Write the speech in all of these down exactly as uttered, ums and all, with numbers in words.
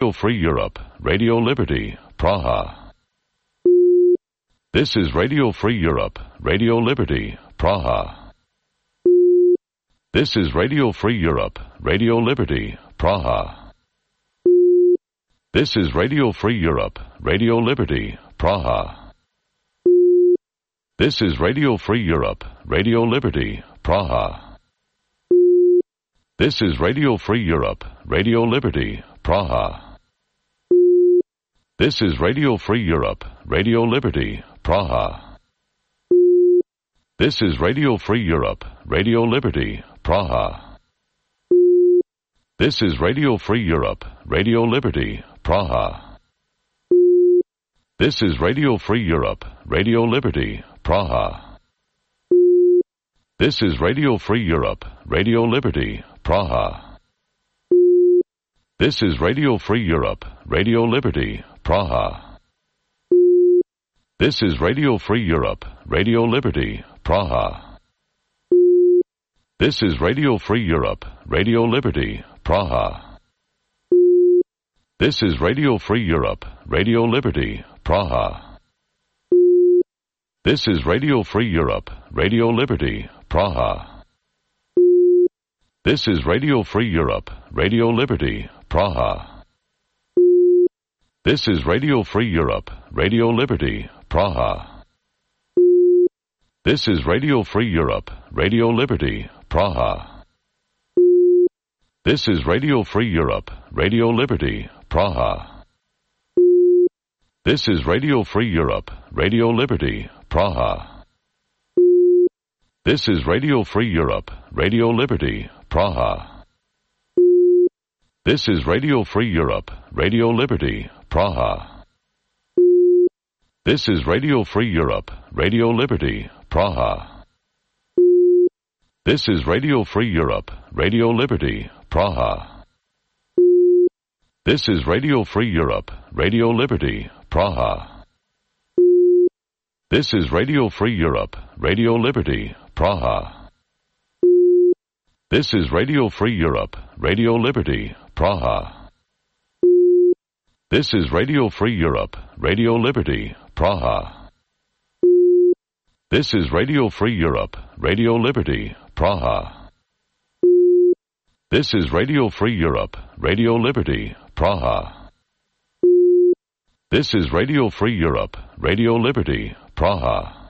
Radio Free Europe, Radio Liberty, Praha. This is Radio Free Europe, Radio Liberty, Praha. This is Radio Free Europe, Radio Liberty, Praha. This is Radio Free Europe, Radio Liberty, Praha. This is Radio Free Europe, Radio Liberty, Praha. This is Radio Free Europe, Radio Liberty, Praha. This is Radio Free Europe, Radio Liberty, Praha. This is Radio Free Europe, Radio Liberty, Praha. This is Radio Free Europe, Radio Liberty, Praha. This is Radio Free Europe, Radio Liberty, Praha. This is Radio Free Europe, Radio Liberty, Praha. This is Radio Free Europe, Radio Liberty, Praha. This is Radio Free Europe, Radio Liberty, Praha. This is Radio Free Europe, Radio Liberty, Praha. This is Radio Free Europe, Radio Liberty, Praha. This is Radio Free Europe, Radio Liberty, Praha. This is Radio Free Europe, Radio Liberty, Praha. This is Radio Free Europe, Radio Liberty, Praha. This is Radio Free Europe, Radio Liberty, Praha. This is Radio Free Europe, Radio Liberty, Praha. This is Radio Free Europe, Radio Liberty, Praha. This is Radio Free Europe, Radio Liberty, Praha. This is Radio Free Europe, Radio Liberty, Praha. This is Radio Free Europe, Radio Liberty, Praha. This is Radio Free Europe, Radio Liberty, Praha. This is Radio Free Europe, Radio Liberty, Praha. This is Radio Free Europe, Radio Liberty, Praha. This is Radio Free Europe, Radio Liberty, Praha. This is Radio Free Europe, Radio Liberty, Praha. This is Radio Free Europe, Radio Liberty, Praha. This is Radio Free Europe, Radio Liberty, Praha. This is Radio Free Europe, Radio Liberty, Praha.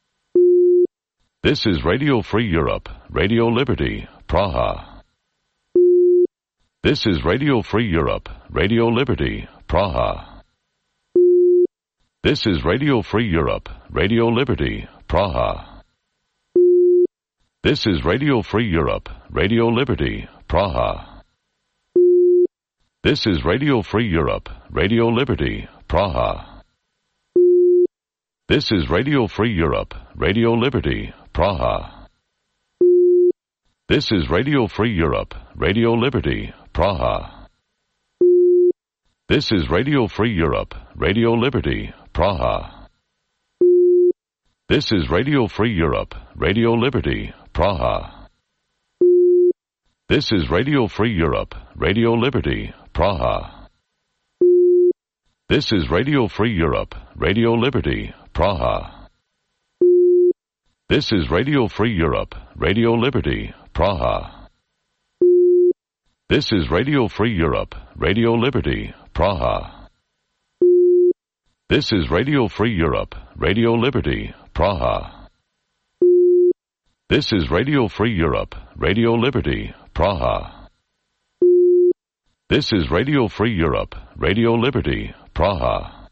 This is Radio Free Europe, Radio Liberty, Praha. This is Radio Free Europe, Radio Liberty, Praha. This is Radio Free Europe, Radio Liberty, Praha. This is Radio Free Europe, Radio Liberty, Praha. This is Radio Free Europe, Radio Liberty, Praha. This is Radio Free Europe, Radio Liberty, Praha. This is Radio Free Europe, Radio Liberty, Praha. This is Radio Free Europe, Radio Liberty, Praha. This is Radio Free Europe, Radio Liberty, Praha. This is Radio Free Europe, Radio Liberty, Praha. This is Radio Free Europe, Radio Liberty, Praha. This is Radio Free Europe, Radio Liberty, Praha. This is Radio Free Europe, Radio Liberty, Praha. This is Radio Free Europe, Radio Liberty, Praha. This is Radio Free Europe, Radio Liberty, Praha. This is Radio Free Europe, Radio Liberty, Praha.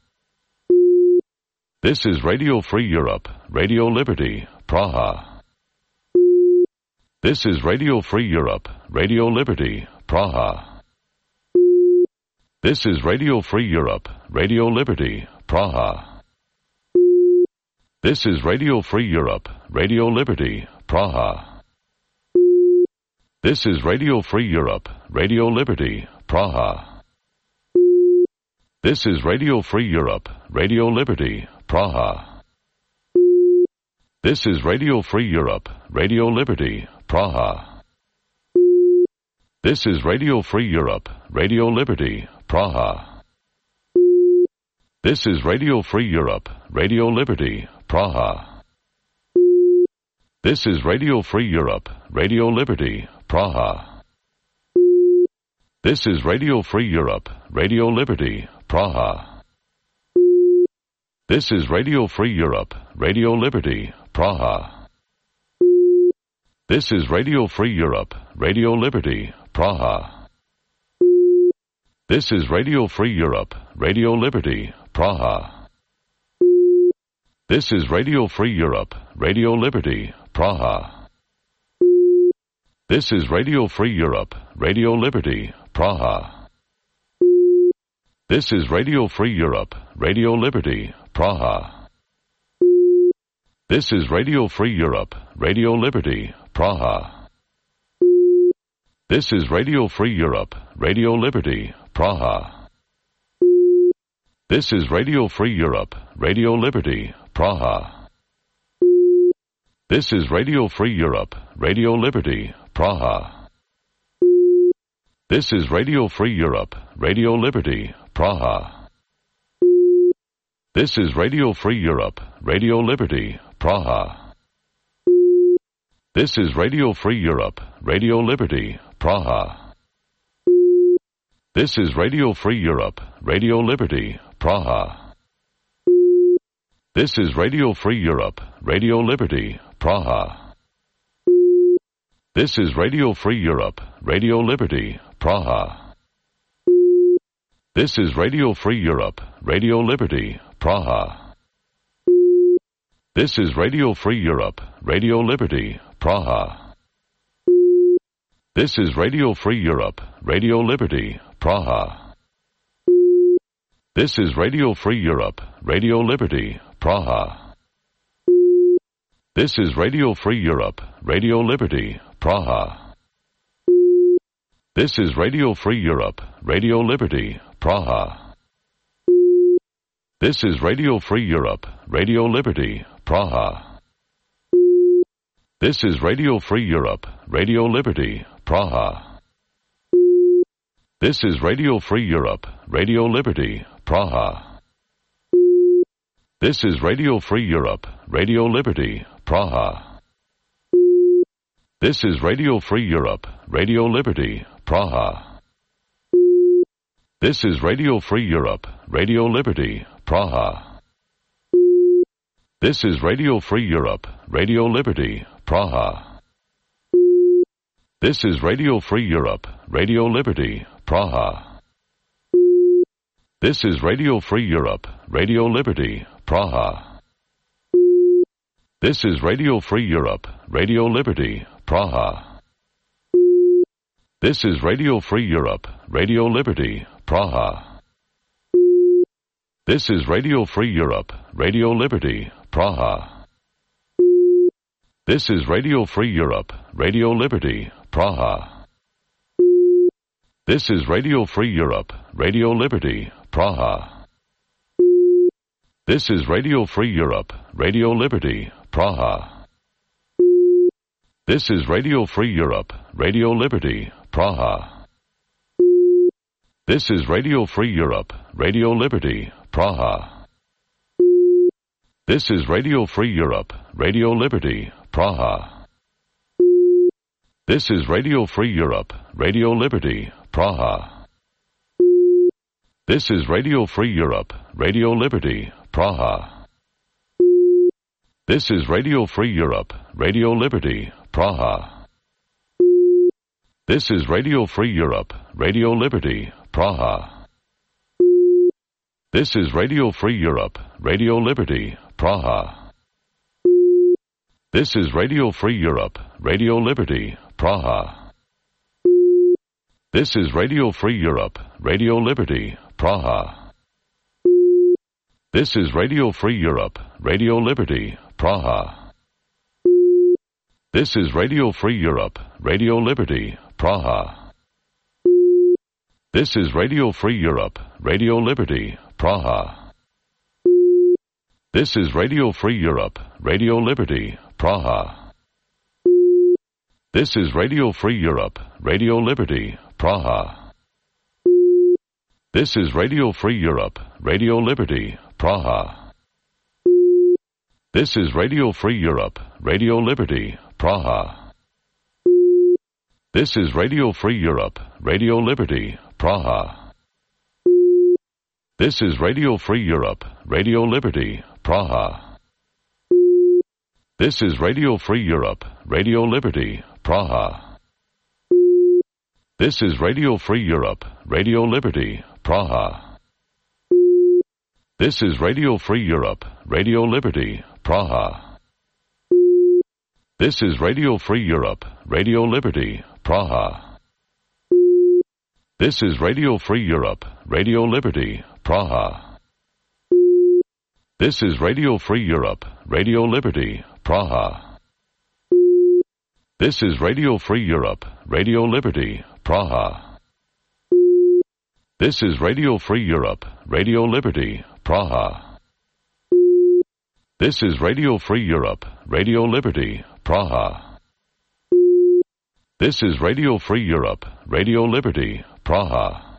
This is Radio Free Europe, Radio Liberty, Praha. This is Radio Free Europe, Radio Liberty, Praha. This is Radio Free Europe, Radio Liberty, Praha. This is Radio Free Europe, Radio Liberty, Praha. This is Radio Free Europe, Radio Liberty, Praha. This is Radio Free Europe, Radio Liberty, Praha. This is Radio Free Europe, Radio Liberty, Praha. This is Radio Free Europe, Radio Liberty, Praha. This is Radio Free Europe, Radio Liberty, Praha. This is Radio Free Europe, Radio Liberty, Praha. This is Radio Free Europe, Radio Liberty, Praha. This is Radio Free Europe, Radio Liberty, Praha. This is Radio Free Europe, Radio Liberty, Praha. This is Radio Free Europe, Radio Liberty, Praha. This is Radio Free Europe, Radio Liberty, Praha. This is Radio Free Europe, Radio Liberty, Praha. This is Radio Free Europe, Radio Liberty, Praha. This is Radio Free Europe, Radio Liberty, Praha. This is Radio Free Europe, Radio Liberty, Praha. This is Radio Free Europe, Radio Liberty, Praha. This is Radio Free Europe, Radio Liberty, Praha. This is Radio Free Europe, Radio Liberty, Praha. This is Radio Free Europe, Radio Liberty, Praha. This is Radio Free Europe, Radio Liberty, Praha. This is Radio Free Europe, Radio Liberty, Praha. This is Radio Free Europe, Radio Liberty, Praha. This is Radio Free Europe, Radio Liberty, Praha. This is Radio Free Europe, Radio Liberty, Praha. This is Radio Free Europe, Radio Liberty, Praha. This is Radio Free Europe, Radio Liberty, Praha. This is Radio Free Europe, Radio Liberty, Praha. This is Radio Free Europe, Radio Liberty, Praha. This is Radio Free Europe, Radio Liberty, Praha. This is Radio Free Europe, Radio Liberty, Praha. This is Radio Free Europe, Radio Liberty, Praha. This is Radio Free Europe, Radio Liberty, Praha. This is Radio Free Europe, Radio Liberty, Praha. This is Radio Free Europe, Radio Liberty, Praha. This is Radio Free Europe, Radio Liberty, Praha. This is Radio Free Europe, Radio Liberty, Praha. This is Radio Free Europe, Radio Liberty, Praha. This is Radio Free Europe, Radio Liberty, Praha. This is Radio Free Europe, Radio Liberty, Praha. This is Radio Free Europe, Radio Liberty, Praha. This is Radio Free Europe, Radio Liberty, Praha. This is Radio Free Europe, Radio Liberty, Praha. This is Radio Free Europe, Radio Liberty, Praha. This is Radio Free Europe, Radio Liberty, Praha. This is Radio Free Europe, Radio Liberty, Praha. This is Radio Free Europe, Radio Liberty, Praha. This is Radio Free Europe, Radio Liberty, Praha. This is Radio Free Europe, Radio Liberty, Praha. This is Radio Free Europe, Radio Liberty, Praha. This is Radio Free Europe, Radio Liberty, Praha. This is Radio Free Europe, Radio Liberty, Praha. This is Radio Free Europe, Radio Liberty, Praha. This is Radio Free Europe, Radio Liberty, Praha. This is Radio Free Europe, Radio Liberty, Praha. This is Radio Free Europe, Radio Liberty, Praha. This is Radio Free Europe, Radio Liberty, Praha. This is Radio Free Europe, Radio Liberty, Praha. This is Radio Free Europe, Radio Liberty, Praha. This is Radio Free Europe, Radio Liberty, Praha. This is Radio Free Europe, Radio Liberty, Praha. This is Radio Free Europe, Radio Liberty, Praha. This is Radio Free Europe, Radio Liberty, Praha. This is Radio Free Europe, Radio Liberty, Praha. This is Radio Free Europe, Radio Liberty, Praha. This is Radio Free Europe, Radio Liberty, Praha. This is Radio Free Europe, Radio Liberty, Praha. This is Radio Free Europe, Radio Liberty, Praha. This is Radio Free Europe, Radio Liberty, Praha. This is Radio Free Europe, Radio Liberty, Praha. This is Radio Free Europe, Radio Liberty, Praha. This is Radio Free Europe, Radio Liberty, Praha. This is Radio Free Europe, Radio Liberty, Praha. This is Radio Free Europe, Radio Liberty, Praha.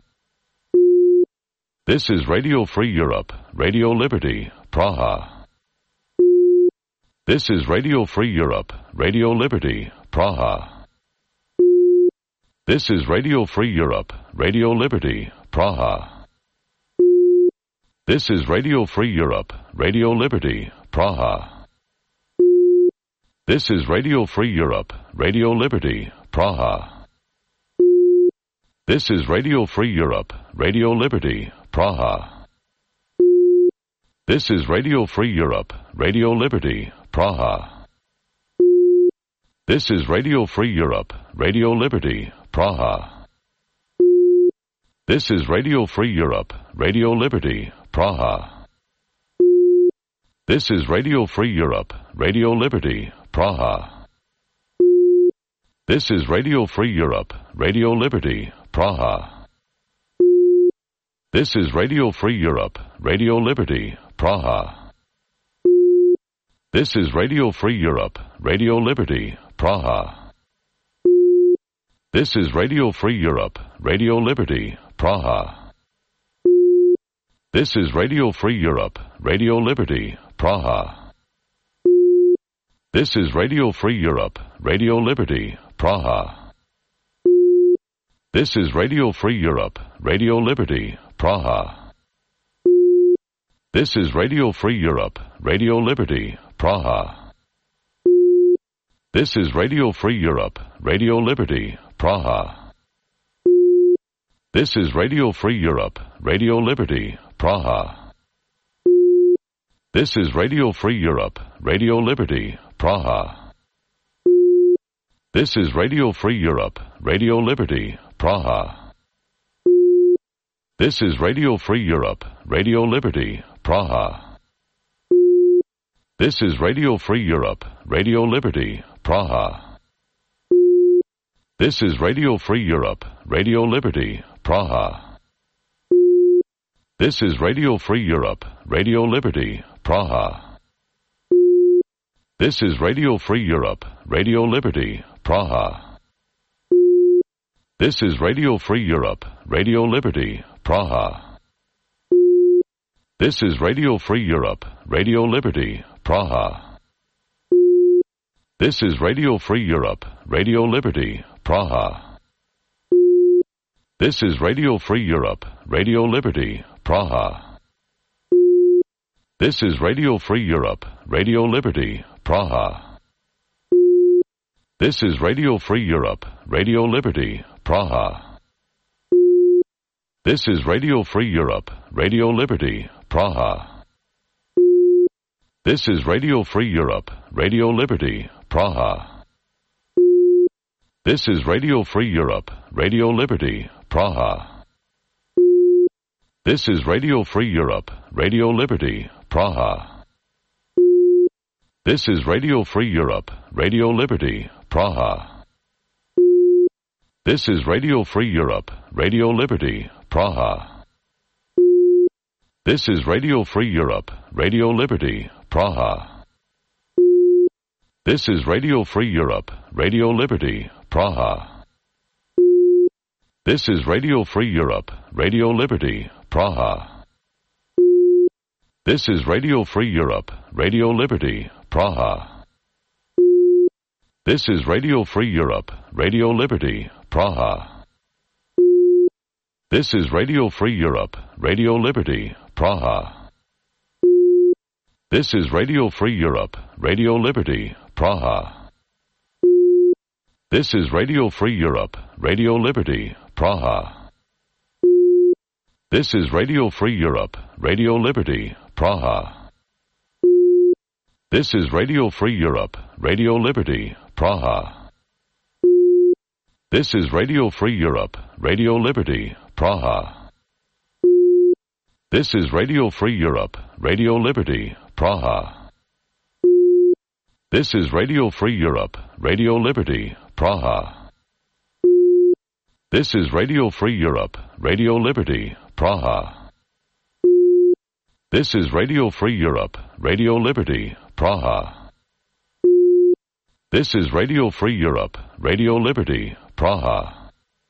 This is Radio Free Europe, Radio Liberty, Praha. This is Radio Free Europe, Radio Liberty, Praha. This is Radio Free Europe, Radio Liberty, Praha. This is Radio Free Europe, Radio Liberty, Praha. This is Radio Free Europe, Radio Liberty, Praha. This is Radio Free Europe, Radio Liberty, Praha. This is Radio Free Europe, Radio Liberty, Praha. This is Radio Free Europe, Radio Liberty, Praha. This is Radio Free Europe, Radio Liberty, Praha. This is Radio Free Europe, Radio Liberty, Praha. This is Radio Free Europe, Radio Liberty, Praha. This is Radio Free Europe, Radio Liberty, Praha. This is Radio Free Europe, Radio Liberty, Praha. This is Radio Free Europe, Radio Liberty, Praha. This is Radio Free Europe, Radio Liberty, Praha. This is Radio Free Europe, Radio Liberty, Praha. This is Radio Free Europe, Radio Liberty, Praha. This is Radio Free Europe, Radio Liberty, Praha. This is Radio Free Europe, Radio Liberty, Praha. This is Radio Free Europe, Radio Liberty, Praha. This is Radio Free Europe, Radio Liberty, Praha. This is Radio Free Europe, Radio Liberty, Praha. This is Radio Free Europe, Radio Liberty, Praha. This is Radio Free Europe, Radio Liberty, Praha. This is Radio Free Europe, Radio Liberty, Praha. This is Radio Free Europe, Radio Liberty, Praha. This is Radio Free Europe, Radio Liberty, Praha. This is Radio Free Europe, Radio Liberty, Praha. This is Radio Free Europe, Radio Liberty, Praha. This is Radio Free Europe, Radio Liberty, Praha. This is Radio Free Europe, Radio Liberty, Praha. This is Radio Free Europe, Radio Liberty, Praha. This is Radio Free Europe, Radio Liberty, Praha. This is Radio Free Europe, Radio Liberty, Praha. This is Radio Free Europe, Radio Liberty, Praha. This is Radio Free Europe, Radio Liberty, Praha. This is Radio Free Europe, Radio Liberty, Praha. This is Radio Free Europe, Radio Liberty, Praha. This is Radio Free Europe, Radio Liberty, Praha. This is Radio Free Europe, Radio Liberty, Praha. This is Radio Free Europe, Radio Liberty, Praha. This is Radio Free Europe, Radio Liberty, Praha. This is Radio Free Europe, Radio Liberty, Praha. This is Radio Free Europe, Radio Liberty, Praha. This is Radio Free Europe, Radio Liberty, Praha. This is Radio Free Europe, Radio Liberty, Praha. This is Radio Free Europe, Radio Liberty, Praha. This is Radio Free Europe, Radio Liberty, Praha. This is Radio Free Europe, Radio Liberty, Praha. This is Radio Free Europe, Radio Liberty, Praha. This is Radio Free Europe, Radio Liberty, Praha. This is Radio Free Europe, Radio Liberty, Praha. This is Radio Free Europe, Radio Liberty, Praha. This is Radio Free Europe, Radio Liberty, Praha. This is Radio Free Europe, Radio Liberty, Praha.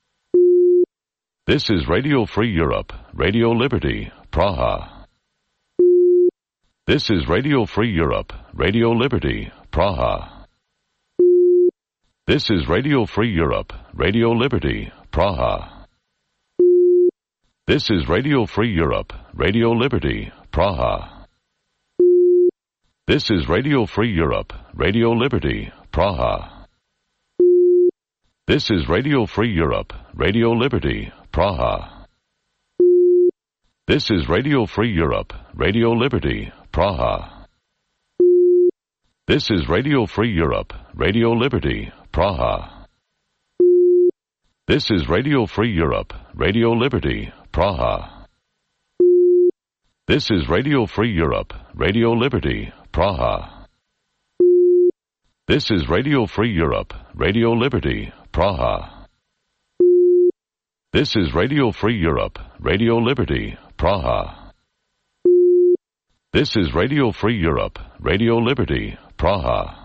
This is Radio Free Europe, Radio Liberty, Praha. This is Radio Free Europe, Radio Liberty, Praha. This is Radio Free Europe, Radio Liberty, Praha. This is Radio Free Europe, Radio Liberty, Praha. This is Radio Free Europe, Radio Liberty, Praha. This is Radio Free Europe, Radio Liberty, Praha. This is Radio Free Europe, Radio Liberty, Praha. This is Radio Free Europe, Radio Liberty, Praha. This is Radio Free Europe, Radio Liberty, Praha. This is Radio Free Europe, Radio Liberty, Praha. This is Radio Free Europe, Radio Liberty, Praha. This is Radio Free Europe, Radio Liberty, Praha. This is Radio Free Europe, Radio Liberty, Praha.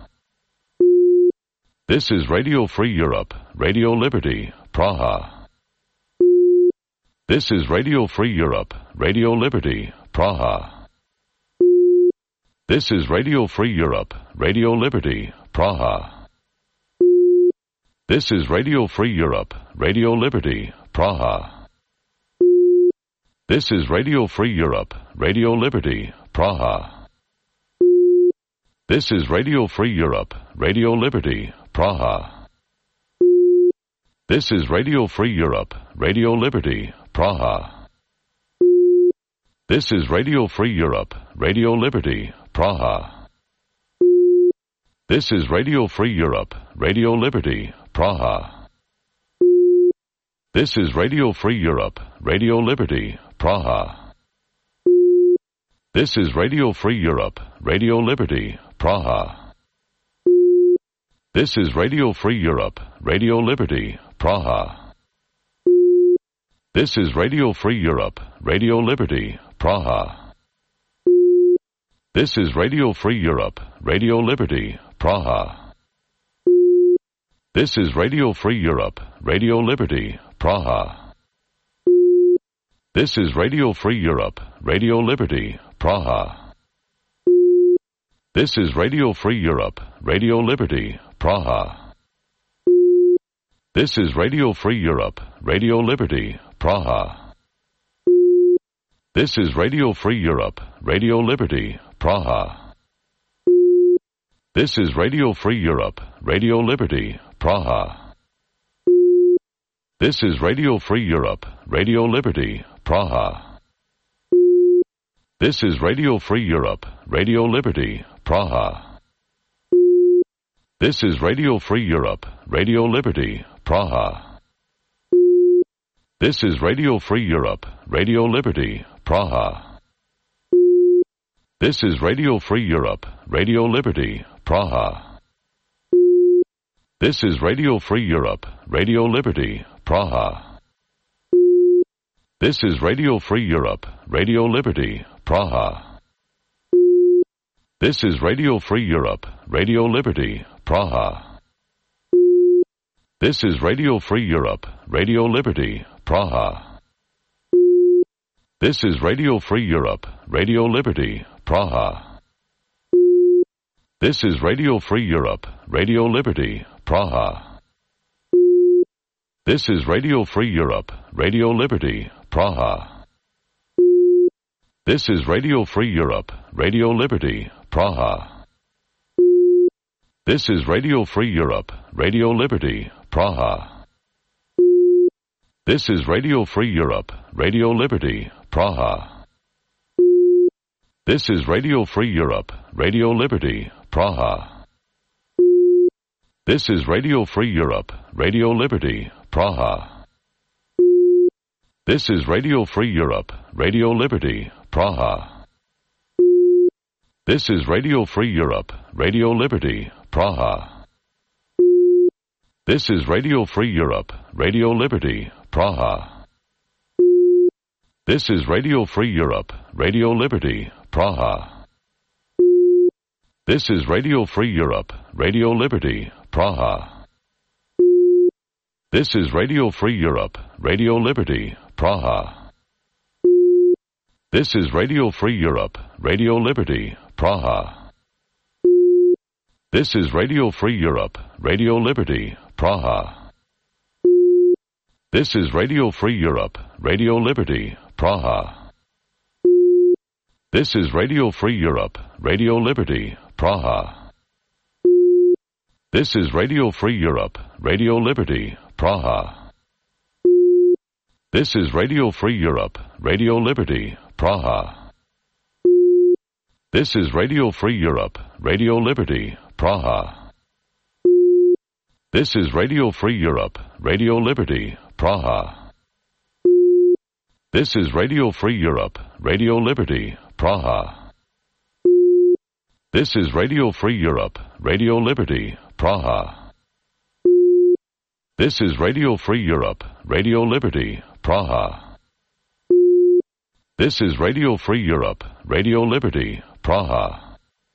This is Radio Free Europe, Radio Liberty, Praha. This is Radio Free Europe, Radio Liberty, Praha. This is Radio Free Europe, Radio Liberty, Praha. This is Radio Free Europe, Radio Liberty, Praha. This is Radio Free Europe, Radio Liberty, Praha. This is Radio Free Europe, Radio Liberty, Praha. This is Radio Free Europe, Radio Liberty, Praha. This is Radio Free Europe, Radio Liberty, Praha. This is Radio Free Europe, Radio Liberty, Praha. This is Radio Free Europe, Radio Liberty, Praha. This is Radio Free Europe, Radio Liberty, Praha. This is Radio Free Europe, Radio Liberty, Praha. This is Radio Free Europe, Radio Liberty, Praha. This is Radio Free Europe, Radio Liberty, Praha. This is Radio Free Europe, Radio Liberty, Praha. This is Radio Free Europe, Radio Liberty, Praha. This is Radio Free Europe, Radio Liberty, Praha. This is Radio Free Europe, Radio Liberty, Praha. This is Radio Free Europe, Radio Liberty, Praha. This is Radio Free Europe, Radio Liberty, Praha. This is Radio Free Europe, Radio Liberty, Praha. This is Radio Free Europe, Radio Liberty, Praha. This is Radio Free Europe, Radio Liberty, Praha. This is Radio Free Europe, Radio Liberty, Praha. This is Radio Free Europe, Radio Liberty, Praha. This is Radio Free Europe, Radio Liberty, Praha. This is Radio Free Europe, Radio Liberty, Praha. This is Radio Free Europe, Radio Liberty, Praha. This is Radio Free Europe, Radio Liberty, Praha. This is Radio Free Europe, Radio Liberty, Praha. This is Radio Free Europe, Radio Liberty, Praha. This is Radio Free Europe, Radio Liberty, Praha. This is Radio Free Europe, Radio Liberty, Praha. This is Radio Free Europe, Radio Liberty, Praha. This is Radio Free Europe, Radio Liberty, Praha. This is Radio Free Europe, Radio Liberty, Praha. This is Radio Free Europe, Radio Liberty, Praha. This is Radio Free Europe, Radio Liberty, Praha. This is Radio Free Europe, Radio Liberty, Praha. This is Radio Free Europe, Radio Liberty, Praha. This is Radio Free Europe, Radio Liberty, Praha. This is Radio Free Europe, Radio Liberty, Praha. This is Radio Free Europe, Radio Liberty, Praha. This is Radio Free Europe, Radio Liberty, Praha. This is Radio Free Europe, Radio Liberty, Praha. This is Radio Free Europe, Radio Liberty, Praha. This is Radio Free Europe, Radio Liberty, Praha. This is Radio Free Europe, Radio Liberty, Praha. This is Radio Free Europe, Radio Liberty, Praha. This is Radio Free Europe, Radio Liberty, Praha. This is Radio Free Europe, Radio Liberty, Praha. This is Radio Free Europe, Radio Liberty, Praha. This is Radio Free Europe, Radio Liberty, Praha. This is Radio Free Europe, Radio Liberty, Praha. This is Radio Free Europe, Radio Liberty, Praha.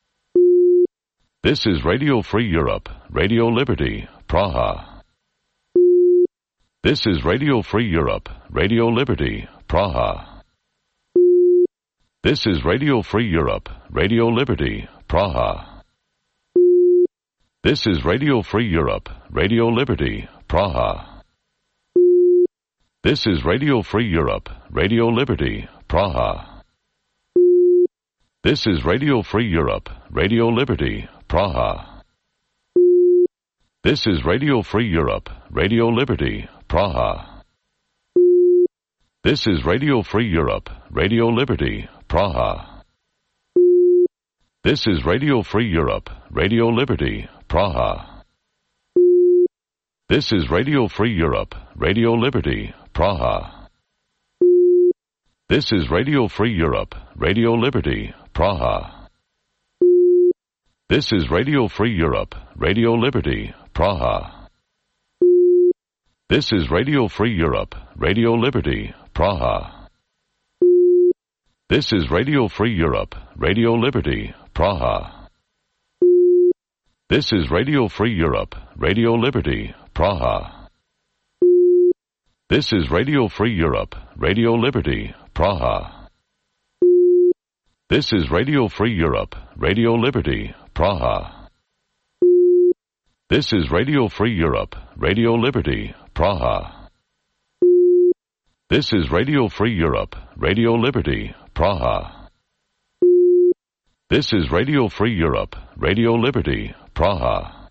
This is Radio Free Europe, Radio Liberty, Praha. This is Radio Free Europe, Radio Liberty, Praha. This is Radio Free Europe, Radio Liberty, Praha. This is Radio Free Europe, Radio Liberty, Praha. This is Radio Free Europe, Radio Liberty, Praha. This is Radio Free Europe, Radio Liberty, Praha. This is Radio Free Europe, Radio Liberty, Praha. This is Radio Free Europe, Radio Liberty, Praha. This is Radio Free Europe, Radio Liberty, Praha. This is Radio Free Europe, Radio Liberty, Praha. This is Radio Free Europe, Radio Liberty, Praha. This is Radio Free Europe, Radio Liberty, Praha. This is Radio Free Europe, Radio Liberty, Praha. This is Radio Free Europe, Radio Liberty, Praha. This is Radio Free Europe, Radio Liberty, Praha. This is Radio Free Europe, Radio Liberty, Praha. This is Radio Free Europe, Radio Liberty, Praha. This is Radio Free Europe, Radio Liberty, Praha. This is Radio Free Europe, Radio Liberty, Praha. This is Radio Free Europe, Radio Liberty, Praha.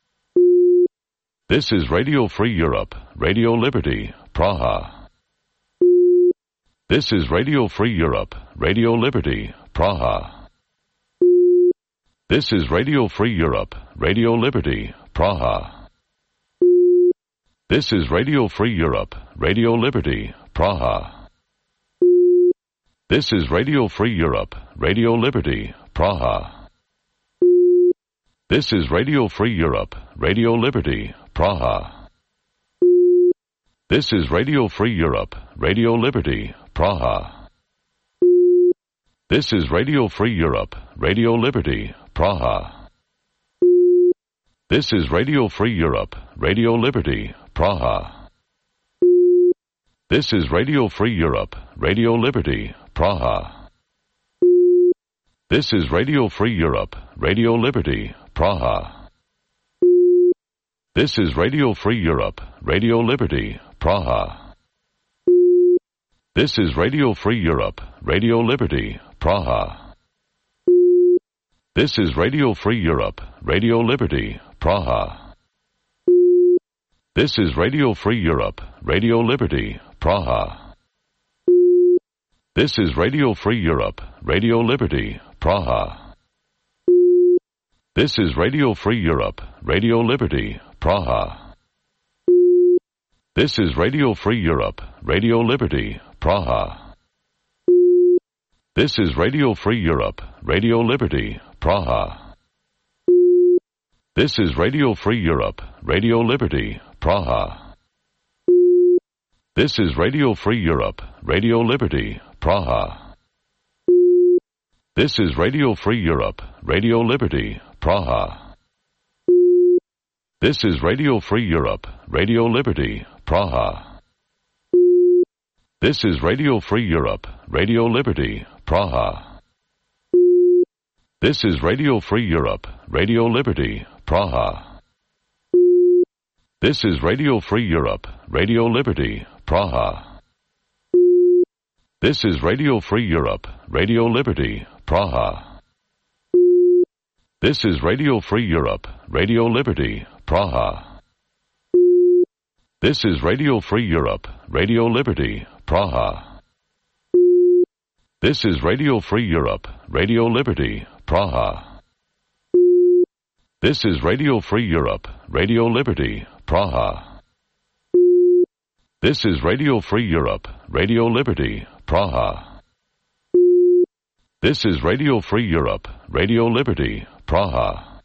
This is Radio Free Europe, Radio Liberty, Praha. This is Radio Free Europe, Radio Liberty, Praha. This is Radio Free Europe, Radio Liberty, Praha. This is Radio Free Europe, Radio Liberty, Praha. This is Radio Free Europe, Radio Liberty, Praha. This is Radio Free Europe, Radio Liberty, Praha. This is Radio Free Europe, Radio Liberty, Praha. This is Radio Free Europe, Radio Liberty, Praha. This is Radio Free Europe, Radio Liberty, Praha. This is Radio Free Europe, Radio Liberty, Praha. This is Radio Free Europe, Radio Liberty, Praha. This is Radio Free Europe, Radio Liberty, Praha. This is Radio Free Europe, Radio Liberty, Praha. This is Radio Free Europe, Radio Liberty, Praha. This is Radio Free Europe, Radio Liberty, Praha. This is Radio Free Europe, Radio Liberty, Praha. This is Radio Free Europe, Radio Liberty, Praha. This is Radio Free Europe, Radio Liberty, Praha. This is Radio Free Europe, Radio Liberty, Praha. This is Radio Free Europe, Radio Liberty, Praha. This is Radio Free Europe, Radio Liberty, Praha. This is Radio Free Europe, Radio Liberty, Praha. This is Radio Free Europe, Radio Liberty, Praha. This is Radio Free Europe, Radio Liberty, Praha. This is Radio Free Europe, Radio Liberty, Praha. This is Radio Free Europe, Radio Liberty, Praha. This is Radio Free Europe, Radio Liberty, Praha. This is Radio Free Europe, Radio Liberty, Praha. This is Radio Free Europe, Radio Liberty, Praha. This is Radio Free Europe, Radio Liberty, Praha. This is Radio Free Europe, Radio Liberty, Praha. This is Radio Free Europe, Radio Liberty, Praha. This is Radio Free Europe, Radio Liberty, Praha.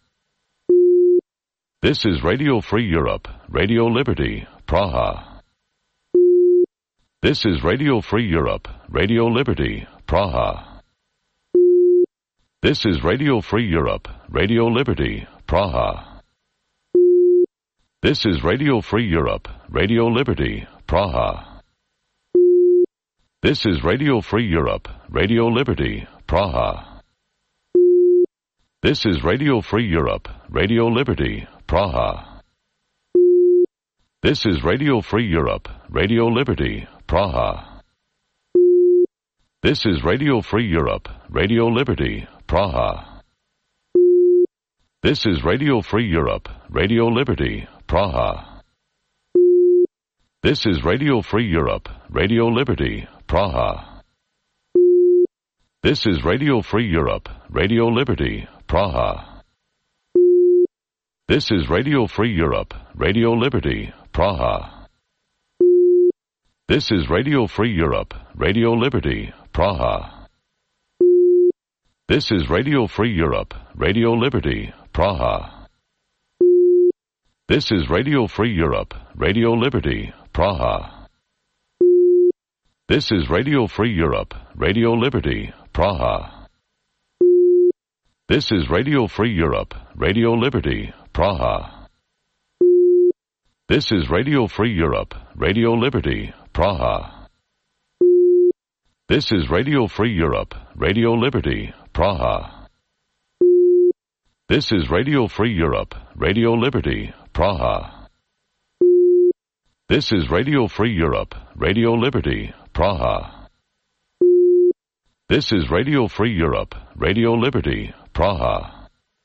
This is Radio Free Europe, Radio Liberty, Praha. This is Radio Free Europe, Radio Liberty, Praha. This is Radio Free Europe, Radio Liberty, Praha. This is Radio Free Europe, Radio Liberty, Praha. This is Radio Free Europe, Radio Liberty, Praha. This is Radio Free Europe, Radio Liberty, Praha. This is Radio Free Europe, Radio Liberty, Praha. This is Radio Free Europe, Radio Liberty, Praha. This is Radio Free Europe, Radio Liberty, Praha. This is Radio Free Europe, Radio Liberty, Praha. This is Radio Free Europe, Radio Liberty, Praha. This is Radio Free Europe, Radio Liberty, Praha. This is Radio Free Europe, Radio Liberty, Praha. This is Radio Free Europe, Radio Liberty, Praha. This is Radio Free Europe, Radio Liberty, Praha. This is Radio Free Europe, Radio Liberty, Praha. This is Radio Free Europe, Radio Liberty, Praha. This is Radio Free Europe, Radio Liberty, Praha. This is Radio Free Europe, Radio Liberty, Praha. This is Radio Free Europe, Radio Liberty, Praha. This is Radio Free Europe, Radio Liberty, Praha. This is Radio Free Europe, Radio Liberty, Praha.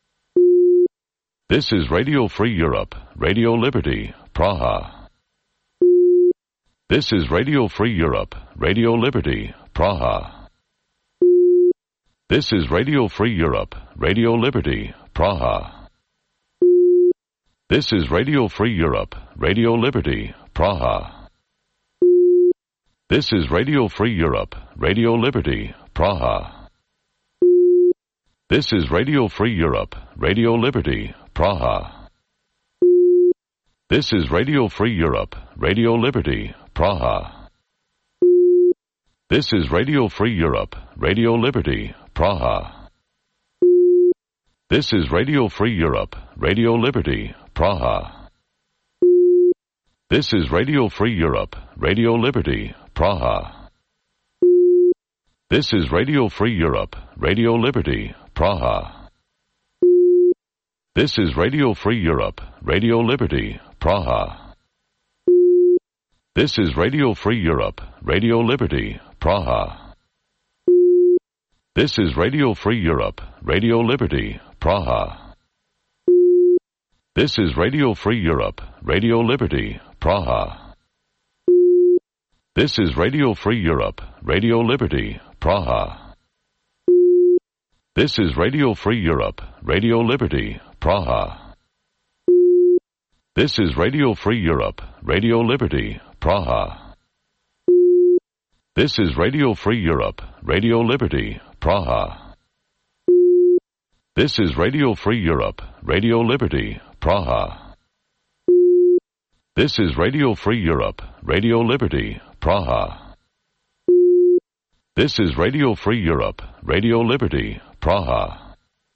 This is Radio Free Europe, Radio Liberty, Praha. This is Radio Free Europe, Radio Liberty, Praha. This is Radio Free Europe, Radio Liberty, Praha. This is Radio Free Europe, Radio Liberty, Praha. This is Radio Free Europe, Radio Liberty, Praha. This is Radio Free Europe, Radio Liberty, Praha. This is Radio Free Europe, Radio Liberty, Praha. This is Radio Free Europe, Radio Liberty, Praha. This is Radio Free Europe, Radio Liberty, Praha. This is Radio Free Europe, Radio Liberty, Praha. This is Radio Free Europe, Radio Liberty, Praha. This is Radio Free Europe, Radio Liberty, Praha. This is Radio Free Europe, Radio Liberty, Praha. This is Radio Free Europe, Radio Liberty, Praha. This is Radio Free Europe, Radio Liberty, Praha. This is Radio Free Europe, Radio Liberty, Praha. This is Radio Free Europe, Radio Liberty, Praha. This is Radio Free Europe, Radio Liberty, Praha. This is Radio Free Europe, Radio Liberty, Praha. This is Radio Free Europe, Radio Liberty, Praha. This is Radio Free Europe, Radio Liberty, Praha. This is Radio Free Europe, Radio Liberty, Praha.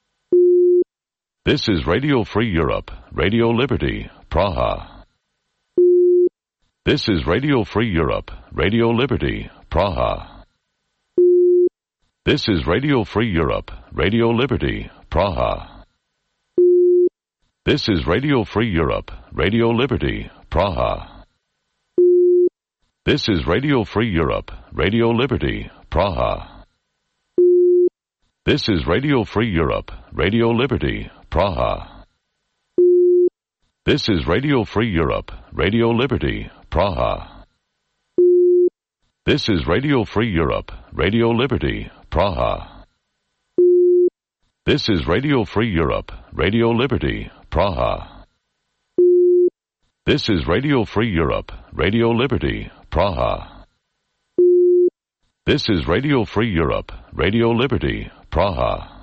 This is Radio Free Europe, Radio Liberty, Praha. This is Radio Free Europe, Radio Liberty, Praha. This is Radio Free Europe, Radio Liberty, Praha. This is Radio Free Europe, Radio Liberty, Praha. This is Radio Free Europe, Radio Liberty, Praha. This is Radio Free Europe, Radio Liberty, Praha. This is Radio Free Europe, Radio Liberty, Praha. This is Radio Free Europe, Radio Liberty, Praha. This is Radio Free Europe, Radio Liberty, Praha. This is Radio Free Europe, Radio Liberty, Praha. This is Radio Free Europe, Radio Liberty, Praha.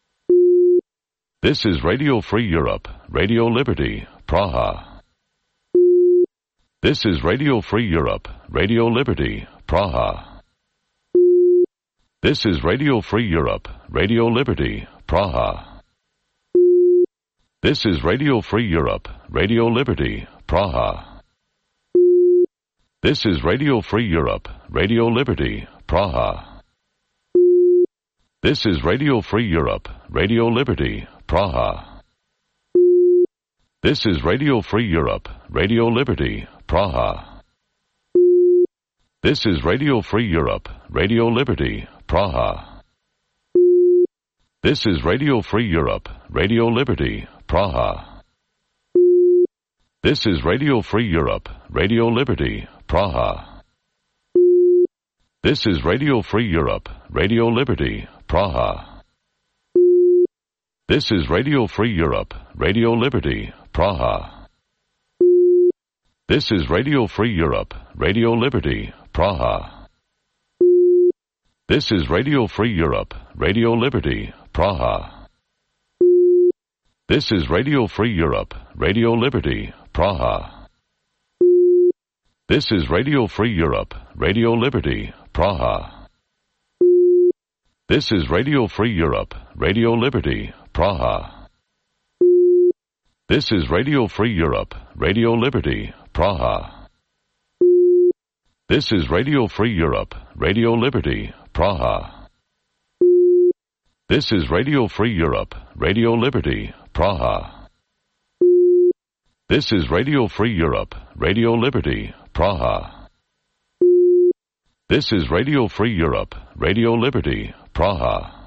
This is Radio Free Europe, Radio Liberty, Praha. This is Radio Free Europe, Radio Liberty, Praha. This is Radio Free Europe, Radio Liberty, Praha. This is Radio Free Europe, Radio Liberty, Praha. This is Radio Free Europe, Radio Liberty, Praha. This is Radio Free Europe, Radio Liberty, Praha. This is Radio Free Europe, Radio Liberty, Praha. This is Radio Free Europe, Radio Liberty, Praha. This is Radio Free Europe, Radio Liberty, Praha. This is Radio Free Europe, Radio Liberty, Praha. This is Radio Free Europe, Radio Liberty, Praha. This is Radio Free Europe, Radio Liberty, Praha. This is Radio Free Europe, Radio Liberty, Praha. This is Radio Free Europe, Radio Liberty, Praha. This is Radio Free Europe, Radio Liberty, Praha. This is Radio Free Europe, Radio Liberty, Praha. This is Radio Free Europe, Radio Liberty, Praha. This is Radio Free Europe, Radio Liberty, Praha. This is Radio Free Europe, Radio Liberty, Praha. This is Radio Free Europe, Radio Liberty, Praha. This is Radio Free Europe, Radio Liberty, Praha. This is Radio Free Europe, Radio Liberty, Praha.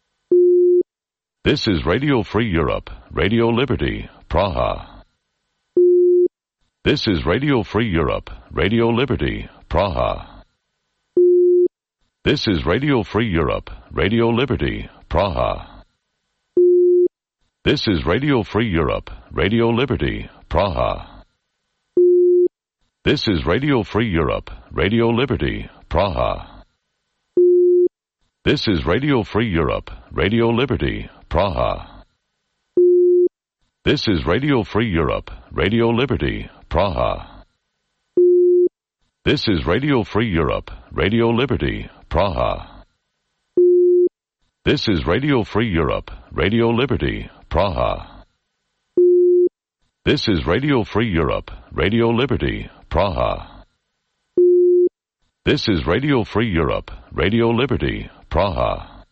This is Radio Free Europe, Radio Liberty, Praha. This is Radio Free Europe, Radio Liberty, Praha. This is Radio Free Europe, Radio Liberty, Praha. This is Radio Free Europe, Radio Liberty, Praha. This is Radio Free Europe, Radio Liberty, Praha. This is Radio Free Europe, Radio Liberty, Praha. This is Radio Free Europe, Radio Liberty, Praha. This is Radio Free Europe, Radio Liberty, Praha. This is Radio Free Europe, Radio Liberty, Praha. This is Radio Free Europe, Radio Liberty, Praha. This is Radio Free Europe, Radio Liberty, Praha.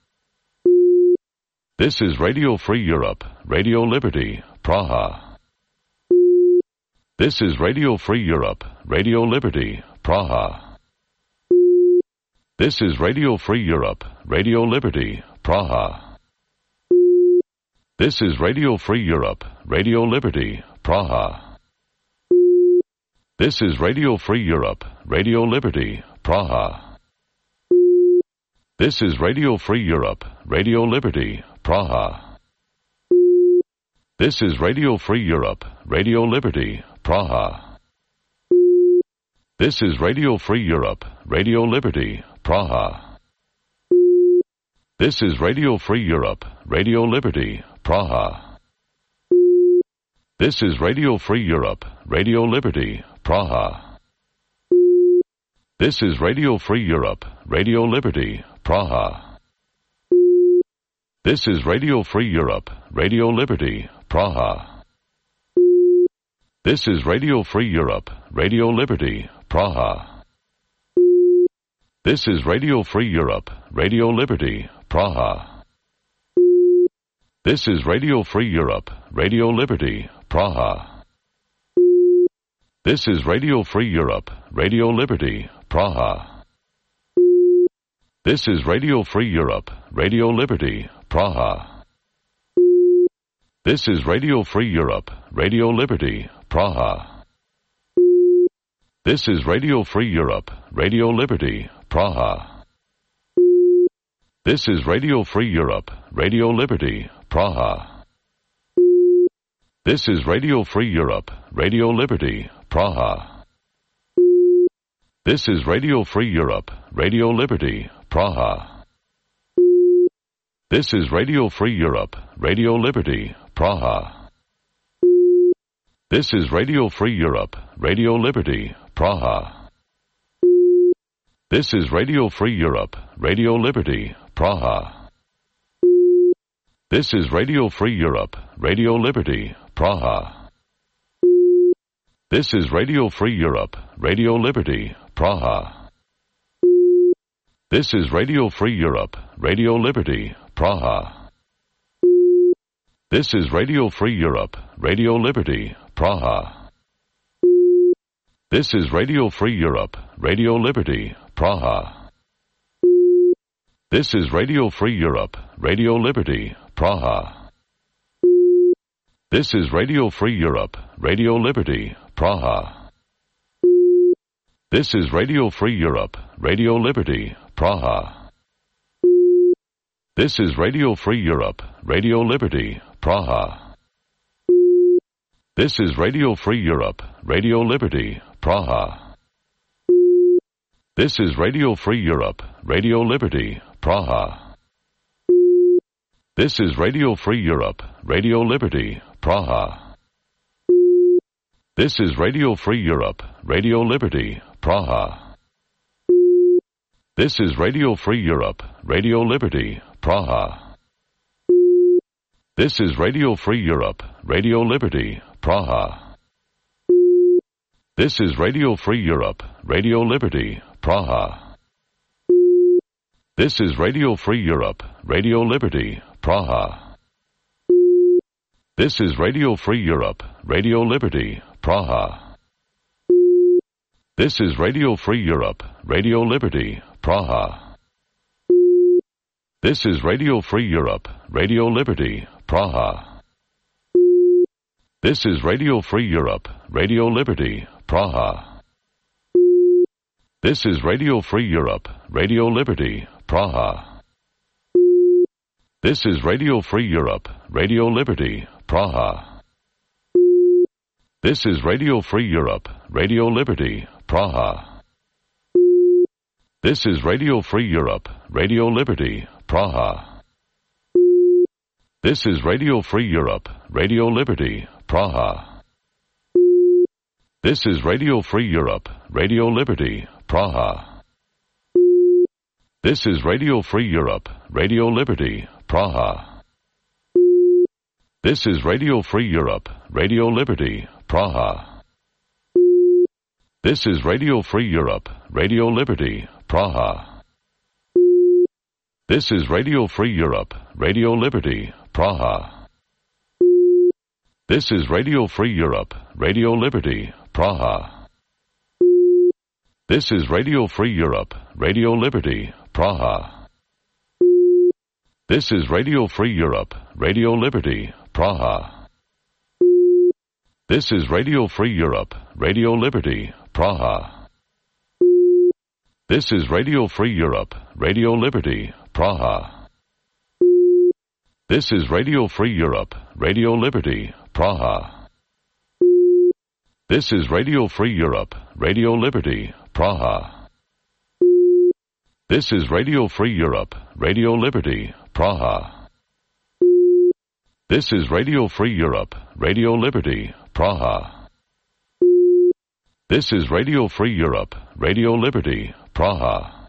This is Radio Free Europe, Radio Liberty, Praha. This is Radio Free Europe, Radio Liberty, Praha. This is Radio Free Europe, Radio Liberty, Praha. This is Radio Free Europe, Radio Liberty, Praha. This is Radio Free Europe, Radio Liberty, Praha. This is Radio Free Europe, Radio Liberty, Praha. This is Radio Free Europe, Radio Liberty, Praha. This is Radio Free Europe, Radio Liberty, Praha. This is Radio Free Europe, Radio Liberty, Praha. This is Radio Free Europe, Radio Liberty, Praha. This is Radio Free Europe, Radio Liberty, Praha. This is Radio Free Europe, Radio Liberty, Praha. This is Radio Free Europe, Radio Liberty, Praha. This is Radio Free Europe, Radio Liberty, Praha. This is Radio Free Europe, Radio Liberty, Praha. This is Radio Free Europe, Radio Liberty, Praha. This is Radio Free Europe, Radio Liberty, Praha. This is Radio Free Europe, Radio Liberty, Praha. This is Radio Free Europe, Radio Liberty, Praha. This is Radio Free Europe, Radio Liberty, Praha. This is Radio Free Europe, Radio Liberty, Praha. This is Radio Free Europe, Radio Liberty, Praha. This is Radio Free Europe, Radio Liberty, Praha. This is Radio Free Europe, Radio Liberty, Praha. This is Radio Free Europe, Radio Liberty, Praha. This is Radio Free Europe, Radio Liberty, Praha. This is Radio Free Europe, Radio Liberty, Praha. This is Radio Free Europe, Radio Liberty, Praha. This is Radio Free Europe, Radio Liberty, Praha. This is Radio Free Europe, Radio Liberty, Praha. This is Radio Free Europe, Radio Liberty, Praha. This is Radio Free Europe, Radio Liberty, Praha. This is Radio Free Europe, Radio Liberty, Praha. This is Radio Free Europe, Radio Liberty, Praha. This is Radio Free Europe, Radio Liberty, Praha. This is Radio Free Europe, Radio Liberty, Praha. This is Radio Free Europe, Radio Liberty, Praha. This is Radio Free Europe, Radio Liberty, Praha. This is Radio Free Europe, Radio Liberty, Praha. This is Radio Free Europe, Radio Liberty, Praha. This is Radio Free Europe, Radio Liberty, Praha. This is Radio Free Europe, Radio Liberty, Praha. This is Radio Free Europe, Radio Liberty, Praha. This is Radio Free Europe, Radio Liberty, Praha. This is Radio Free Europe, Radio Liberty, Praha. This is Radio Free Europe, Radio Liberty, Praha. This is Radio Free Europe, Radio Liberty, Praha. This is Radio Free Europe, Radio Liberty, Praha. This is Radio Free Europe, Radio Liberty, Praha. This is Radio Free Europe, Radio Liberty, Praha. This is Radio Free Europe, Radio Liberty, Praha. This is Radio Free Europe, Radio Liberty, Praha. This is Radio Free Europe, Radio Liberty, Praha. This is Radio Free Europe, Radio Liberty, Praha. This is Radio Free Europe, Radio Liberty, Praha. This is Radio Free Europe, Radio Liberty, Praha. This is Radio Free Europe, Radio Liberty, Praha. This is Radio Free Europe, Radio Liberty, Praha. This is Radio Free Europe, Radio Liberty, Praha. This is Radio Free Europe, Radio Liberty, Praha. This is Radio Free Europe, Radio Liberty, Praha. This is Radio Free Europe, Radio Liberty, Praha. This is Radio Free Europe, Radio Liberty, Praha. This is Radio Free Europe, Radio Liberty, Praha. This is Radio Free Europe, Radio Liberty, Praha. This is Radio Free Europe, Radio Liberty, Praha.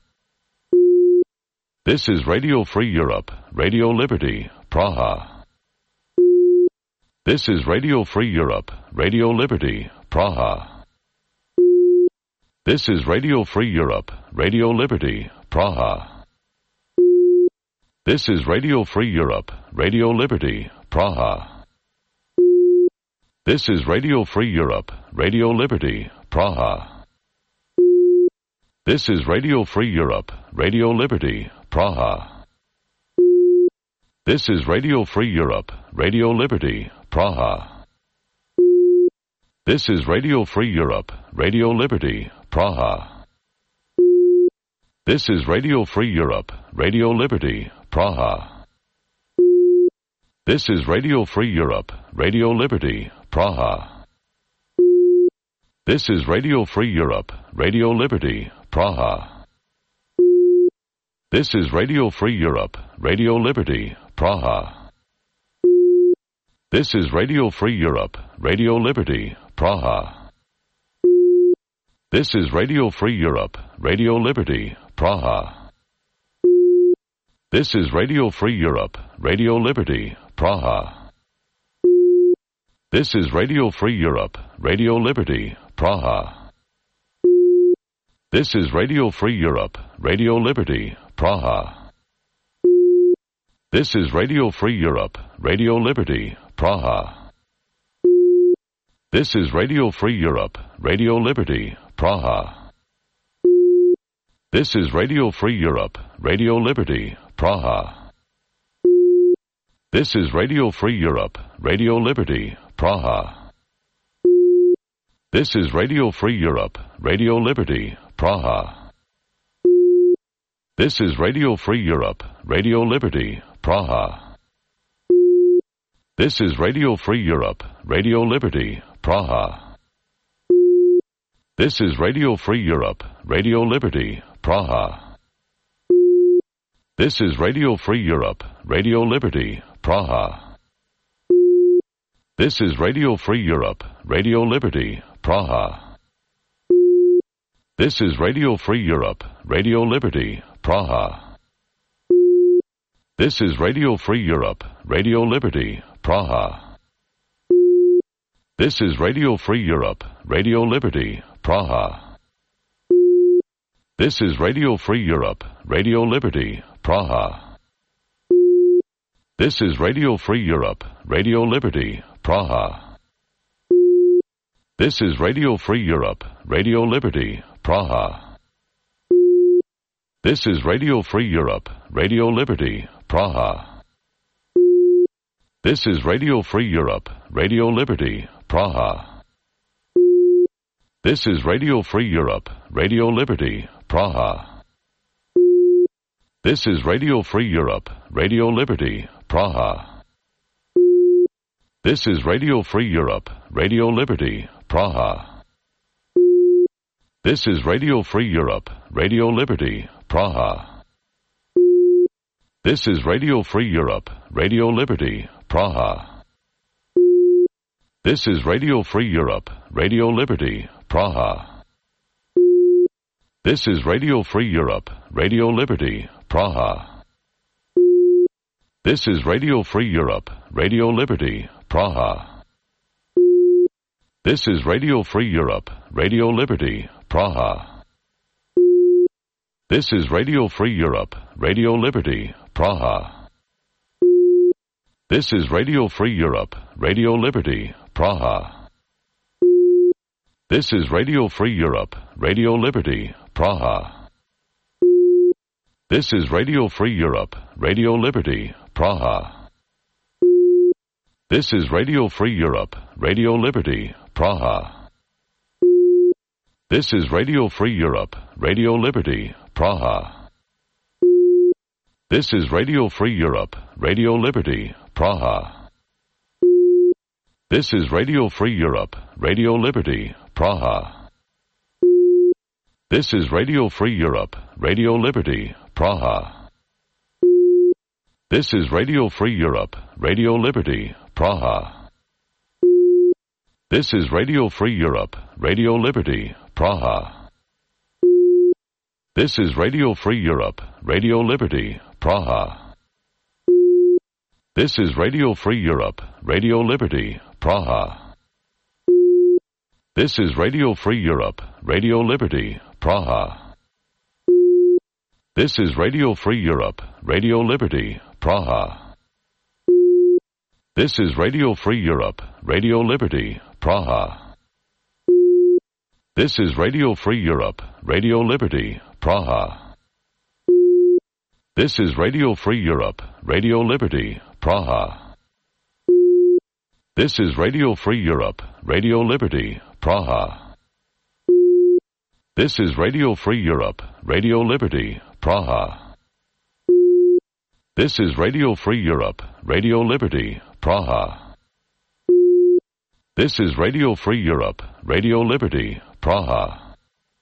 This is Radio Free Europe, Radio Liberty, Praha. This is Radio Free Europe, Radio Liberty, Praha. This is Radio Free Europe, Radio Liberty, Praha. This is Radio Free Europe, Radio Liberty, Praha. This is Radio Free Europe, Radio Liberty, Praha. This is Radio Free Europe, Radio Liberty, Praha. This is Radio Free Europe, Radio Liberty, Praha. This is Radio Free Europe, Radio Liberty, Praha. This is Radio Free Europe, Radio Liberty, Praha. This is Radio Free Europe, Radio Liberty, Praha. This is Radio Free Europe, Radio Liberty, Praha. This is Radio Free Europe, Radio Liberty, Praha. This is Radio Free Europe, Radio Liberty, Praha. This is Radio Free Europe, Radio Liberty, Praha. This is Radio Free Europe, Radio Liberty, Praha. This is Radio Free Europe, Radio Liberty, Praha. This is Radio Free Europe, Radio Liberty, Praha. This is Radio Free Europe, Radio Liberty, Praha. This is Radio Free Europe, Radio Liberty, Praha. This is Radio Free Europe, Radio Liberty, Praha. This is Radio Free Europe, Radio Liberty, Praha. This is Radio Free Europe, Radio Liberty, Praha. This is Radio Free Europe, Radio Liberty, Praha. This is Radio Free Europe, Radio Liberty, Praha. This is Radio Free Europe, Radio Liberty, Praha. This is Radio Free Europe, Radio Liberty, Praha. This is Radio Free Europe, Radio Liberty, Praha. This is Radio Free Europe, Radio Liberty, Praha. This is Radio Free Europe, Radio Liberty, Praha. This is Radio Free Europe, Radio Liberty, Praha. This is Radio Free Europe, Radio Liberty, Praha. This is Radio Free Europe, Radio Liberty, Praha. This is Radio Free Europe, Radio Liberty, Praha. This is Radio Free Europe, Radio Liberty, Praha. This is Radio Free Europe, Radio Liberty, Praha. This is Radio Free Europe, Radio Liberty, Praha. This is Radio Free Europe, Radio Liberty, Praha. This is Radio Free Europe, Radio Liberty, Praha. This is Radio Free Europe, Radio Liberty, Praha. This is Radio Free Europe, Radio Liberty, Praha. This is Radio Free Europe, Radio Liberty, Praha. This is Radio Free Europe, Radio Liberty, Praha. This is Radio Free Europe, Radio Liberty, Praha. This is Radio Free Europe, Radio Liberty, Praha. This is Radio Free Europe, Radio Liberty, Praha. This is Radio Free Europe, Radio Liberty, Praha. This is Radio Free Europe, Radio Liberty, Praha. This is Radio Free Europe, Radio Liberty, Praha. This is Radio Free Europe, Radio Liberty, Praha. This is Radio Free Europe, Radio Liberty, Praha. This is Radio Free Europe, Radio Liberty, Praha. This is Radio Free Europe, Radio Liberty, Praha. This is Radio Free Europe, Radio Liberty, Praha. This is Radio Free Europe, Radio Liberty, Praha. This is Radio Free Europe, Radio Liberty, Praha. This is Radio Free Europe, Radio Liberty, Praha. This is Radio Free Europe, Radio Liberty, Praha. This is Radio Free Europe, Radio Liberty, Praha. This is Radio Free Europe, Radio Liberty, Praha. This is Radio Free Europe, Radio Liberty, Praha. This is Radio Free Europe, Radio Liberty, Praha. This is Radio Free Europe, Radio Liberty, Praha. This is Radio Free Europe, Radio Liberty, Praha. This is Radio Free Europe, Radio Liberty, Praha. This is Radio Free Europe, Radio Liberty, Praha. This is Radio Free Europe, Radio Liberty, Praha.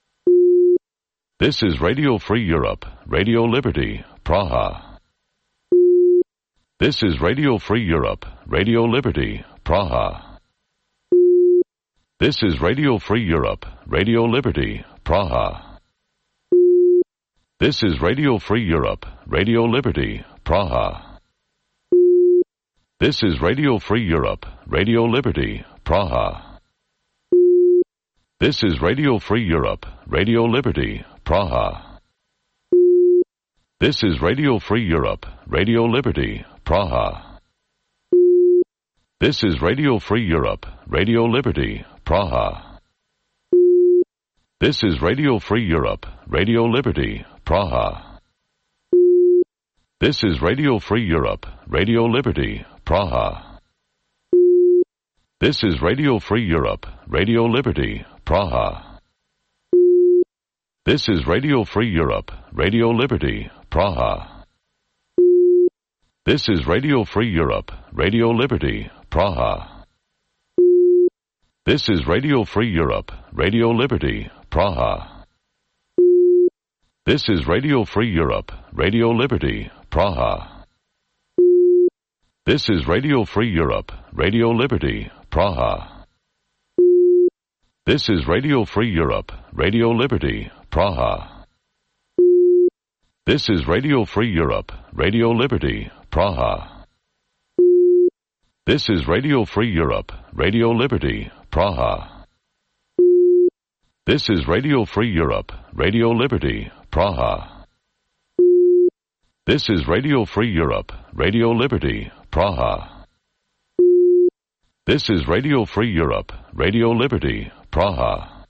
This is Radio Free Europe, Radio Liberty, Praha. This is Radio Free Europe, Radio Liberty, Praha. This is Radio Free Europe, Radio Liberty, Praha. This is Radio Free Europe, Radio Liberty, Praha. This is Radio Free Europe, Radio Liberty, Praha. This is Radio Free Europe, Radio Liberty, Praha. This is Radio Free Europe, Radio Liberty, Praha. This is Radio Free Europe, Radio Liberty, Praha. This is Radio Free Europe, Radio Liberty, Praha. This is Radio Free Europe, Radio Liberty, Praha. This is Radio Free Europe, Radio Liberty, Praha. This is Radio Free Europe, Radio Liberty, Praha. This is Radio Free Europe, Radio Liberty, Praha. This is Radio Free Europe, Radio Liberty, Praha. This is Radio Free Europe, Radio Liberty, Praha. This is Radio Free Europe, Radio Liberty, Praha. This is Radio Free Europe, Radio Liberty, Praha. This is Radio Free Europe, Radio Liberty, Praha. This is Radio Free Europe, Radio Liberty, Praha. This is Radio Free Europe, Radio Liberty, Praha. This is Radio Free Europe, Radio Liberty, Praha. This is Radio Free Europe, Radio Liberty, Praha.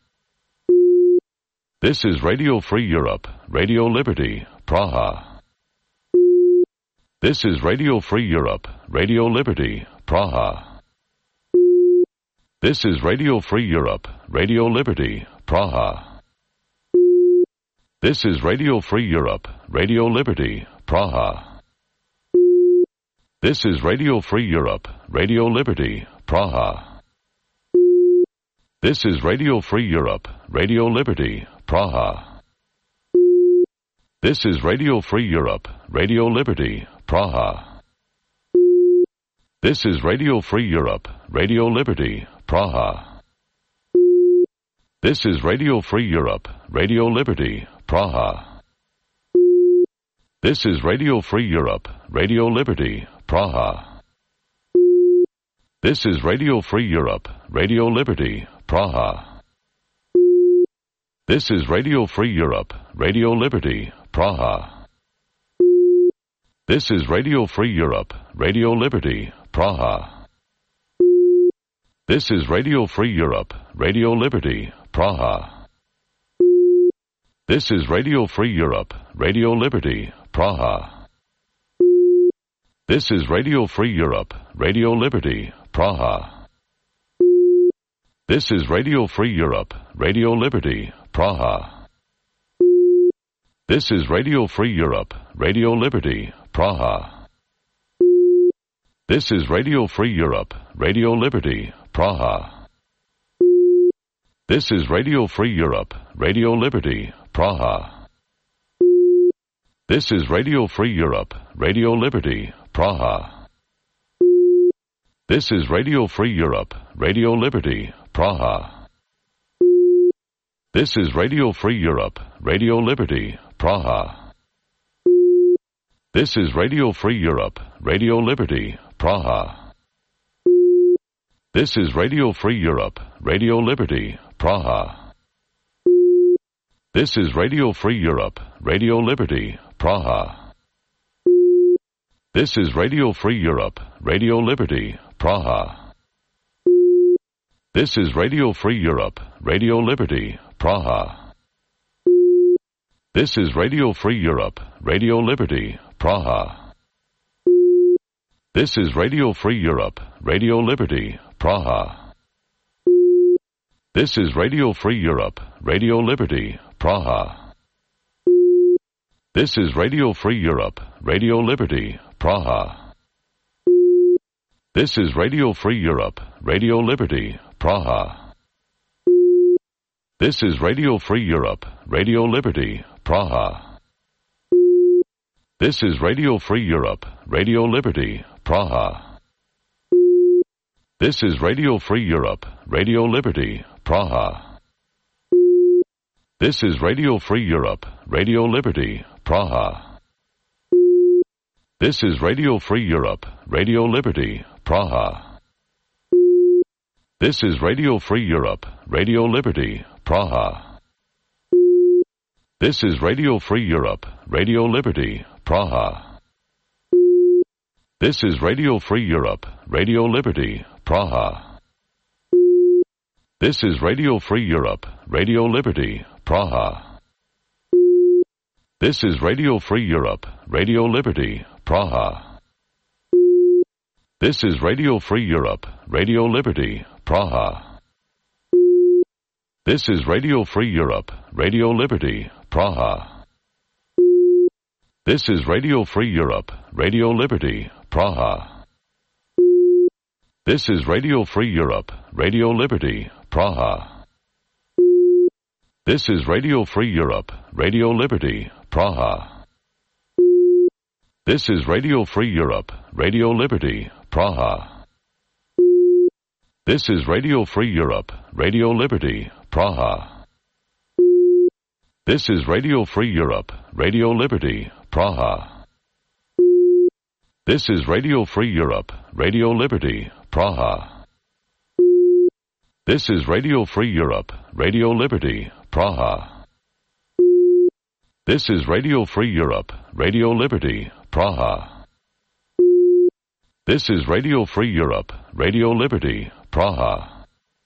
This is Radio Free Europe, Radio Liberty, Praha. This is Radio Free Europe, Radio Liberty, Praha. This is Radio Free Europe, Radio Liberty, Praha. This is Radio Free Europe, Radio Liberty, Praha. This is Radio Free Europe, Radio Liberty, Praha. This is Radio Free Europe, Radio Liberty, Praha. This is Radio Free Europe, Radio Liberty, Praha. This is Radio Free Europe, Radio Liberty, Praha. This is Radio Free Europe, Radio Liberty, Praha. This is Radio Free Europe, Radio Liberty, Praha. This is Radio Free Europe, Radio Liberty, Praha. This is Radio Free Europe, Radio Liberty, Praha. This is Radio Free Europe, Radio Liberty, Praha. This is Radio Free Europe, Radio Liberty, Praha. This is Radio Free Europe, Radio Liberty, Praha. This is Radio Free Europe, Radio Liberty, Praha. This is Radio Free Europe, Radio Liberty, Praha. This is Radio Free Europe, Radio Liberty, Praha. This is Radio Free Europe, Radio Liberty, Praha. This is Radio Free Europe, Radio Liberty, Praha. This is Radio Free Europe, Radio Liberty, Praha. This is Radio Free Europe, Radio Liberty, Praha. This is Radio Free Europe, Radio Liberty, Praha. This is Radio Free Europe, Radio Liberty, Praha. This is Radio Free Europe, Radio Liberty, Praha. This is Radio Free Europe, Radio Liberty, Praha. This is Radio Free Europe, Radio Liberty, Praha. This is Radio Free Europe, Radio Liberty, Praha. This is Radio Free Europe, Radio Liberty, Praha. This is Radio Free Europe, Radio Liberty, Praha. This is Radio Free Europe, Radio Liberty, Praha. This is Radio Free Europe, Radio Liberty, Praha. This is Radio Free Europe, Radio Liberty, Praha. This is Radio Free Europe, Radio Liberty, Praha. This is Radio Free Europe, Radio Liberty, Praha. This is Radio Free Europe, Radio Liberty, Praha. This is Radio Free Europe, Radio Liberty, Praha. This is Radio Free Europe, Radio Liberty, Praha. This is Radio Free Europe, Radio Liberty, Praha. This is Radio Free Europe, Radio Liberty, Praha. This is Radio Free Europe, Radio Liberty, Praha. This is Radio Free Europe, Radio Liberty, Praha. This is Radio Free Europe, Radio Liberty, Praha. This is Radio Free Europe, Radio Liberty, Praha. This is Radio Free Europe, Radio Liberty, Praha. This is Radio Free Europe, Radio Liberty, Praha. This is Radio Free Europe, Radio Liberty, Praha. This is Radio Free Europe, Radio Liberty, Praha. This is Radio Free Europe, Radio Liberty, Praha. This is Radio Free Europe, Radio Liberty, Praha. This is Radio Free Europe, Radio Liberty, Praha. This is Radio Free Europe, Radio Liberty, Praha. This is Radio Free Europe, Radio Liberty, Praha. This is Radio Free Europe, Radio Liberty, Praha. This is Radio Free Europe, Radio Liberty, Praha.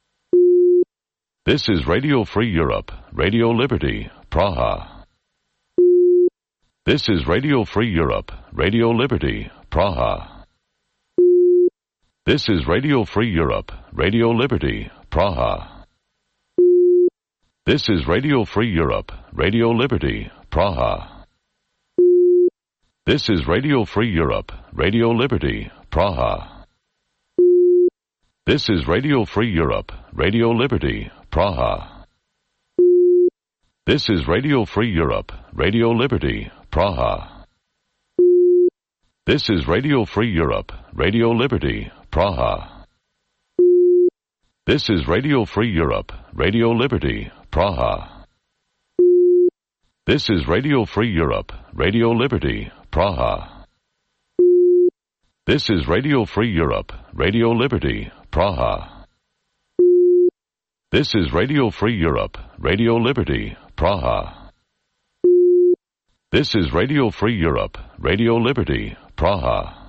This is Radio Free Europe, Radio Liberty, Praha. This is Radio Free Europe, Radio Liberty, Praha. This is Radio Free Europe, Radio Liberty, Praha. This is Radio Free Europe, Radio Liberty, Praha. This is Radio Free Europe, Radio Liberty, Praha. This is Radio Free Europe, Radio Liberty, Praha. This is Radio Free Europe, Radio Liberty, Praha. This is Radio Free Europe, Radio Liberty, Praha. This is Radio Free Europe, Radio Liberty, Praha. This is Radio Free Europe, Radio Liberty, Praha. This is Radio Free Europe, Radio Liberty, Praha. This is Radio Free Europe, Radio Liberty, Praha. This is Radio Free Europe, Radio Liberty, Praha.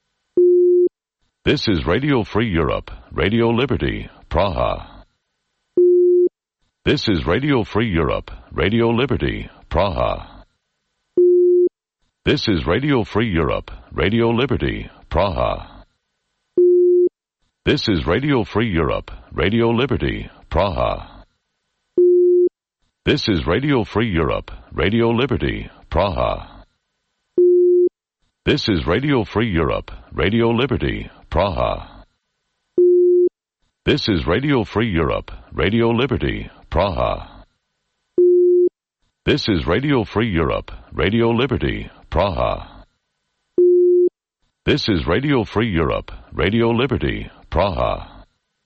This is Radio Free Europe, Radio Liberty, Praha. This is Radio Free Europe, Radio Liberty, Praha. This is Radio Free Europe, Radio Liberty, Praha. This is Radio Free Europe, Radio Liberty, Praha. This is Radio Free Europe, Radio Liberty, Praha. This is Radio Free Europe, Radio Liberty, Praha. This is Radio Free Europe, Radio Liberty, Praha. This is Radio Free Europe, Radio Liberty, Praha. This is Radio Free Europe, Radio Liberty, Praha.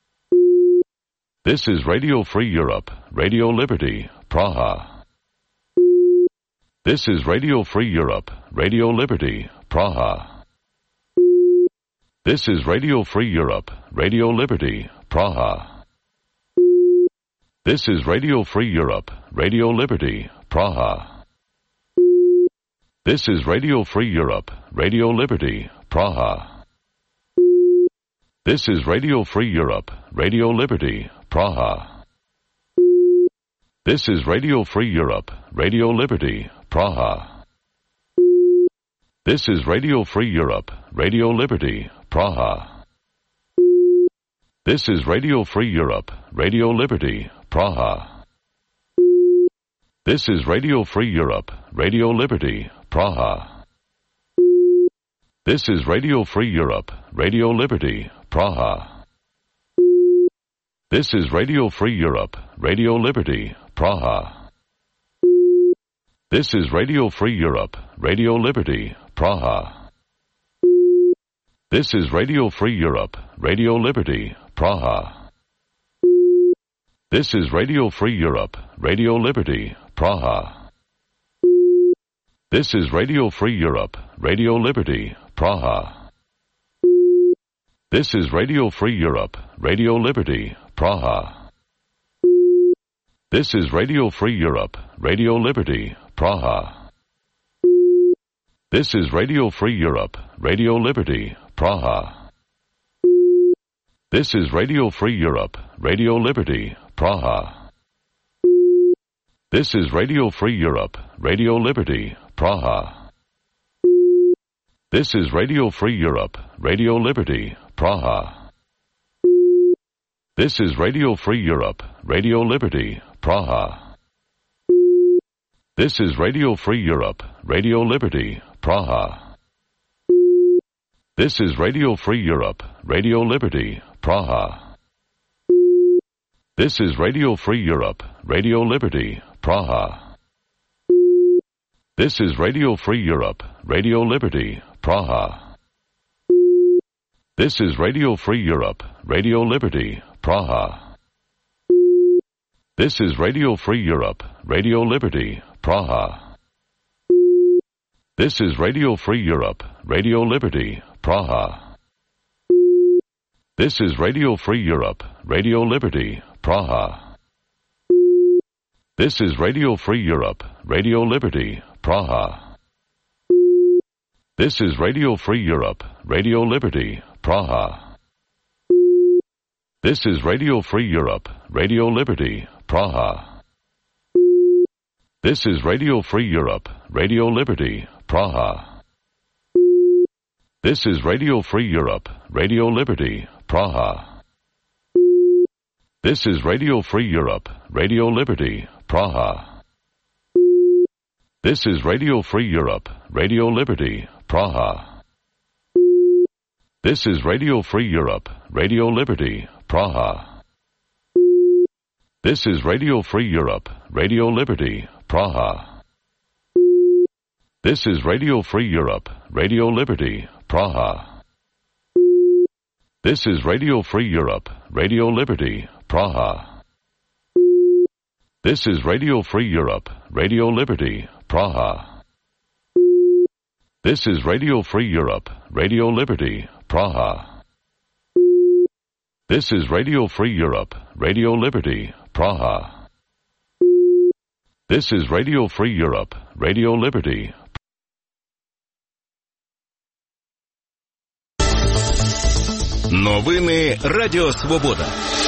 This is Radio Free Europe, Radio Liberty, Praha. This is Radio Free Europe, Radio Liberty, Praha. This is Radio Free Europe, Radio Liberty, Praha. This is Radio Free Europe, Radio Liberty, Praha. This is Radio Free Europe, Radio Liberty, Praha. This is Radio Free Europe, Radio Liberty, Praha. This is Radio Free Europe, Radio Liberty, Praha. This is Radio Free Europe, Radio Liberty, Praha. This is Radio Free Europe, Radio Liberty, Praha. This is Radio Free Europe, Radio Liberty, Praha. This is Radio Free Europe, Radio Liberty, Praha. This is Radio Free Europe, Radio Liberty, Praha. This is Radio Free Europe, Radio Liberty, Praha. This is Radio Free Europe, Radio Liberty, Praha. This is Radio Free Europe, Radio Liberty, Praha. This is Radio Free Europe, Radio Liberty, Praha. This is Radio Free Europe, Radio Liberty, Praha. This is Radio Free Europe, Radio Liberty, Praha. This is Radio Free Europe, Radio Liberty, Praha. This is Radio Free Europe, Radio Liberty, Praha. This is Radio Free Europe, Radio Liberty, Praha. This is Radio Free Europe, Radio Liberty, Praha. This is Radio Free Europe, Radio Liberty, Praha. This is Radio Free Europe, Radio Liberty, Praha. This is Radio Free Europe, Radio Liberty, Praha. This is Radio Free Europe, Radio Liberty, Praha. This is Radio Free Europe, Radio Liberty, Praha. This is Radio Free Europe, Radio Liberty, Praha. This is Radio Free Europe, Radio Liberty, Praha. This is Radio Free Europe, Radio Liberty, Praha. This is Radio Free Europe, Radio Liberty, Praha. This is Radio Free Europe, Radio Liberty, Praha. This is Radio Free Europe, Radio Liberty, Praha. This is Radio Free Europe, Radio Liberty, Praha. This is Radio Free Europe, Radio Liberty, Praha. This is Radio Free Europe, Radio Liberty, Praha. This is Radio Free Europe, Radio Liberty, Praha. This is Radio Free Europe, Radio Liberty, Praha. This is Radio Free Europe, Radio Liberty, Praha. This is Radio Free Europe, Radio Liberty, Praha. This is Radio Free Europe, Radio Liberty, Praha. This is Radio Free Europe, Radio Liberty, Praha. This is Radio Free Europe, Radio Liberty, Praha. This is Radio Free Europe, Radio Liberty, Praha. This is Radio Free Europe, Radio Liberty, Praha. This is Radio Free Europe, Radio Liberty. Новини Радіо Свобода.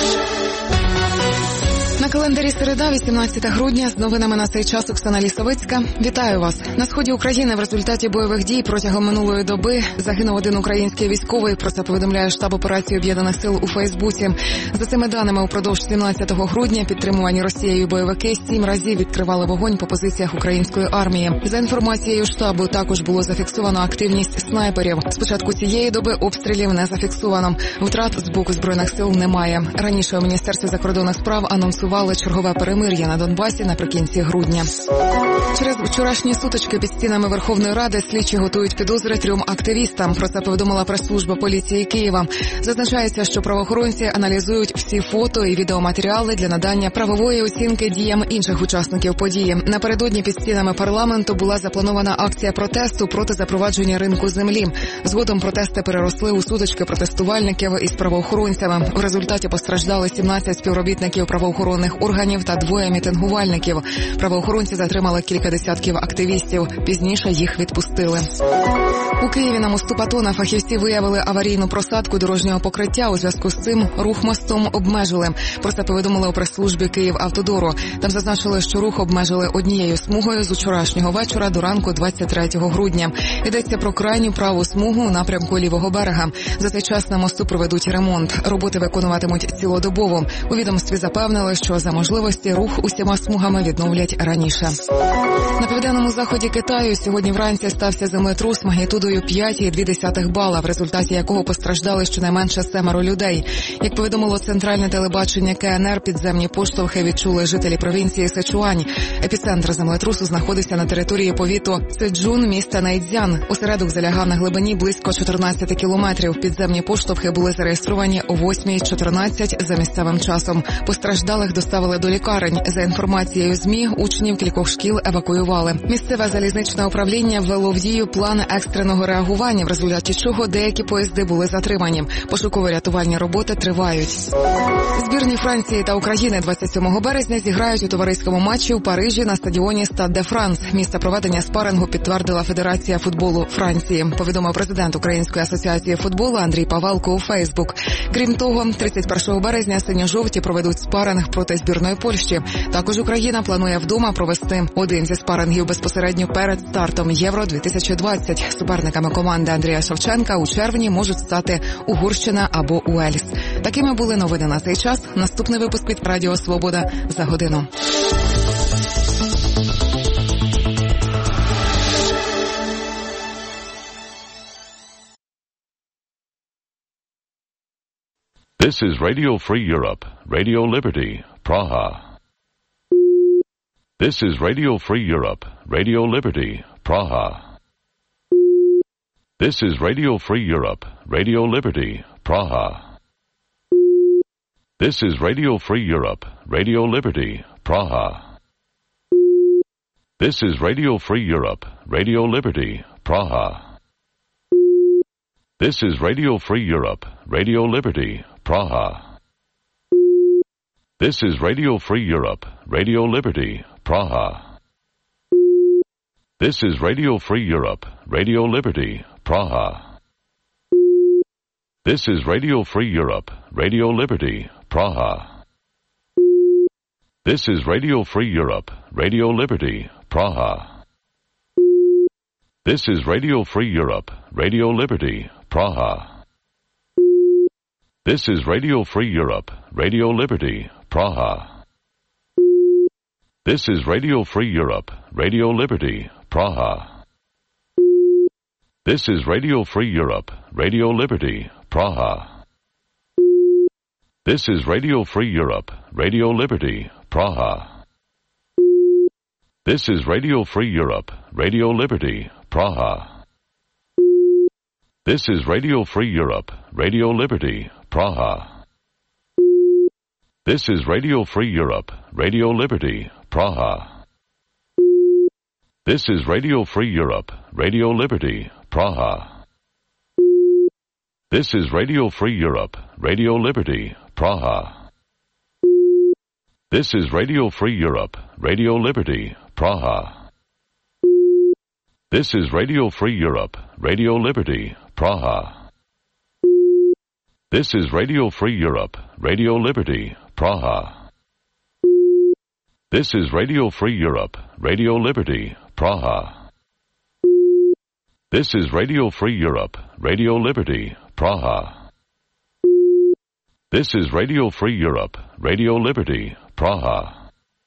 На календарі середа, вісімнадцяте грудня, з новинами на цей час Оксана Лісовицька. Вітаю вас. На сході України в результаті бойових дій протягом минулої доби загинув один український військовий. Про це повідомляє штаб операції Об'єднаних сил у Фейсбуці. За цими даними, упродовж сімнадцятого грудня підтримувані Росією бойовики сім разів відкривали вогонь по позиціях української армії. За інформацією штабу, також було зафіксовано активність снайперів. З початку цієї доби обстрілів не зафіксовано. Втрат з боку Збройних сил немає. Раніше у Міністерстві закордонних справ анонсували чергове перемир'я на Донбасі наприкінці грудня. Через вчорашні сутички під стінами Верховної Ради слідчі готують підозри трьом активістам. Про це повідомила прес-служба поліції Києва. Зазначається, що правоохоронці аналізують всі фото і відеоматеріали для надання правової оцінки діям інших учасників події. Напередодні під стінами парламенту була запланована акція протесту проти запровадження ринку землі. Згодом протести переросли у сутички протестувальників із правоохоронцями. В результаті постраждали сімнадцять співробітників правоохоронних органів та двоє мітингувальників. Правоохоронці затримали кілька десятків активістів. Пізніше їх відпустили. У Києві на мосту Патона фахівці виявили аварійну просадку дорожнього покриття. У зв'язку з цим рух мостом обмежили. Про це повідомили у прес-службі Київавтодору. Там зазначили, що рух обмежили однією смугою з учорашнього вечора до ранку двадцять третього грудня. Йдеться про крайню праву смугу у напрямку лівого берега. За цей час на мосту проведуть ремонт. Роботи виконуватимуть цілодобово. У відомстві запевнили, що за можливості рух усіма смугами відновлять раніше. На південному заході Китаю сьогодні вранці стався землетрус магнітудою п'ять цілих дві десятих бала, в результаті якого постраждали щонайменше семеро людей. Як повідомило центральне телебачення КНР, підземні поштовхи відчули жителі провінції Сичуань. Епіцентр землетрусу знаходився на території повіту Цзеджун, міста Найцзян. Осередок залягав на глибині близько чотирнадцять кілометрів. Підземні поштовхи були зареєстровані о восьмій чотирнадцять за місцевим часом. Постраждалих доставили до лікарень. За інформацією ЗМІ, учнів кількох шкіл евакуювали. Місцеве залізничне управління ввело в дію план екстреного реагування, в результаті чого деякі поїзди були затримані. Пошуково-рятувальні роботи тривають. Збірні Франції та України двадцять сьомого березня зіграють у товариському матчі у Парижі на стадіоні Стад де Франс. Місце проведення спарингу підтвердила Федерація футболу Франції, повідомив президент Української асоціації футболу Андрій Павелко у Фейсбук. Крім того, тридцять першого березня синьо-жовті проведуть спаринг проти збірної Польщі. Також Україна планує вдома провести один зі спарингів безпосередньо перед стартом Євро дві тисячі двадцять. Суперниками команди Андрія Шевченка у червні можуть стати Угорщина або Уельс. Такими були новини на цей час. Наступний випуск від Радіо Свобода за годину. This is Radio Free Europe, Radio Liberty, Praha. This is Radio Free Europe, Radio Liberty, Praha. This is Radio Free Europe, Radio Liberty, Praha. This is Radio Free Europe, Radio Liberty, Praha. This is Radio Free Europe, Radio Liberty, Praha. This is Radio Free Europe, Radio Liberty, Praha. This is Radio Free Europe, Radio Liberty, Praha. This is Radio Free Europe, Radio Liberty, Praha. This is Radio Free Europe, Radio Liberty, Praha. This is Radio Free Europe, Radio Liberty, Praha. This is Radio Free Europe, Radio Liberty, Praha. This is Radio Free Europe, Radio Liberty, Praha. This is Radio Free Europe, Radio Liberty, Praha. This is Radio Free Europe, Radio Liberty, Praha. This is Radio Free Europe, Radio Liberty, Praha. This is Radio Free Europe, Radio Liberty, Praha. This is Radio Free Europe, Radio Liberty, Praha. This is Radio Free Europe, Radio Liberty, Praha. This is Radio Free Europe, Radio Liberty, Praha. This is Radio Free Europe, Radio Liberty, Praha. This is Radio Free Europe, Radio Liberty, Praha. This is Radio Free Europe, Radio Liberty, Praha. This is Radio Free Europe, Radio Liberty, Praha. This is Radio Free Europe, Radio Liberty, Praha. This is Radio Free Europe, Radio Liberty, Praha. This is Radio Free Europe, Radio Liberty, Praha.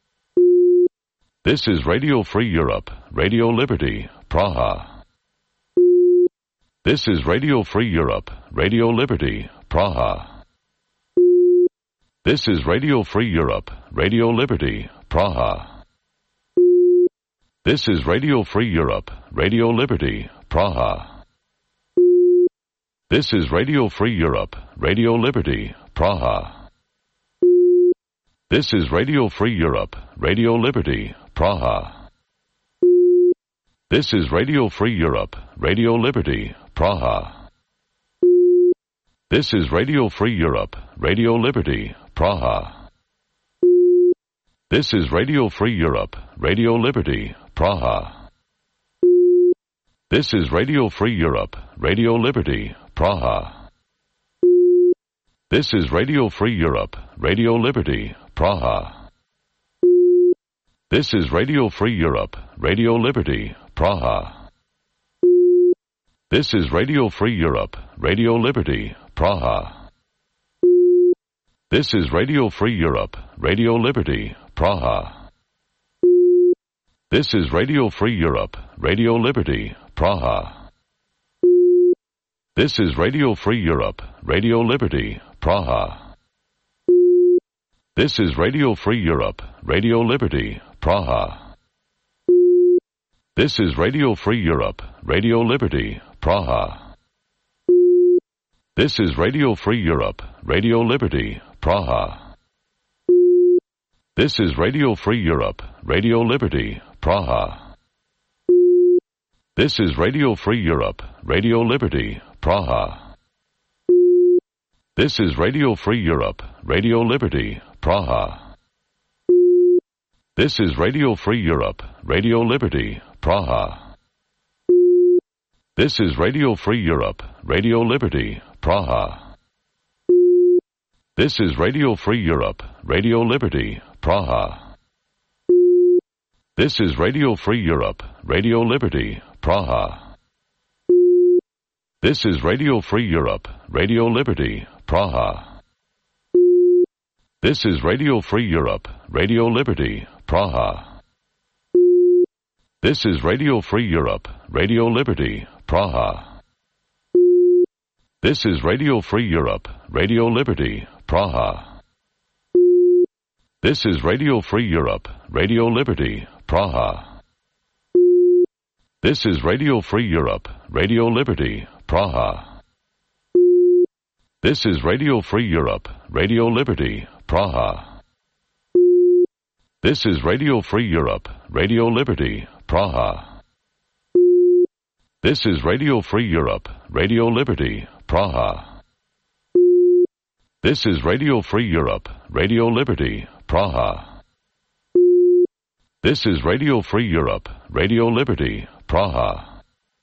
This is Radio Free Europe, Radio Liberty, Praha. This is Radio Free Europe, Radio Liberty, Praha. This is Radio Free Europe, Radio Liberty, Praha. This is Radio Free Europe, Radio Liberty, Praha. This is Radio Free Europe, Radio Liberty, Praha. This is Radio Free Europe, Radio Liberty, Praha. This is Radio Free Europe, Radio Liberty, Praha. This is Radio Free Europe, Radio Liberty, Praha. This is Radio Free Europe, Radio Liberty, Praha. This is Radio Free Europe, Radio Liberty, Praha. This is Radio Free Europe, Radio Liberty, Praha. This is Radio Free Europe, Radio Liberty, Praha. This is Radio Free Europe, Radio Liberty, Praha. This is Radio Free Europe, Radio Liberty, Praha. This is Radio Free Europe, Radio Liberty, Praha. This is Radio Free Europe, Radio Liberty, Praha. This is Radio Free Europe, Radio Liberty, Praha. This is Radio Free Europe, Radio Liberty, Praha. This is Radio Free Europe, Radio Liberty, Praha. This is Radio Free Europe, Radio Liberty, Praha. This is Radio Free Europe, Radio Liberty, Praha. This is Radio Free Europe, Radio Liberty, Praha. This is Radio Free Europe, Radio Liberty, Praha. This is Radio Free Europe, Radio Liberty, Praha. This is Radio Free Europe, Radio Liberty, Praha. This is Radio Free Europe, Radio Liberty, Praha. This is Radio Free Europe, Radio Liberty, Praha. This is Radio Free Europe, Radio Liberty, Praha. This is Radio Free Europe, Radio Liberty, Praha. This is Radio Free Europe, Radio Liberty, Praha. This is Radio Free Europe, Radio Liberty, Praha. This is Radio Free Europe, Radio Liberty, Praha. This is Radio Free Europe, Radio Liberty, Praha. This is Radio Free Europe, Radio Liberty, Praha. This is Radio Free Europe, Radio Liberty, Praha. This is Radio Free Europe, Radio Liberty, Praha. This is Radio Free Europe, Radio Liberty, Praha.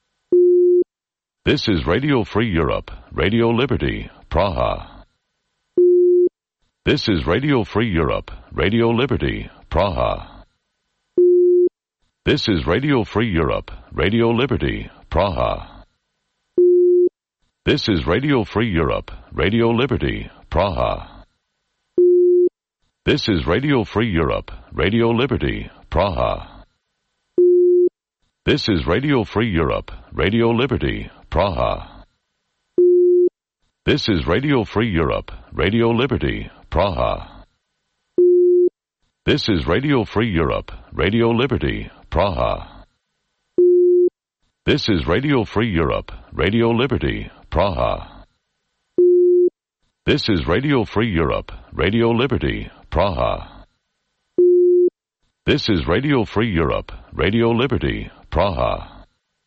This is Radio Free Europe, Radio Liberty, Praha. This is Radio Free Europe, Radio Liberty, Praha. This is Radio Free Europe, Radio Liberty, Praha. This is Radio Free Europe, Radio Liberty, Praha. This is Radio Free Europe, Radio Liberty, Praha. This is Radio Free Europe, Radio Liberty, Praha. This is Radio Free Europe, Radio Liberty, Praha. This is Radio Free Europe, Radio Liberty, Praha. This is Radio Free Europe, Radio Liberty, Praha. This is Radio Free Europe, Radio Liberty, Praha. This is Radio Free Europe, Radio Liberty, Praha.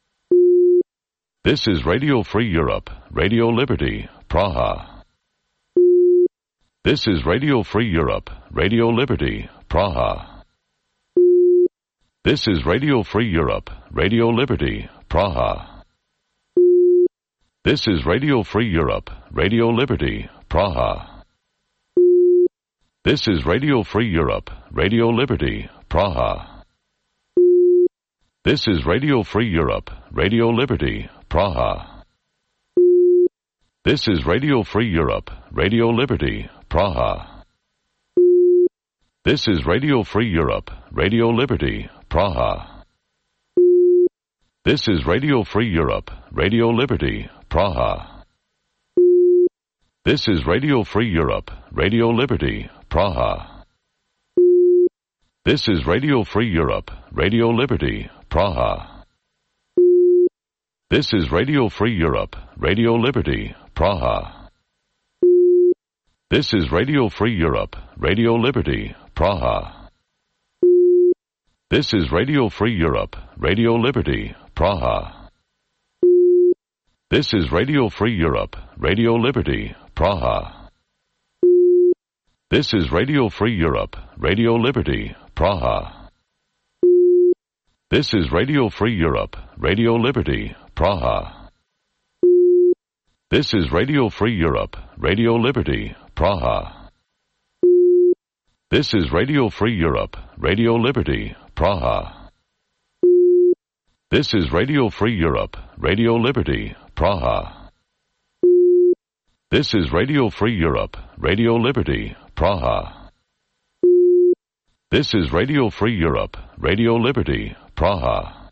This is Radio Free Europe, Radio Liberty, Praha. This is Radio Free Europe, Radio Liberty, Praha. This is Radio Free Europe, Radio Liberty, Praha. This is Radio Free Europe, Radio Liberty, Praha. This is Radio Free Europe, Radio Liberty, Praha. This is Radio Free Europe, Radio Liberty, Praha. This is Radio Free Europe, Radio Liberty, Praha. This is Radio Free Europe, Radio Liberty, Praha. This is Radio Free Europe, Radio Liberty, Praha. This is Radio Free Europe, Radio Liberty, Praha. This is Radio Free Europe, Radio Liberty, Praha. This is Radio Free Europe, Radio Liberty, Praha. This is Radio Free Europe, Radio Liberty, Praha. This is Radio Free Europe, Radio Liberty, Praha. This is Radio Free Europe, Radio Liberty, Praha. This is Radio Free Europe, Radio Liberty, Praha. This is Radio Free Europe, Radio Liberty, Praha. This is Radio Free Europe, Radio Liberty, Praha. This is Radio Free Europe, Radio Liberty, Praha. This is Radio Free Europe, Radio Liberty, Praha. This is Radio Free Europe, Radio Liberty, Praha. This is Radio Free Europe, Radio Liberty, Praha.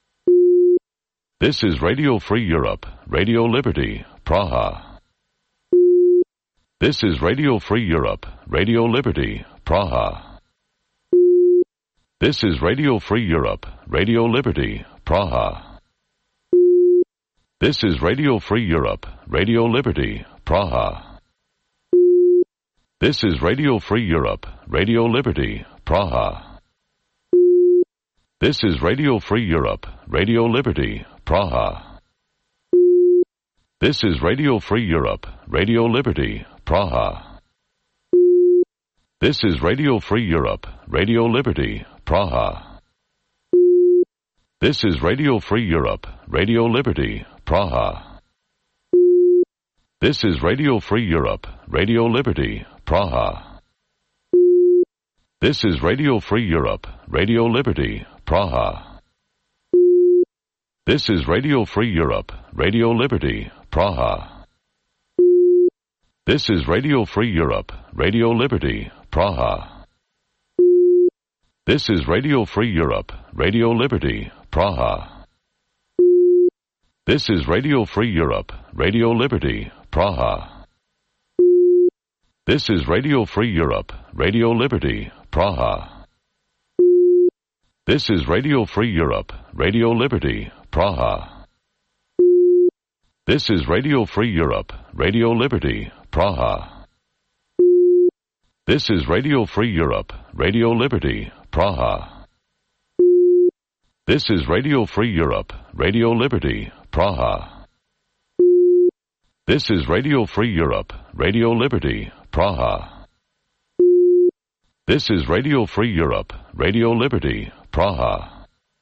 This is Radio Free Europe, Radio Liberty, Praha. This is Radio Free Europe, Radio Liberty, Praha. This is Radio Free Europe, Radio Liberty, Praha. This is Radio Free Europe, Radio Liberty, Praha. This is Radio Free Europe, Radio Liberty, Praha. This is Radio Free Europe, Radio Liberty, Praha. This is Radio Free Europe, Radio Liberty, Praha. This is Radio Free Europe, Radio Liberty, Praha. This is Radio Free Europe, Radio Liberty, Praha. This is Radio Free Europe, Radio Liberty, Praha. This is Radio Free Europe, Radio Liberty, Praha. This is Radio Free Europe, Radio Liberty, Praha. This is Radio Free Europe, Radio Liberty, Praha. This is Radio Free Europe, Radio Liberty, Praha. This is Radio Free Europe, Radio Liberty, Praha. This is Radio Free Europe, Radio Liberty, Praha. This is Radio Free Europe, Radio Liberty, Praha. This is Radio Free Europe, Radio Liberty, Praha. This is Radio Free Europe, Radio Liberty, Praha. This is Radio Free Europe, Radio Liberty, Praha. This is Radio Free Europe, Radio Liberty, Praha. This is Radio Free Europe, Radio Liberty, Praha.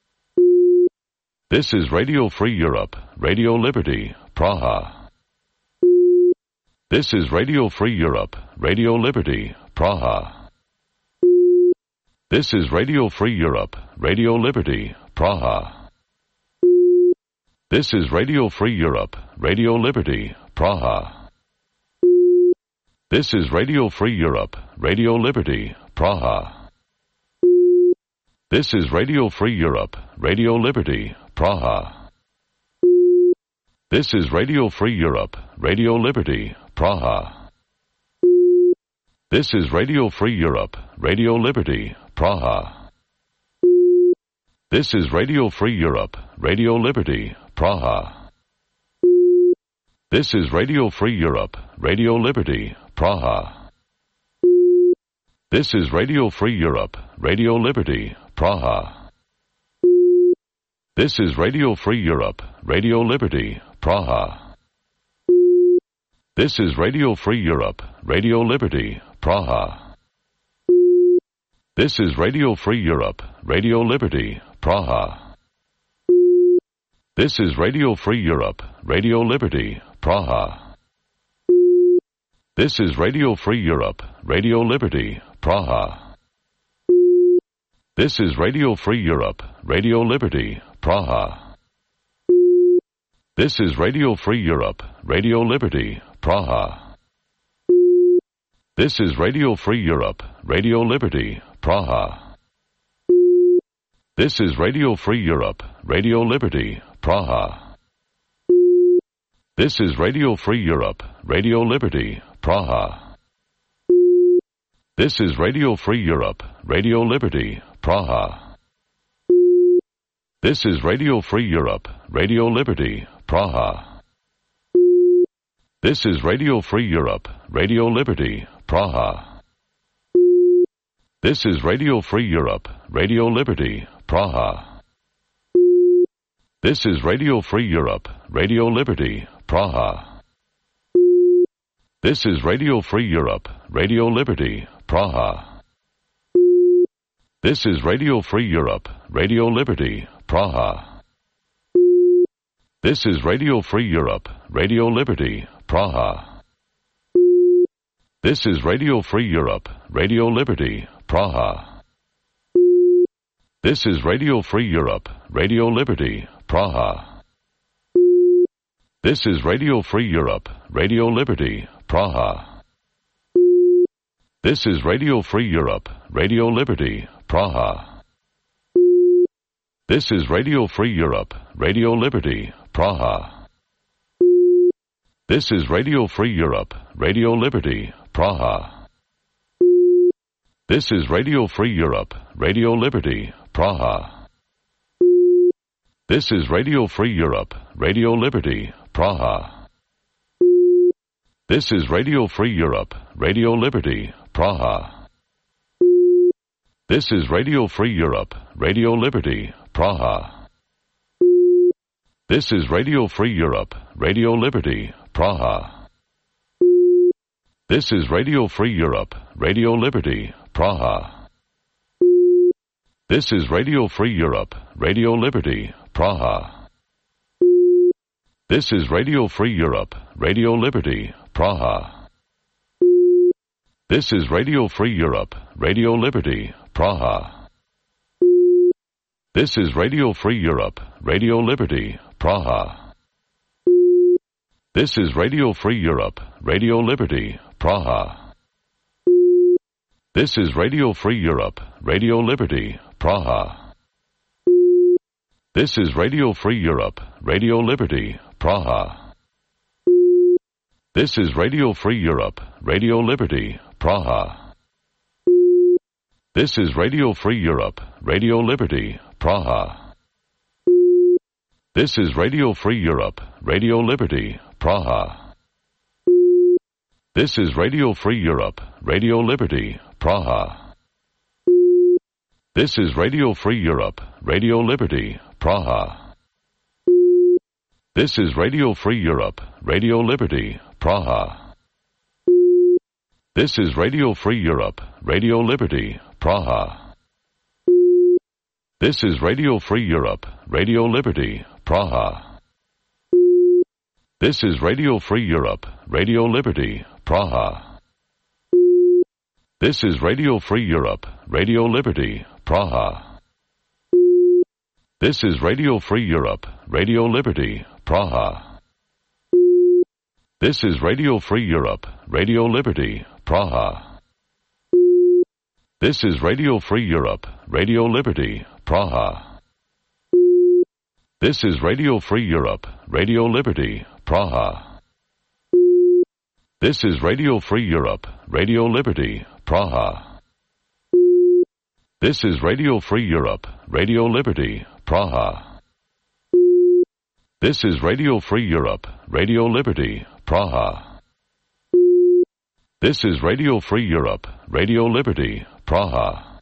This is Radio Free Europe, Radio Liberty, Praha. This is Radio Free Europe, Radio Liberty, Praha. This is Radio Free Europe, Radio Liberty, Praha. This is Radio Free Europe, Radio Liberty, Praha. This is Radio Free Europe, Radio Liberty, Praha. This is Radio Free Europe, Radio Liberty, Praha. This is Radio Free Europe, Radio Liberty, Praha. This is Radio Free Europe, Radio Liberty, Praha. This is Radio Free Europe, Radio Liberty, Praha. This is Radio Free Europe, Radio Liberty, Praha. This is Radio Free Europe, Radio Liberty, Praha. This is Radio Free Europe, Radio Liberty, Praha. This is Radio Free Europe, Radio Liberty, Praha. This is Radio Free Europe, Radio Liberty, Praha. This is Radio Free Europe, Radio Liberty, Praha. This is Radio Free Europe, Radio Liberty, Praha. This is Radio Free Europe, Radio Liberty, Praha. This is Radio Free Europe, Radio Liberty, Praha. This is Radio Free Europe, Radio Liberty, Praha. This is Radio Free Europe, Radio Liberty, Praha. This is Radio Free Europe, Radio Liberty, Praha. This is Radio Free Europe, Radio Liberty, Praha. This is Radio Free Europe, Radio Liberty, Praha. This is Radio Free Europe, Radio Liberty, Praha. This is Radio Free Europe, Radio Liberty, Praha. This is Radio Free Europe, Radio Liberty, Praha. This is Radio Free Europe, Radio Liberty, Praha. This is Radio Free Europe, Radio Liberty, Praha. This is Radio Free Europe, Radio Liberty, Praha. This is Radio Free Europe, Radio Liberty, Praha. This is Radio Free Europe, Radio Liberty, Praha. This is Radio Free Europe, Radio Liberty, Praha. This is Radio Free Europe, Radio Liberty, Praha. This is Radio Free Europe, Radio Liberty, Praha. This is Radio Free Europe, Radio Liberty, Praha. This is Radio Free Europe, Radio Liberty, Praha. This is Radio Free Europe, Radio Liberty, Praha. This is Radio Free Europe, Radio Liberty, Praha. This is Radio Free Europe, Radio Liberty, Praha. This is Radio Free Europe, Radio Liberty, Praha. This is Radio Free Europe, Radio Liberty, Praha. This is Radio Free Europe, Radio Liberty, Praha. This is Radio Free Europe, Radio Liberty, Praha. This is Radio Free Europe, Radio Liberty, Praha. This is Radio Free Europe, Radio Liberty, Praha. This is Radio Free Europe, Radio Liberty, Praha. This is Radio Free Europe, Radio Liberty, Praha. This is Radio Free Europe, Radio Liberty, Praha. This is Radio Free Europe, Radio Liberty, Praha. This is Radio Free Europe, Radio Liberty, Praha. This is Radio Free Europe, Radio Liberty, Praha. This is Radio Free Europe, Radio Liberty, Praha. This is Radio Free Europe, Radio Liberty, Praha. This is Radio Free Europe, Radio Liberty, Praha. This is Radio Free Europe, Radio Liberty, Praha. This is Radio Free Europe, Radio Liberty, Praha. This is Radio Free Europe, Radio Liberty, Praha. This is Radio Free Europe, Radio Liberty, Praha. This is Radio Free Europe, Radio Liberty, Praha. This is Radio Free Europe, Radio Liberty, Praha. This is Radio Free Europe, Radio Liberty, Praha. This is Radio Free Europe, Radio Liberty, Praha. This is Radio Free Europe, Radio Liberty, Praha. This is Radio Free Europe, Radio Liberty, Praha. This is Radio Free Europe, Radio Liberty, Praha. This is Radio Free Europe, Radio Liberty, Praha.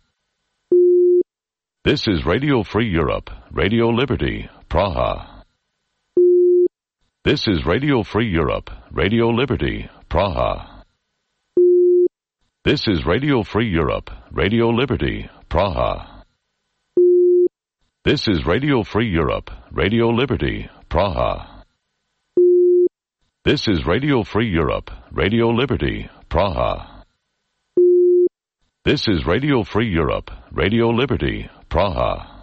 This is Radio Free Europe, Radio Liberty, Praha. This is Radio Free Europe, Radio Liberty, Praha. This is Radio Free Europe, Radio Liberty, Praha. This is Radio Free Europe, Radio Liberty, Praha. This is Radio Free Europe, Radio Liberty, Praha. This is Radio Free Europe, Radio Liberty, Praha.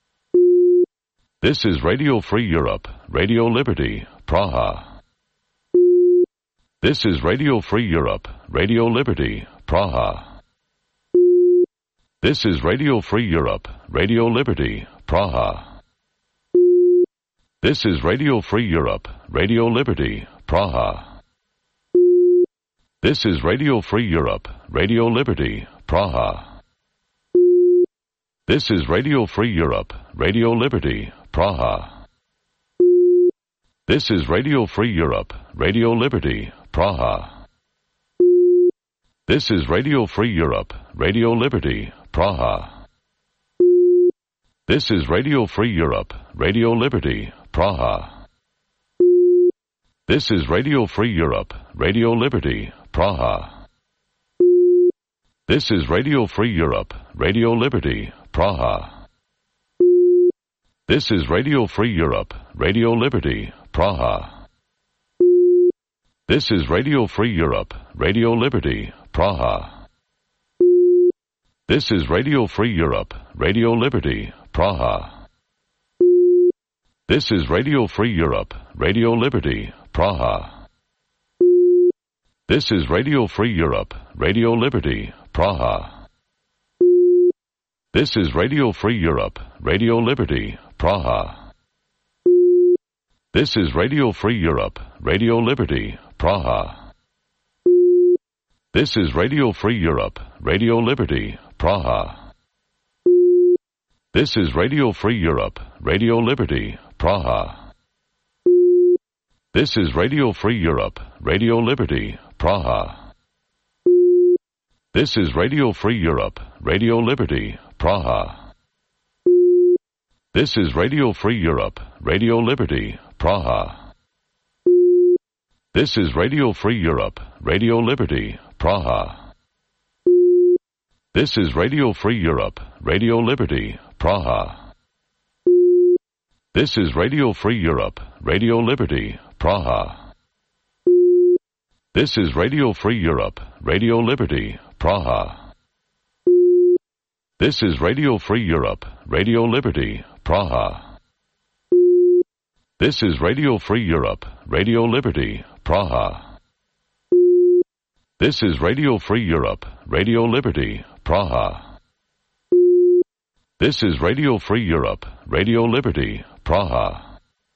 This is Radio Free Europe, Radio Liberty, Praha. This is Radio Free Europe, Radio Liberty, Praha. This is Radio Free Europe, Radio Liberty, Praha. This is Radio Free Europe, Radio Liberty, Praha. This is Radio Free Europe, Radio Liberty, Praha. This is Radio Free Europe, Radio Liberty, Praha. This is Radio Free Europe, Radio Liberty, Praha. This is Radio Free Europe, Radio Liberty, Praha. This is Radio Free Europe, Radio Liberty, Praha. This is Radio Free Europe, Radio Liberty, Praha. This is Radio Free Europe, Radio Liberty, Praha. This is Radio Free Europe, Radio Liberty, Praha. This is Radio Free Europe, Radio Liberty, Praha. This is Radio Free Europe, Radio Liberty, Praha. This is Radio Free Europe, Radio Liberty, Praha. This is Radio Free Europe, Radio Liberty, Praha. This is Radio Free Europe, Radio Liberty, Praha. This is Radio Free Europe, Radio Liberty, Praha. This is Radio Free Europe, Radio Liberty, Praha. This is Radio Free Europe, Radio Liberty, Praha. This is Radio Free Europe, Radio Liberty, Praha. This is Radio Free Europe, Radio Liberty, Praha. This is Radio Free Europe, Radio Liberty, Praha. This is Radio Free Europe, Radio Liberty, Praha. This is Radio Free Europe, Radio Liberty, Praha. This is Radio Free Europe, Radio Liberty, Praha. This is Radio Free Europe, Radio Liberty, Praha. This is Radio Free Europe, Radio Liberty, Praha. This is Radio Free Europe, Radio Liberty, Praha. This is Radio Free Europe, Radio Liberty, Praha. This is Radio Free Europe, Radio Liberty, Praha.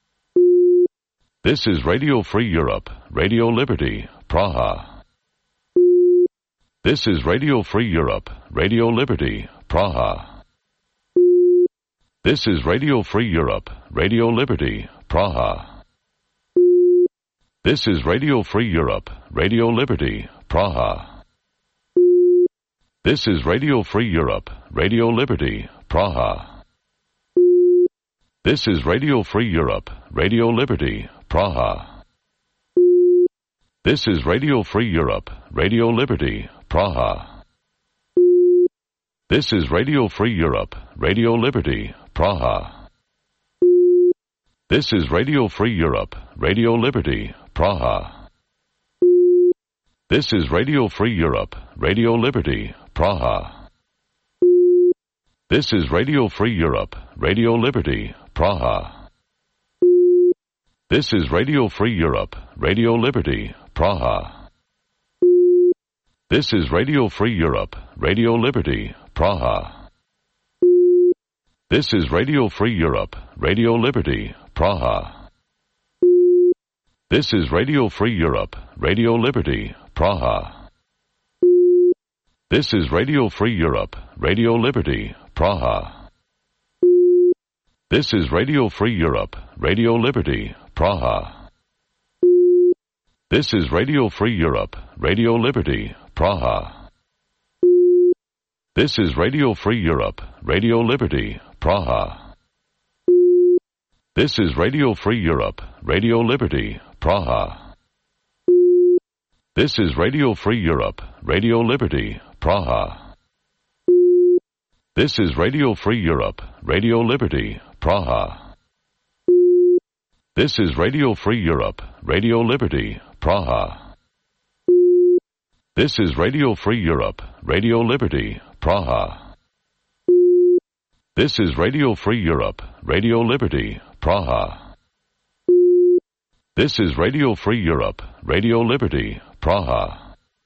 This is Radio Free Europe, Radio Liberty, Praha. This is Radio Free Europe, Radio Liberty, Praha. This is Radio Free Europe, Radio Liberty, Praha. This is Radio Free Europe, Radio Liberty, Praha. This is Radio Free Europe, Radio Liberty, Praha. This is Radio Free Europe, Radio Liberty, Praha. This is Radio Free Europe, Radio Liberty, Praha. This is Radio Free Europe, Radio Liberty, Praha. This is Radio Free Europe, Radio Liberty, Praha. This is Radio Free Europe, Radio Liberty, Praha. This is Radio Free Europe, Radio Liberty, Praha. This is Radio Free Europe, Radio Liberty, Praha. This is Radio Free Europe, Radio Liberty, Praha. This is Radio Free Europe, Radio Liberty, Praha. This is Radio Free Europe, Radio Liberty, Praha. This is Radio Free Europe, Radio Liberty, Praha. This is Radio Free Europe, Radio Liberty, Praha. This is Radio Free Europe, Radio Liberty, Praha. This is Radio Free Europe, Radio Liberty, Praha. This is Radio Free Europe, Radio Liberty, Praha. This is Radio Free Europe, Radio Liberty, Praha. This is Radio Free Europe, Radio Liberty, Praha. This is Radio Free Europe, Radio Liberty, Praha. This is Radio Free Europe, Radio Liberty, Praha. This is Radio Free Europe, Radio Liberty, Praha. This is Radio Free Europe, Radio Liberty, Praha.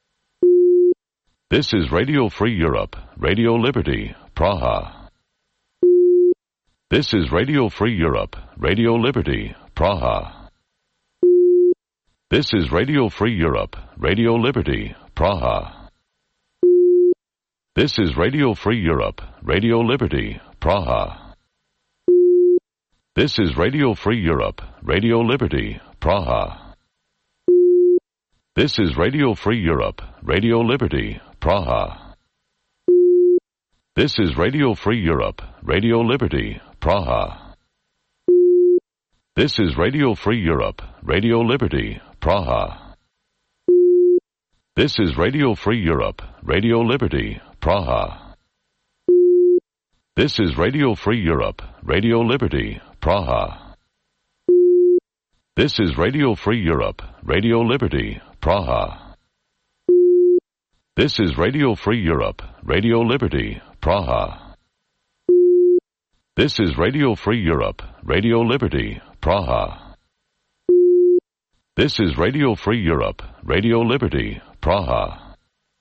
This is Radio Free Europe, Radio Liberty, Praha. This is Radio Free Europe, Radio Liberty, Praha. This is Radio Free Europe, Radio Liberty, Praha. This is Radio Free Europe, Radio Liberty, Praha. This is Radio Free Europe, Radio Liberty, Praha. This is Radio Free Europe, Radio Liberty, Praha. This is Radio Free Europe, Radio Liberty, Praha. This is Radio Free Europe, Radio Liberty, Praha. This is Radio Free Europe, Radio Liberty, Praha. This is Radio Free Europe, Radio Liberty, Praha. This is Radio Free Europe, Radio Liberty, Praha. This is Radio Free Europe, Radio Liberty, Praha. This is Radio Free Europe, Radio Liberty, Praha. This is Radio Free Europe, Radio Liberty, Praha.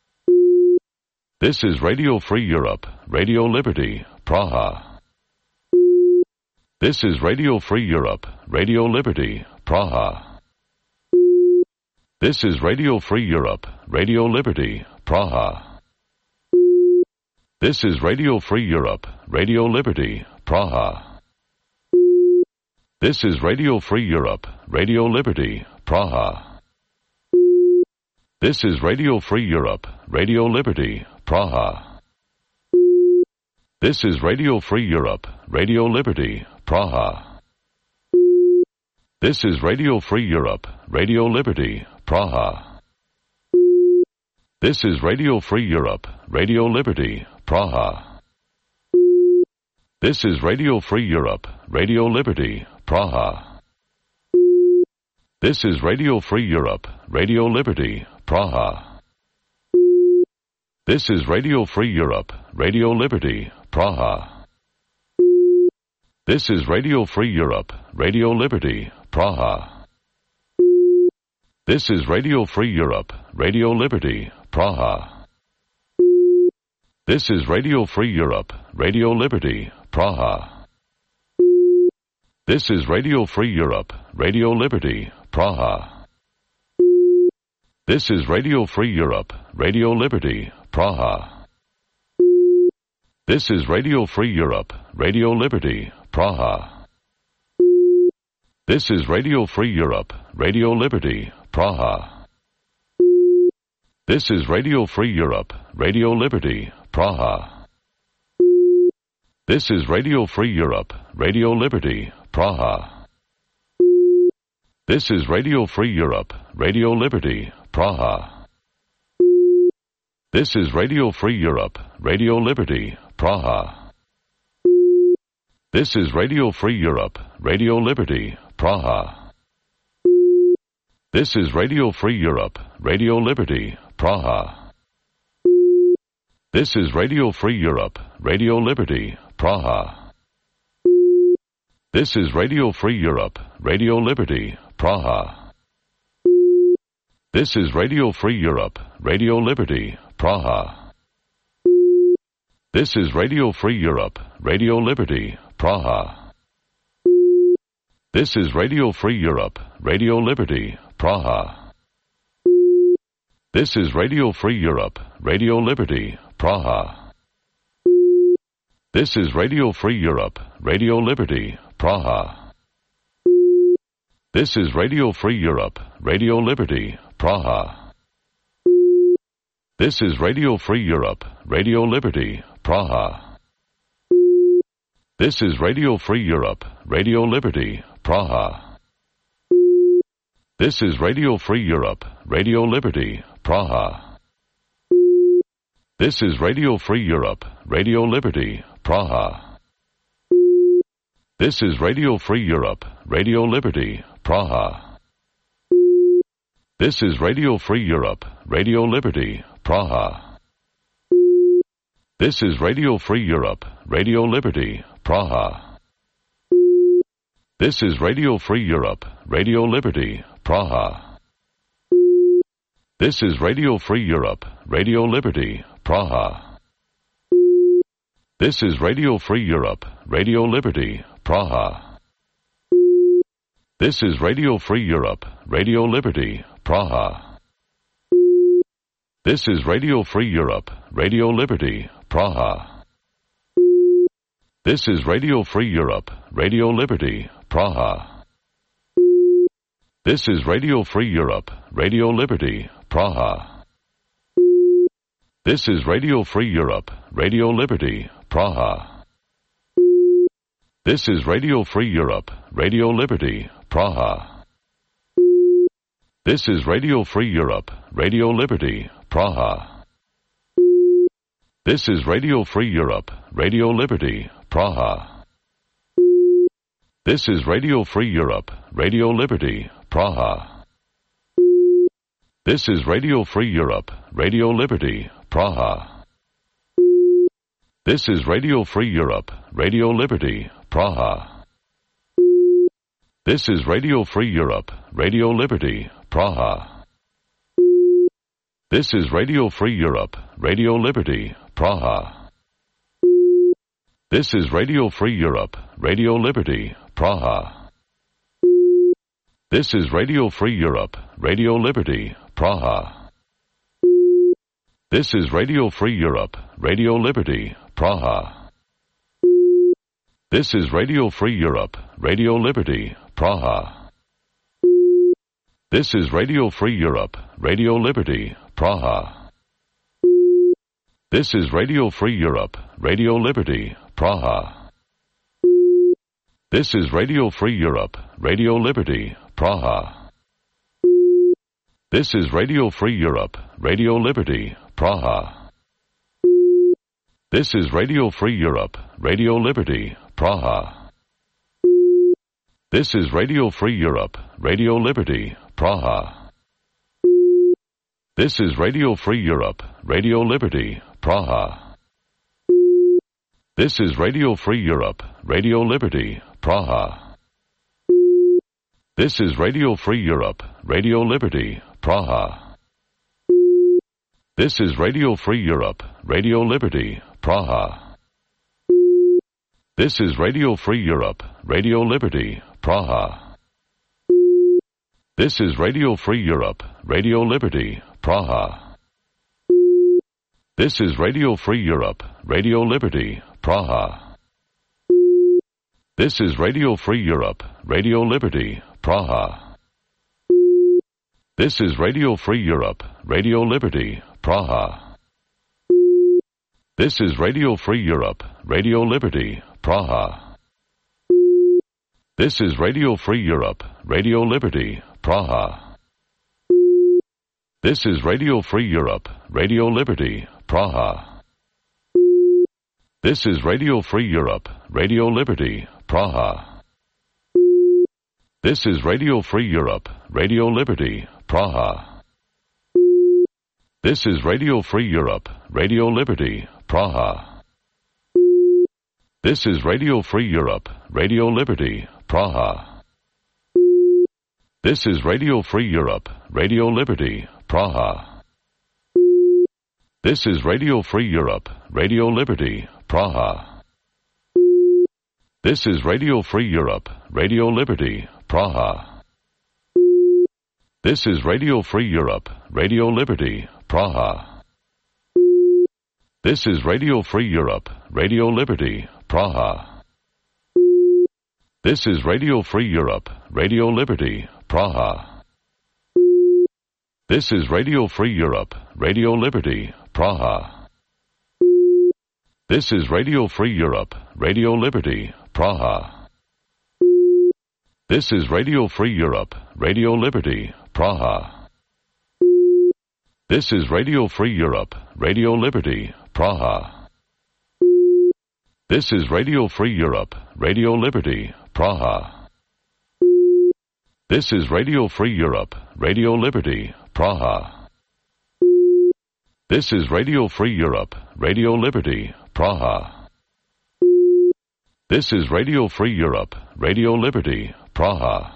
This is Radio Free Europe, Radio Liberty, Praha. This is Radio Free Europe, Radio Liberty, Praha. This is Radio Free Europe, Radio Liberty, Praha. This is Radio Free Europe, Radio Liberty, Praha. This is Radio Free Europe, Radio Liberty, Praha. This is Radio Free Europe, Radio Liberty, Praha. This is Radio Free Europe, Radio Liberty, Praha. This is Radio Free Europe, Radio Liberty, Praha. This is Radio Free Europe, Radio Liberty, Praha. This is Radio Free Europe, Radio Liberty, Praha. This is Radio Free Europe, Radio Liberty, Praha. This is Radio Free Europe, Radio Liberty, Praha. This is Radio Free Europe, Radio Liberty, Praha. This is Radio Free Europe, Radio Liberty, Praha. This is Radio Free Europe, Radio Liberty, Praha. This is Radio Free Europe, Radio Liberty, Praha. This is Radio Free Europe, Radio Liberty, Praha. This is Radio Free Europe, Radio Liberty, Praha. This is Radio Free Europe, Radio Liberty, Praha. This is Radio Free Europe, Radio Liberty, Praha. This is Radio Free Europe, Radio Liberty, Praha. This is Radio Free Europe, Radio Liberty, Praha. This is Radio Free Europe, Radio Liberty, Praha. This is Radio Free Europe, Radio Liberty, Praha. This is Radio Free Europe, Radio Liberty, Praha. This is Radio Free Europe, Radio Liberty, Praha. This is Radio Free Europe, Radio Liberty, Praha. This is Radio Free Europe, Radio Liberty, Praha. This is Radio Free Europe, Radio Liberty, Praha. This is Radio Free Europe, Radio Liberty, Praha. This is Radio Free Europe, Radio Liberty, Praha. This is Radio Free Europe, Radio Liberty, Praha. This is Radio Free Europe, Radio Liberty, Praha. This is Radio Free Europe, Radio Liberty, Praha. This is Radio Free Europe, Radio Liberty, Praha. This is Radio Free Europe, Radio Liberty, Praha. This is Radio Free Europe, Radio Liberty, Praha. This is Radio Free Europe, Radio Liberty, Praha. This is Radio Free Europe, Radio Liberty, Praha. This is Radio Free Europe, Radio Liberty, Praha. This is Radio Free Europe, Radio Liberty, Praha. This is Radio Free Europe, Radio Liberty, Praha. This is Radio Free Europe, Radio Liberty, Praha. This is Radio Free Europe, Radio Liberty, Praha. This is Radio Free Europe, Radio Liberty, Praha. This is Radio Free Europe, Radio Liberty, Praha. This is Radio Free Europe, Radio Liberty, Praha. This is Radio Free Europe, Radio Liberty, Praha. This is Radio Free Europe, Radio Liberty, Praha. This is Radio Free Europe, Radio Liberty, Praha. This is Radio Free Europe, Radio Liberty, Praha. This is Radio Free Europe, Radio Liberty, Praha. This is Radio Free Europe, Radio Liberty, Praha. This is Radio Free Europe, Radio Liberty, Praha. This is Radio Free Europe, Radio Liberty, Praha. This is Radio Free Europe, Radio Liberty, Praha. This is Radio Free Europe, Radio Liberty, Praha. This is Radio Free Europe, Radio Liberty, Praha. This is Radio Free Europe, Radio Liberty, Praha. This is Radio Free Europe, Radio Liberty, Praha. This is Radio Free Europe, Radio Liberty, Praha. This is Radio Free Europe, Radio Liberty, Praha. This is Radio Free Europe, Radio Liberty, Praha. This is Radio Free Europe, Radio Liberty, Praha. This is Radio Free Europe, Radio Liberty, Praha. This is Radio Free Europe, Radio Liberty, Praha. This is Radio Free Europe, Radio Liberty, Praha. This is Radio Free Europe, Radio Liberty, Praha. This is Radio Free Europe, Radio Liberty, Praha. This is Radio Free Europe, Radio Liberty, Praha. This is Radio Free Europe, Radio Liberty, Praha. This is Radio Free Europe, Radio Liberty, Praha. This is Radio Free Europe, Radio Liberty, Praha. This is Radio Free Europe, Radio Liberty, Praha. This is Radio Free Europe, Radio Liberty, Praha. This is Radio Free Europe, Radio Liberty, Praha. This is Radio Free Europe, Radio Liberty, Praha. This is Radio Free Europe, Radio Liberty, Praha. This is Radio Free Europe, Radio Liberty, Praha. This is Radio Free Europe, Radio Liberty, Praha. This is Radio Free Europe, Radio Liberty, Praha. This is Radio Free Europe, Radio Liberty, Praha. This is Radio Free Europe, Radio Liberty, Praha. This is Radio Free Europe, Radio Liberty, Praha. This is Radio Free Europe, Radio Liberty, Praha. This is Radio Free Europe, Radio Liberty, Praha. This is Radio Free Europe, Radio Liberty, Praha. This is Radio Free Europe, Radio Liberty, Praha. This is Radio Free Europe, Radio Liberty, Praha. This is Radio Free Europe, Radio Liberty, Praha. This is Radio Free Europe, Radio Liberty, Praha. This is Radio Free Europe, Radio Liberty, Praha. This is Radio Free Europe, Radio Liberty, Praha. This is Radio Free Europe, Radio Liberty, Praha. This is Radio Free Europe, Radio Liberty, Praha. This is Radio Free Europe, Radio Liberty, Praha.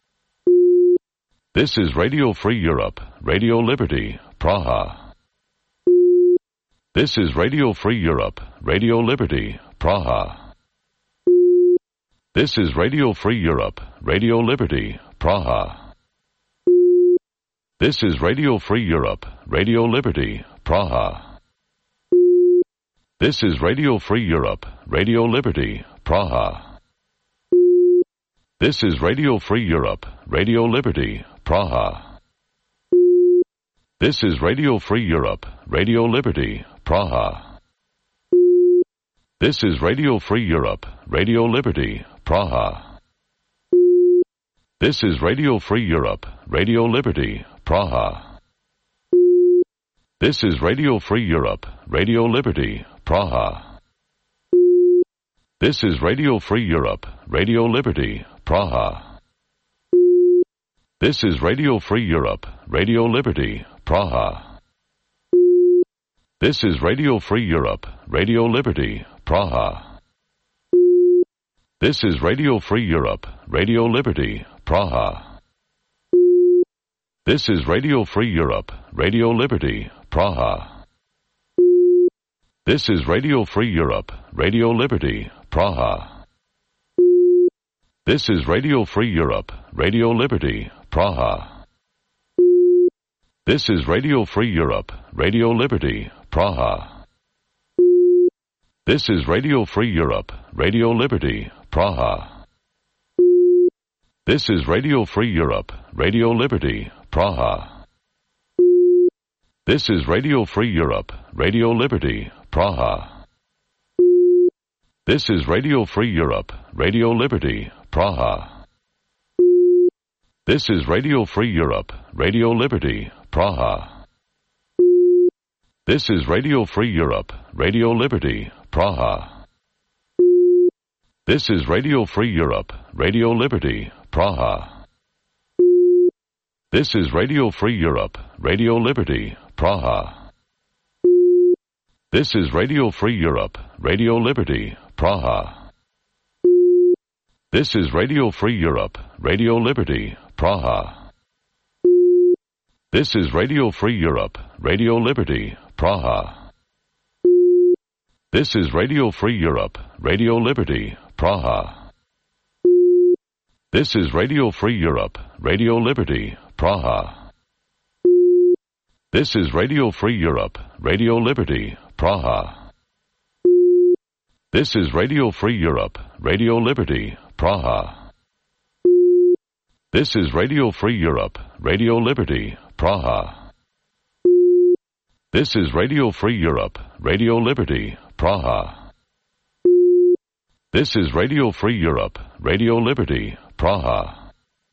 This is Radio Free Europe, Radio Liberty, Praha. This is Radio Free Europe, Radio Liberty, Praha. This is Radio Free Europe, Radio Liberty, Praha. This is Radio Free Europe, Radio Liberty, Praha. This is Radio Free Europe, Radio Liberty, Praha. This is Radio Free Europe, Radio Liberty, Praha. This is Radio Free Europe, Radio Liberty, Praha. This is Radio Free Europe, Radio Liberty, Praha. This is Radio Free Europe, Radio Liberty, Praha. This is Radio Free Europe, Radio Liberty, Praha. This is Radio Free Europe, Radio Liberty, Praha. This is Radio Free Europe, Radio Liberty, Praha. This is Radio Free Europe, Radio Liberty, Praha. This is Radio Free Europe, Radio Liberty, Praha. This is Radio Free Europe, Radio Liberty, Praha. This is Radio Free Europe, Radio Liberty, Praha. This is Radio Free Europe, Radio Liberty, Praha. This is Radio Free Europe, Radio Liberty, Praha. This is Radio Free Europe, Radio Liberty, Praha. This is Radio Free Europe, Radio Liberty, Praha. This is Radio Free Europe, Radio Liberty, Praha. This is Radio Free Europe, Radio Liberty, Praha. This is Radio Free Europe, Radio Liberty, Praha. This is Radio Free Europe, Radio Liberty, Praha. This is Radio Free Europe, Radio Liberty, Praha. This is Radio Free Europe, Radio Liberty, Praha. This is Radio Free Europe, Radio Liberty, Praha. This is Radio Free Europe, Radio Liberty, Praha. This is Radio Free Europe, Radio Liberty, Praha. This is Radio Free Europe, Radio Liberty, Praha. This is Radio Free Europe, Radio Liberty, Praha. This is Radio Free Europe, Radio Liberty, Praha. This is Radio Free Europe, Radio Liberty, Praha. This is Radio Free Europe, Radio Liberty, Praha. This is Radio Free Europe, Radio Liberty, Praha. This is Radio Free Europe, Radio Liberty, Praha.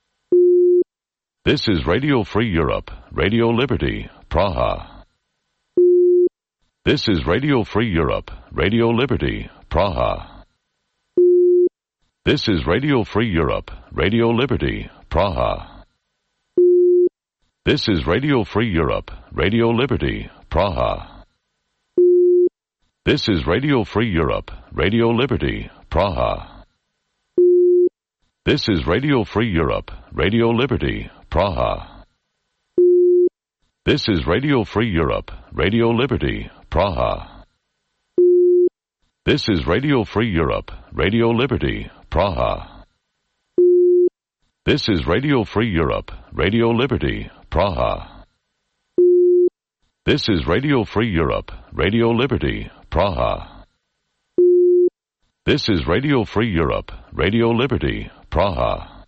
This is Radio Free Europe, Radio Liberty, Praha. This is Radio Free Europe, Radio Liberty, Praha. This is Radio Free Europe, Radio Liberty, Praha. This is Radio Free Europe, Radio Liberty, Praha. This is Radio Free Europe, Radio Liberty, Praha. This is Radio Free Europe, Radio Liberty, Praha. This is Radio Free Europe, Radio Liberty, Praha. This is Radio Free Europe, Radio Liberty, Praha. This is Radio Free Europe, Radio Liberty, Praha. This is Radio Free Europe, Radio Liberty, Praha. This is Radio Free Europe, Radio Liberty, Praha.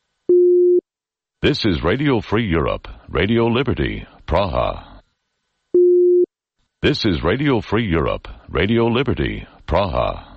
This is Radio Free Europe, Radio Liberty, Praha. This is Radio Free Europe, Radio Liberty, Praha.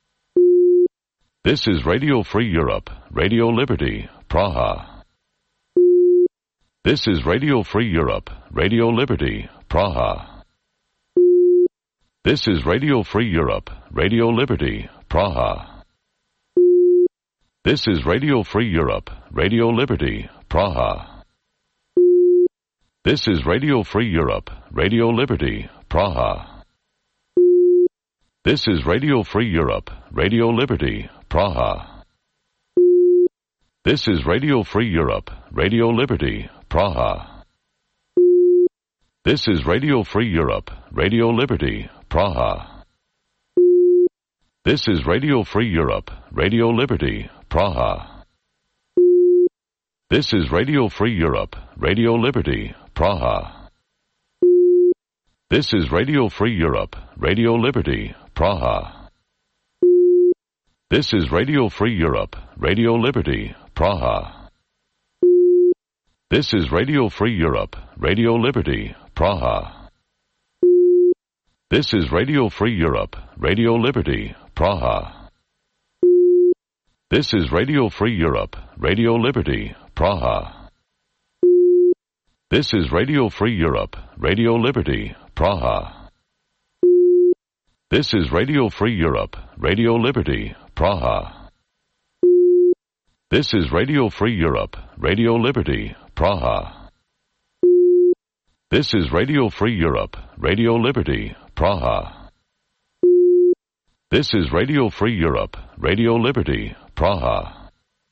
This is Radio Free Europe, Radio Liberty, Praha. This is Radio Free Europe, Radio Liberty, Praha. This is Radio Free Europe, Radio Liberty, Praha. This is Radio Free Europe, Radio Liberty, Praha. This is Radio Free Europe, Radio Liberty, Praha. This is Radio Free Europe, Radio Liberty, Praha. This is Radio Free Europe, Radio Liberty, Praha. This is Radio Free Europe, Radio Liberty, Praha. This is Radio Free Europe, Radio Liberty, Praha. This is Radio Free Europe, Radio Liberty, Praha. This is Radio Free Europe, Radio Liberty, Praha. This is Radio Free Europe, Radio Liberty, Praha. This is Radio Free Europe, Radio Liberty, Praha. This is Radio Free Europe, Radio Liberty, Praha. This is Radio Free Europe, Radio Liberty, Praha. This is Radio Free Europe, Radio Liberty, Praha. This is Radio Free Europe, Radio Liberty, Praha. This is Radio Free Europe, Radio Liberty, Praha. This is Radio Free Europe, Radio Liberty, Praha. This is Radio Free Europe, Radio Liberty, Praha.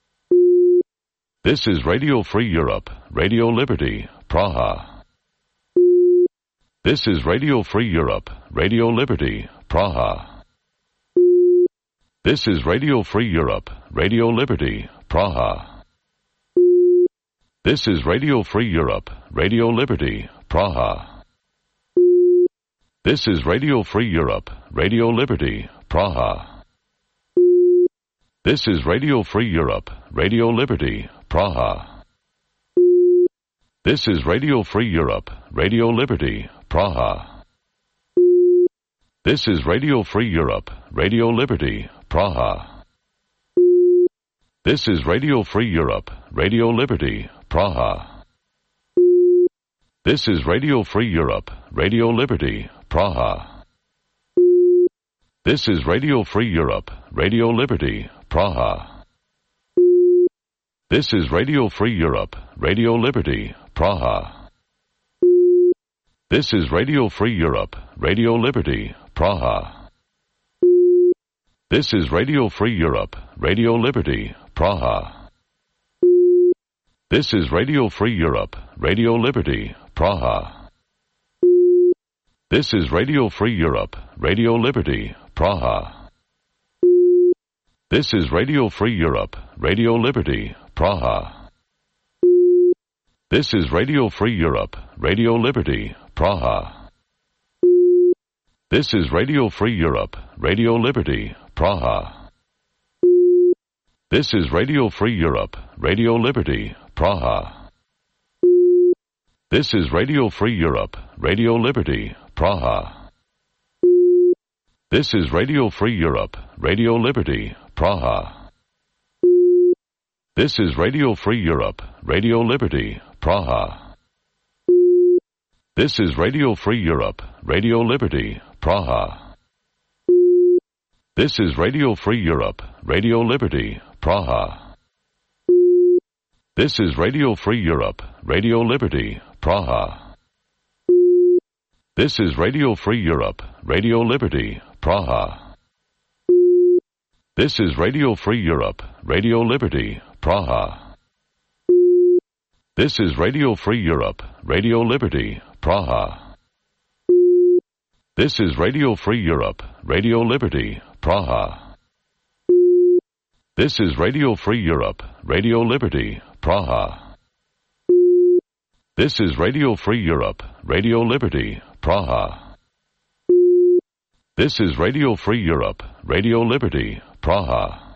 This is Radio Free Europe, Radio Liberty, Praha. This is Radio Free Europe, Radio Liberty, Praha. This is Radio Free Europe, Radio Liberty, Praha. This is Radio Free Europe, Radio Liberty, Praha. This is Radio Free Europe, Radio Liberty, Praha. This is Radio Free Europe, Radio Liberty, Praha. This is Radio Free Europe, Radio Liberty, Praha. This is Radio Free Europe, Radio Liberty, Praha. This is Radio Free Europe, Radio Liberty, Praha. This is Radio Free Europe, Radio Liberty, Praha. This is Radio Free Europe, Radio Liberty, Praha. This is Radio Free Europe, Radio Liberty, Praha. This is Radio Free Europe, Radio Liberty, Praha. This is Radio Free Europe, Radio Liberty, Praha. This is Radio Free Europe, Radio Liberty, Praha. This is Radio Free Europe, Radio Liberty, Praha. This is Radio Free Europe, Radio Liberty, Praha. This is Radio Free Europe, Radio Liberty, Praha. This is Radio Free Europe, Radio Liberty, Praha. This is Radio Free Europe, Radio Liberty, Praha. This is Radio Free Europe, Radio Liberty, Praha. This is Radio Free Europe, Radio Liberty, Praha. This is Radio Free Europe, Radio Liberty, Praha. This is Radio Free Europe, Radio Liberty, Praha. This is Radio Free Europe, Radio Liberty, Praha. This is Radio Free Europe, Radio Liberty, Praha. This is Radio Free Europe, Radio Liberty, Praha. This is Radio Free Europe, Radio Liberty, Praha. This is Radio Free Europe, Radio Liberty, Praha. This is Radio Free Europe, Radio Liberty, Praha. This is Radio Free Europe, Radio Liberty, Praha. This is Radio Free Europe, Radio Liberty, Praha. This is Radio Free Europe, Radio Liberty, Praha.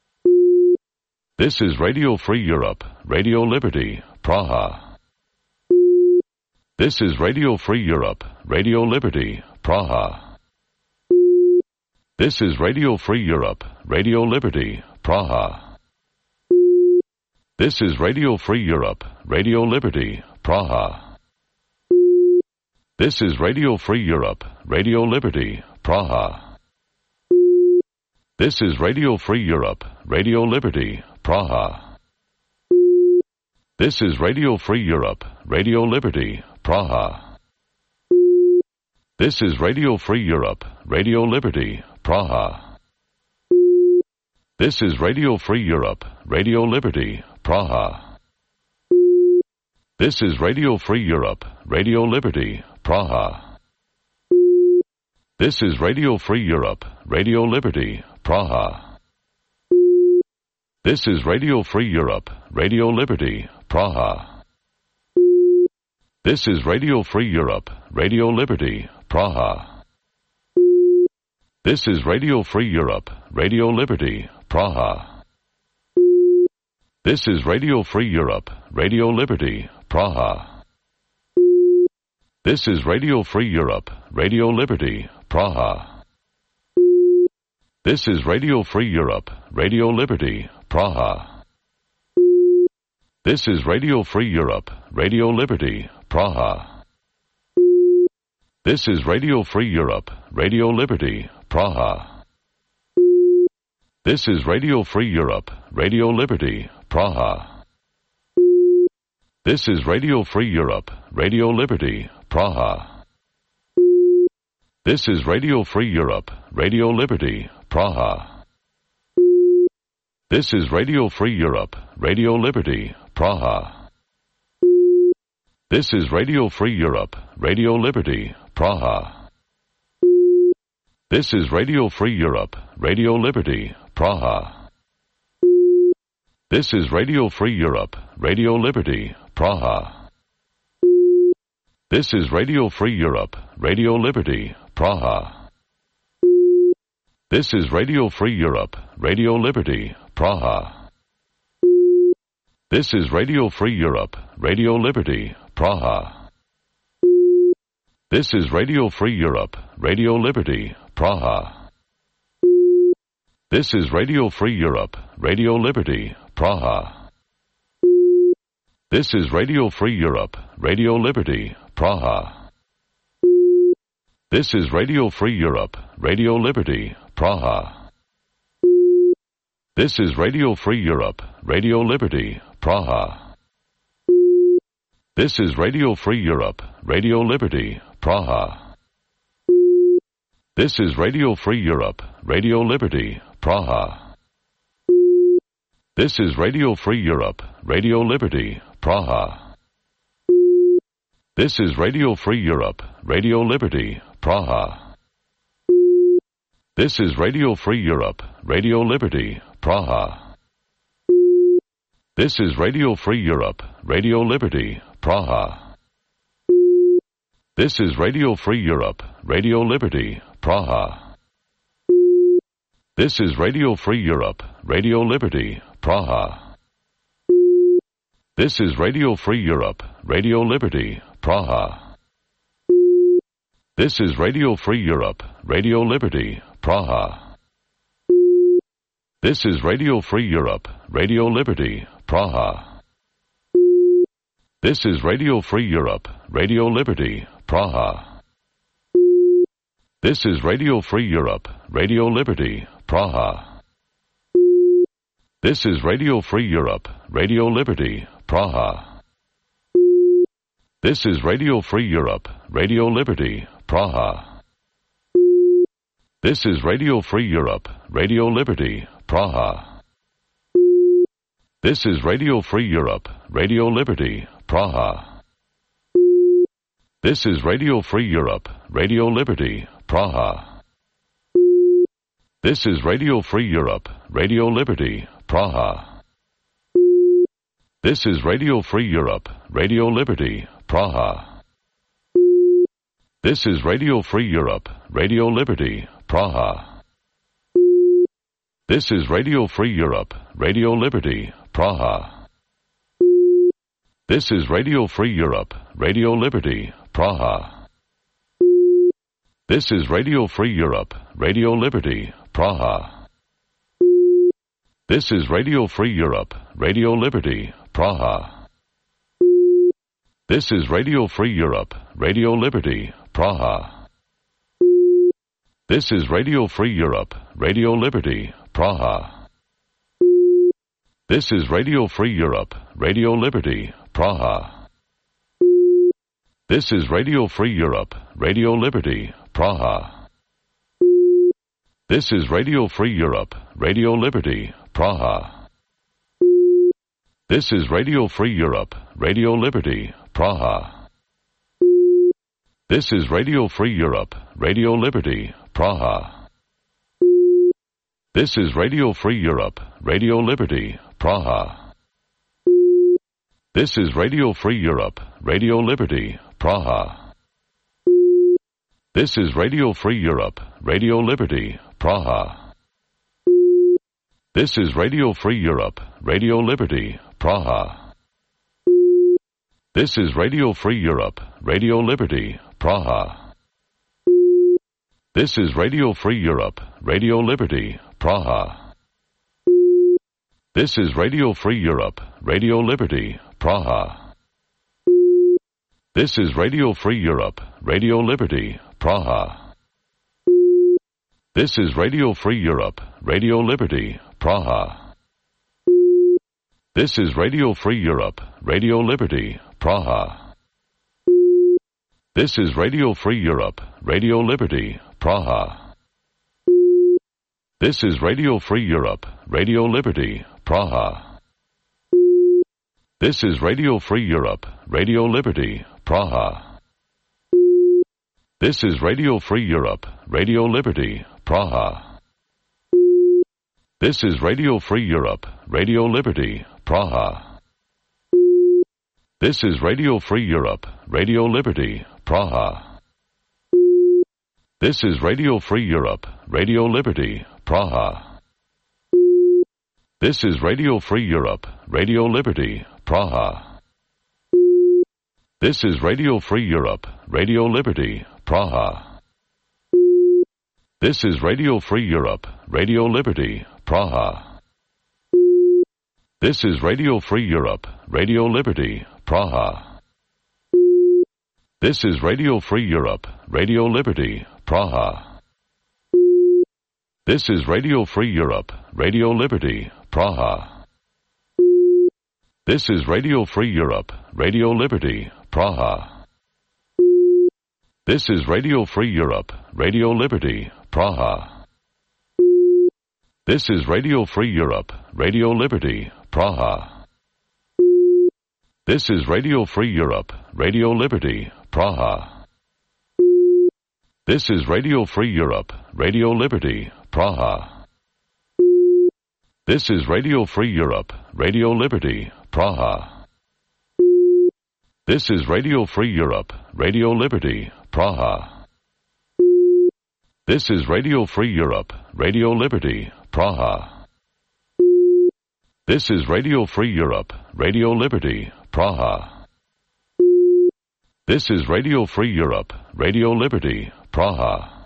This is Radio Free Europe, Radio Liberty, Praha. This is Radio Free Europe, Radio Liberty, Praha. This is Radio Free Europe, Radio Liberty, Praha. This is Radio Free Europe, Radio Liberty, Praha. This is Radio Free Europe, Radio Liberty, Praha. This is Radio Free Europe, Radio Liberty, Praha. This is Radio Free Europe, Radio Liberty, Praha. This is Radio Free Europe, Radio Liberty, Praha. This is Radio Free Europe, Radio Liberty, Praha. This is Radio Free Europe, Radio Liberty, Praha. This is Radio Free Europe, Radio Liberty, Praha. This is Radio Free Europe, Radio Liberty, Praha. This is Radio Free Europe, Radio Liberty, Praha. This is Radio Free Europe, Radio Liberty, Praha. This is Radio Free Europe, Radio Liberty, Praha. This is Radio Free Europe, Radio Liberty, Praha. This is Radio Free Europe, Radio Liberty, Praha. This is Radio Free Europe, Radio Liberty, Praha. This is Radio Free Europe, Radio Liberty, Praha. This is Radio Free Europe, Radio Liberty, Praha. This is Radio Free Europe, Radio Liberty, Praha. This is Radio Free Europe, Radio Liberty, Praha. This is Radio Free Europe, Radio Liberty, Praha. This is Radio Free Europe, Radio Liberty, Praha. This is Radio Free Europe, Radio Liberty, Praha. This is Radio Free Europe, Radio Liberty, Praha. This is Radio Free Europe, Radio Liberty, Praha. This is Radio Free Europe, Radio Liberty, Praha. This is Radio Free Europe, Radio Liberty, Praha. This is Radio Free Europe, Radio Liberty, Praha. This is Radio Free Europe, Radio Liberty, Praha. This is Radio Free Europe, Radio Liberty, Praha. This is Radio Free Europe, Radio Liberty, Praha. This is Radio Free Europe, Radio Liberty, Praha. This is Radio Free Europe, Radio Liberty, Praha. This is Radio Free Europe, Radio Liberty, Praha. This is Radio Free Europe, Radio Liberty, Praha. This is Radio Free Europe, Radio Liberty, Praha. This is Radio Free Europe, Radio Liberty, Praha. This is Radio Free Europe, Radio Liberty, Praha. This is Radio Free Europe, Radio Liberty, Praha. This is Radio Free Europe, Radio Liberty, Praha. This is Radio Free Europe, Radio Liberty, Praha. This is Radio Free Europe, Radio Liberty, Praha. This is Radio Free Europe, Radio Liberty, Praha. This is Radio Free Europe, Radio Liberty, Praha. This is Radio Free Europe, Radio Liberty, Praha. This is Radio Free Europe, Radio Liberty, Praha. This is Radio Free Europe, Radio Liberty, Praha. This is Radio Free Europe, Radio Liberty, Praha. This is Radio Free Europe, Radio Liberty, Praha. This is Radio Free Europe, Radio Liberty, Praha. This is Radio Free Europe, Radio Liberty, Praha. This is Radio Free Europe, Radio Liberty, Praha. This is Radio Free Europe, Radio Liberty, Praha. This is Radio Free Europe, Radio Liberty, Praha. This is Radio Free Europe, Radio Liberty, Praha. This is Radio Free Europe, Radio Liberty, Praha. This is Radio Free Europe, Radio Liberty, Praha. This is Radio Free Europe, Radio Liberty, Praha. This is Radio Free Europe, Radio Liberty, Praha. This is Radio Free Europe, Radio Liberty, Praha. This is Radio Free Europe, Radio Liberty, Praha. This is Radio Free Europe, Radio Liberty, Praha. This is Radio Free Europe, Radio Liberty, Praha. This is Radio Free Europe, Radio Liberty, Praha. This is Radio Free Europe, Radio Liberty, Praha. This is Radio Free Europe, Radio Liberty, Praha. This is Radio Free Europe, Radio Liberty, Praha. This is Radio Free Europe, Radio Liberty, Praha. This is Radio Free Europe, Radio Liberty, Praha. This is Radio Free Europe, Radio Liberty, Praha. This is Radio Free Europe, Radio Liberty, Praha. This is Radio Free Europe, Radio Liberty, Praha. This is Radio Free Europe, Radio Liberty, Praha. This is Radio Free Europe, Radio Liberty, Praha. This is Radio Free Europe, Radio Liberty, Praha. This is Radio Free Europe, Radio Liberty, Praha. This is Radio Free Europe, Radio Liberty, Praha. This is Radio Free Europe, Radio Liberty, Praha. This is Radio Free Europe, Radio Liberty, Praha. This is Radio Free Europe, Radio Liberty, Praha. This is Radio Free Europe, Radio Liberty, Praha. This is Radio Free Europe, Radio Liberty, Praha. This is Radio Free Europe, Radio Liberty, Praha. This is Radio Free Europe, Radio Liberty, Praha. This is Radio Free Europe, Radio Liberty, Praha. This is Radio Free Europe, Radio Liberty, Praha. This is Radio Free Europe, Radio Liberty, Praha. This is Radio Free Europe, Radio Liberty, Praha. This is Radio Free Europe, Radio Liberty, Praha. This is Radio Free Europe, Radio Liberty, Praha. This is Radio Free Europe, Radio Liberty, Praha. This is Radio Free Europe, Radio Liberty, Praha. This is Radio Free Europe, Radio Liberty, Praha. This is Radio Free Europe, Radio Liberty, Praha. This is Radio Free Europe, Radio Liberty, Praha. This is Radio Free Europe, Radio Liberty, Praha. This is Radio Free Europe, Radio Liberty, Praha.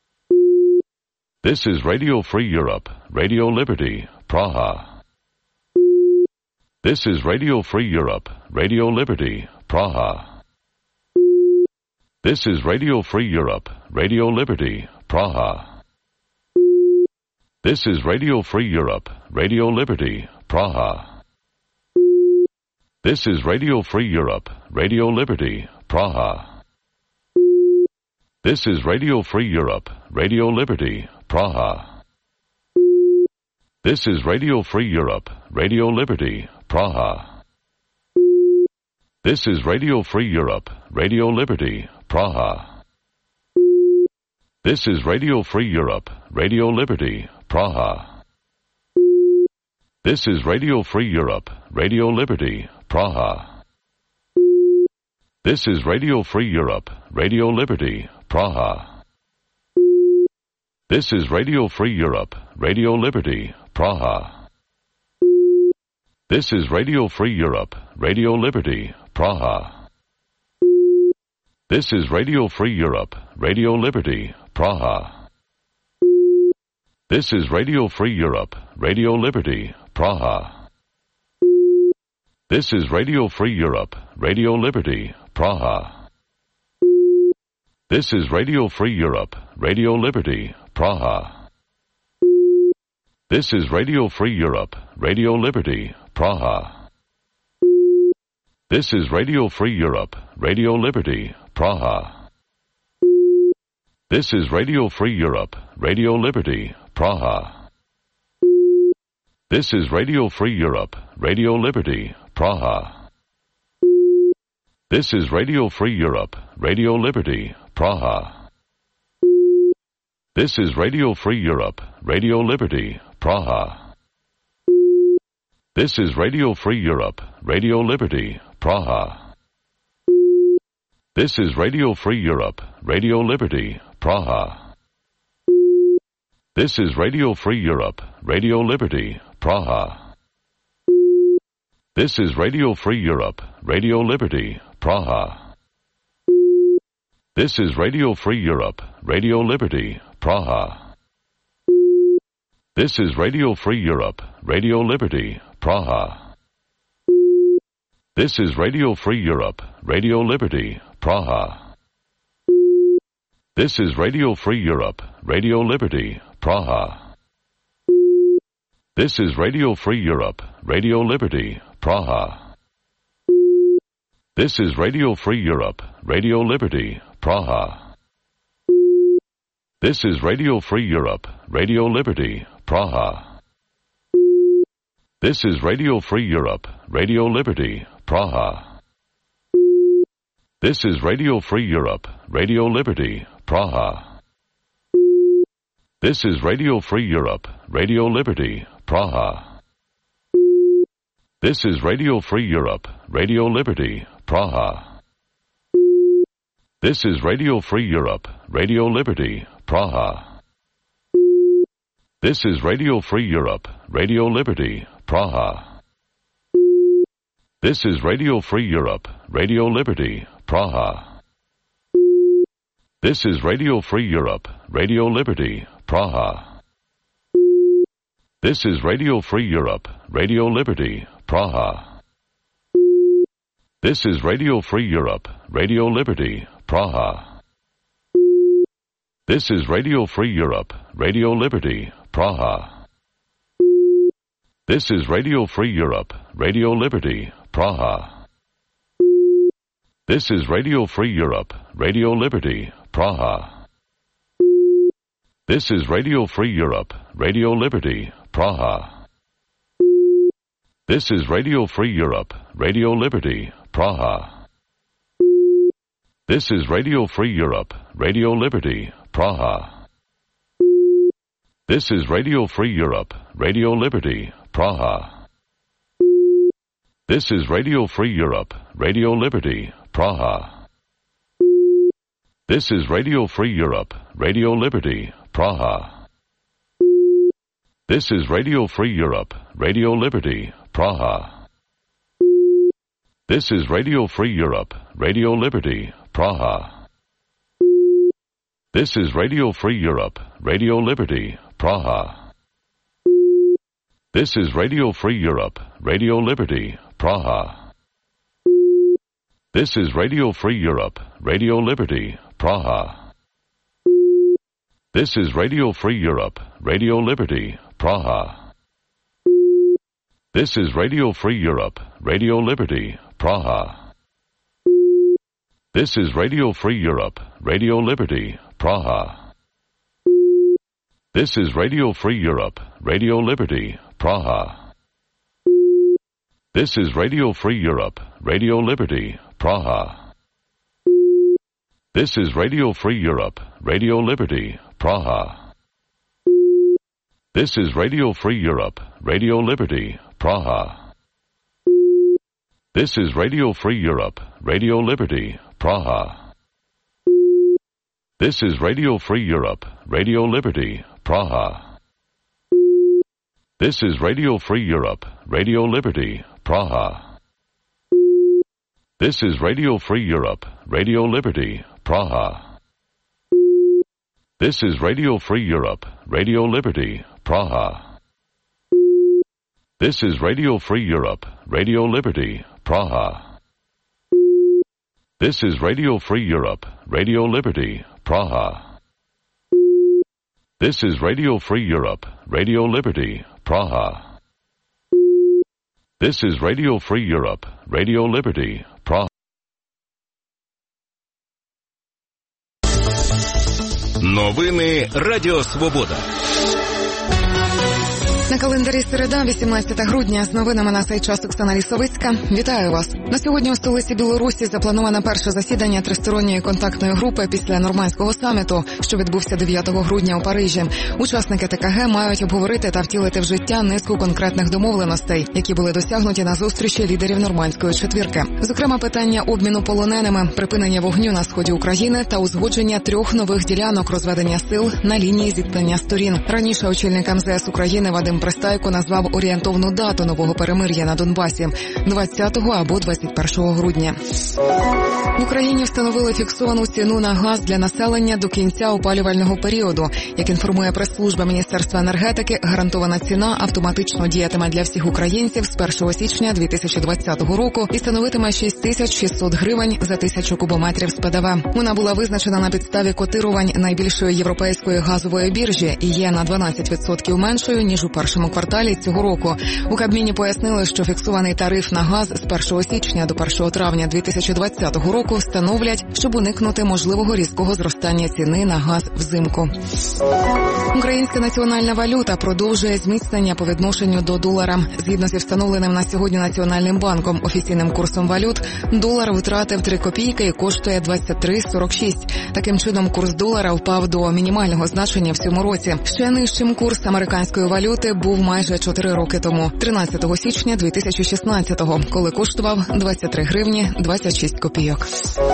This is Radio Free Europe, Radio Liberty, Praha. This is Radio Free Europe, Radio Liberty, Praha. This is Radio Free Europe, Radio Liberty, Praha. This is Radio Free Europe, Radio Liberty, Praha. This is Radio Free Europe, Radio Liberty, Praha. This is Radio Free Europe, Radio Liberty, Praha. This is Radio Free Europe, Radio Liberty, Praha. This is Radio Free Europe, Radio Liberty, Praha. This is Radio Free Europe, Radio Liberty, Praha. This is Radio Free Europe, Radio Liberty, Praha. This is Radio Free Europe, Radio Liberty, Praha. This is Radio Free Europe, Radio Liberty, Praha. This is Radio Free Europe, Radio Liberty, Praha. This is Radio Free Europe, Radio Liberty, Praha. This is Radio Free Europe, Radio Liberty, Praha. This is Radio Free Europe, Radio Liberty, Praha. This is Radio Free Europe, Radio Liberty, Praha. This is Radio Free Europe, Radio Liberty, Praha. This is Radio Free Europe, Radio Liberty, Praha. This is Radio Free Europe, Radio Liberty, Praha. This is Radio Free Europe, Radio Liberty, Praha. This is Radio Free Europe, Radio Liberty, Praha. This is Radio Free Europe, Radio Liberty, Praha. This is Radio Free Europe, Radio Liberty, Praha. This is Radio Free Europe, Radio Liberty, Praha. This is Radio Free Europe, Radio Liberty, Praha. This is Radio Free Europe, Radio Liberty, Praha. This is Radio Free Europe, Radio Liberty, Praha. This is Radio Free Europe, Radio Liberty, Praha. This is Radio Free Europe, Radio Liberty, Praha. This is Radio Free Europe, Radio Liberty, Praha. This is Radio Free Europe, Radio Liberty, Praha. This is Radio Free Europe, Radio Liberty, Praha. This is Radio Free Europe, Radio Liberty, Praha. This is Radio Free Europe, Radio Liberty, Praha. This is Radio Free Europe, Radio Liberty, Praha. This is Radio Free Europe, Radio Liberty, Praha. This is Radio Free Europe, Radio Liberty, Praha. This is Radio Free Europe, Radio Liberty, Praha. This is Radio Free Europe, Radio Liberty, Praha. This is Radio Free Europe, Radio Liberty, Praha. This is Radio Free Europe, Radio Liberty, Praha. This is Radio Free Europe, Radio Liberty, Praha. This is Radio Free Europe, Radio Liberty, Praha. This is Radio Free Europe, Radio Liberty, Praha. This is Radio Free Europe, Radio Liberty, Praha. This is Radio Free Europe, Radio Liberty, Praha. This is Radio Free Europe, Radio Liberty, Praha. This is Radio Free Europe, Radio Liberty, Praha. This is Radio Free Europe, Radio Liberty, Praha. This is Radio Free Europe, Radio Liberty, Praha. This is Radio Free Europe, Radio Liberty, Praha. This is Radio Free Europe, Radio Liberty, Praha. This is Radio Free Europe, Radio Liberty, Praha. This is Radio Free Europe, Radio Liberty, Praha. This is Radio Free Europe, Radio Liberty, Praha. This is Radio Free Europe, Radio Liberty, Praha. This is Radio Free Europe, Radio Liberty, Praha. This is Radio Free Europe, Radio Liberty, Praha. This is Radio Free Europe, Radio Liberty, Praha. This is Radio Free Europe, Radio Liberty, Praha. This is Radio Free Europe, Radio Liberty, Praha. This is Radio Free Europe, Radio Liberty, Praha. This is Radio Free Europe, Radio Liberty, Praha. This is Radio Free Europe, Radio Liberty, Praha. This is Radio Free Europe, Radio Liberty, Praha. This is Radio Free Europe, Radio Liberty, Praha. This is Radio Free Europe, Radio Liberty, Praha. This is Radio Free Europe, Radio Liberty, Praha. This is Radio Free Europe, Radio Liberty, Praha. This is Radio Free Europe, Radio Liberty, Praha. This is Radio Free Europe, Radio Liberty, Praha. This is Radio Free Europe, Radio Liberty, Praha. This is Radio Free Europe, Radio Liberty, Praha. Новини Радіо Свобода. На календарі середа, вісімнадцяте грудня, з новинами на цей час Оксана Лісовицька. Вітаю вас. На сьогодні у столиці Білорусі заплановане перше засідання тристоронньої контактної групи після нормандського саміту, що відбувся дев'ятого грудня у Парижі. Учасники ТКГ мають обговорити та втілити в життя низку конкретних домовленостей, які були досягнуті на зустрічі лідерів нормандської четвірки. Зокрема, питання обміну полоненими, припинення вогню на сході України та узгодження трьох нових ділянок розведення сил на лінії зіткнення сторін. Раніше очільник ем зе ес України Вадим Пристайко назвав орієнтовну дату нового перемир'я на Донбасі – двадцятого або двадцять першого грудня. В Україні встановили фіксовану ціну на газ для населення до кінця опалювального періоду. Як інформує прес-служба Міністерства енергетики, гарантована ціна автоматично діятиме для всіх українців з першого січня дві тисячі двадцятого року і становитиме шість тисяч шістсот гривень за тисячу кубометрів з Пе Де Ве. Вона була визначена на підставі котирувань найбільшої європейської газової біржі і є на дванадцять відсотків меншою, ніж у першому кварталі цього року. У Кабміні пояснили, що фіксований тариф на газ з першого січня до першого травня дві тисячі двадцятого року встановлять, щоб уникнути можливого різкого зростання ціни на газ взимку. Українська національна валюта продовжує зміцнення по відношенню до долара. Згідно зі встановленим на сьогодні Національним банком офіційним курсом валют, долар втратив три копійки і коштує двадцять три сорок шість. Таким чином, курс долара впав до мінімального значення в цьому році. Ще нижчим курс американської валюти був майже чотири роки тому, тринадцятого січня дві тисячі шістнадцятого, коли коштував двадцять три гривні двадцять шість копійок.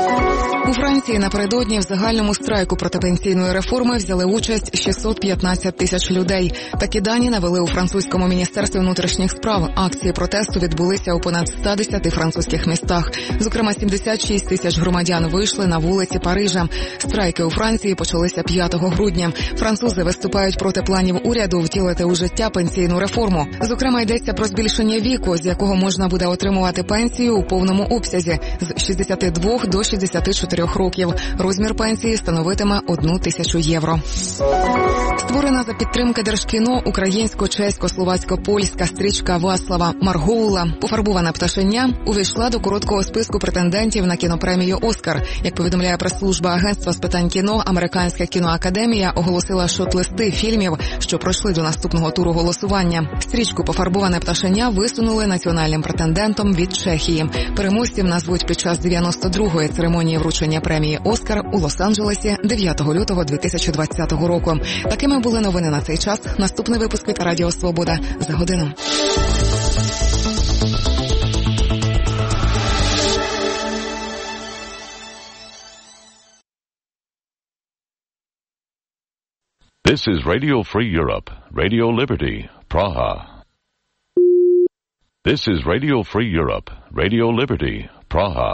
У Франції напередодні в загальному страйку проти пенсійної реформи взяли участь шістсот п'ятнадцять тисяч людей. Такі дані навели у французькому міністерстві внутрішніх справ. Акції протесту відбулися у понад ста десяти французьких містах. Зокрема, сімдесят шість тисяч громадян вийшли на вулиці Парижа. Страйки у Франції почалися п'ятого грудня. Французи виступають проти планів уряду втілити у життя пенсійну реформу. Зокрема, йдеться про збільшення віку, з якого можна буде отримувати пенсію у повному обсязі з шістдесяти двох до шістдесяти чотирьох років. Розмір пенсії становитиме одну тисячу євро. Створена за підтримки Держкіно українсько-чесько-словацько-польська стрічка Васлава Маргоула «Пофарбоване пташеня» увійшла до короткого списку претендентів на кінопремію «Оскар». Як повідомляє прес-служба агентства з питань кіно, Американська кіноакадемія оголосила шорт-листи фільмів, що пройшли до наступного туру голосування. Стрічку «Пофарбоване пташеня» висунули національним претендентом від Чехії. Переможців назвуть під час дев'яносто другої церемонії вручення премії «Оскар» у Лос-Анджелесі дев'ятого лютого дві тисячі двадцятого року. Такими були новини на цей час. Наступний випуск від Радіо Свобода за годину. This is Radio Free Europe, Radio Liberty, Praha. This is Radio Free Europe, Radio Liberty, Praha.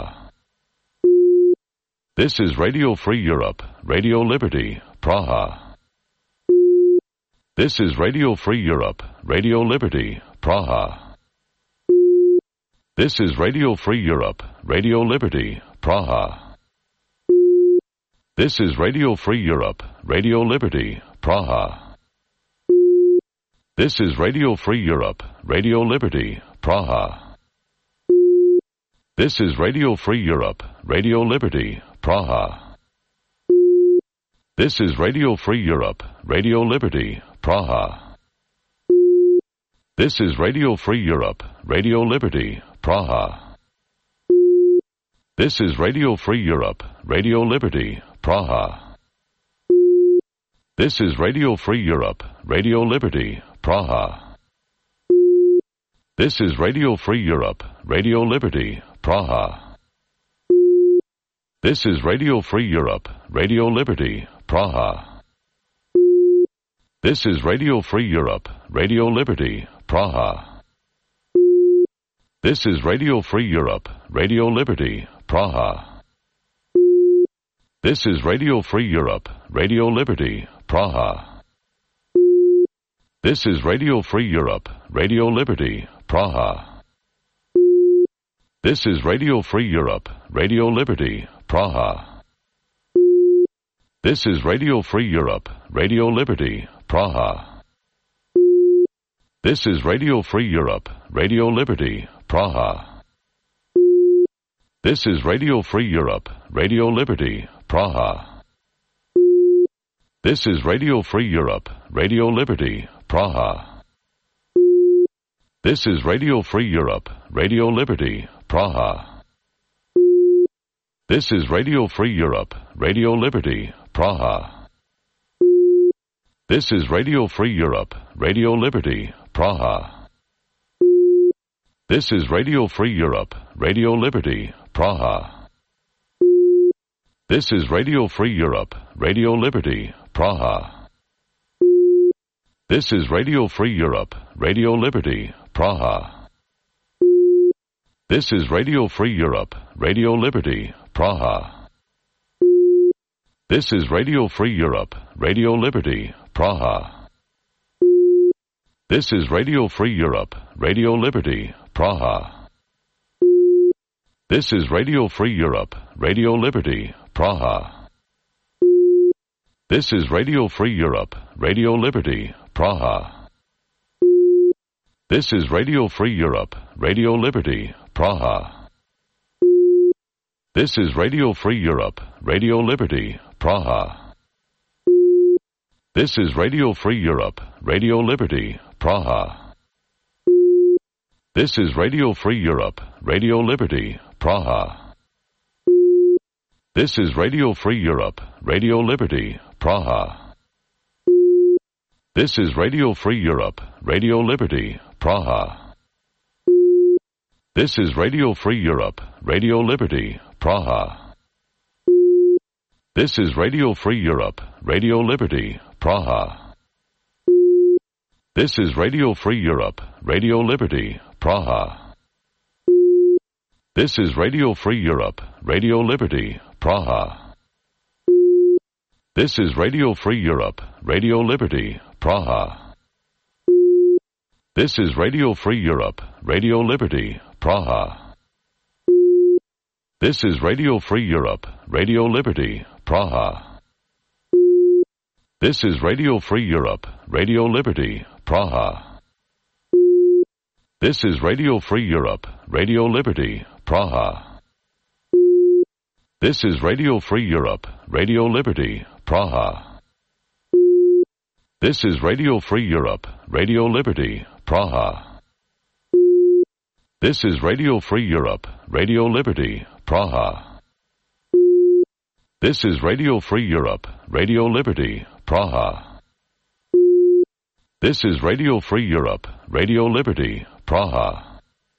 This is Radio Free Europe, Radio Liberty, Praha. This is Radio Free Europe, Radio Liberty, Praha. This is Radio Free Europe, Radio Liberty, Praha. This is Radio Free Europe, Radio Liberty, Praha. This is Radio Free Europe, Radio Liberty, Praha. This is Radio Free Europe, Radio Liberty, Praha. This is Radio Free Europe, Radio Liberty, Praha. This is Radio Free Europe, Radio Liberty, Praha. This is Radio Free Europe, Radio Liberty, Praha. This is Radio Free Europe, Radio Liberty, Praha. This is Radio Free Europe, Radio Liberty, Praha. This is Radio Free Europe, Radio Liberty, Praha. This is Radio Free Europe, Radio Liberty, Praha. This is Radio Free Europe, Radio Liberty, Praha. This is Radio Free Europe, Radio Liberty, Praha. This is Radio Free Europe, Radio Liberty, Praha. This is Radio Free Europe, Radio Liberty, Praha. This is Radio Free Europe, Radio Liberty, Praha. This is Radio Free Europe, Radio Liberty, Praha. This is Radio Free Europe, Radio Liberty, Praha. This is Radio Free Europe, Radio Liberty, Praha. This is Radio Free Europe, Radio Liberty, Praha. This is Radio Free Europe, Radio Liberty, Praha. This is Radio Free Europe, Radio Liberty, Praha. This is Radio Free Europe, Radio Liberty, Praha. This is Radio Free Europe, Radio Liberty, Praha. This is Radio Free Europe, Radio Liberty, Praha. This is Radio Free Europe, Radio Liberty, Praha. This is Radio Free Europe, Radio Liberty, Praha. This is Radio Free Europe, Radio Liberty, Praha. This is Radio Free Europe, Radio Liberty, Praha. This is Radio Free Europe, Radio Liberty, Praha. This is Radio Free Europe, Radio Liberty, Praha. This is Radio Free Europe, Radio Liberty, Praha. This is Radio Free Europe, Radio Liberty, Praha. This is Radio Free Europe, Radio Liberty, Praha. This is Radio Free Europe, Radio Liberty, Praha. This is Radio Free Europe, Radio Liberty, Praha. This is Radio Free Europe, Radio Liberty, Praha. This is Radio Free Europe, Radio Liberty, Praha. This is Radio Free Europe, Radio Liberty, Praha. This is Radio Free Europe, Radio Liberty, Praha. This is Radio Free Europe, Radio Liberty, Praha. This is Radio Free Europe, Radio Liberty, Praha. This is Radio Free Europe, Radio Liberty, Praha. This is Radio Free Europe, Radio Liberty, Praha. This is Radio Free Europe, Radio Liberty, Praha. This is Radio Free Europe, Radio Liberty, Praha. This is Radio Free Europe, Radio Liberty, Praha. This is Radio Free Europe, Radio Liberty, Praha. This is Radio Free Europe, Radio Liberty, Praha. This is Radio Free Europe, Radio Liberty, Praha.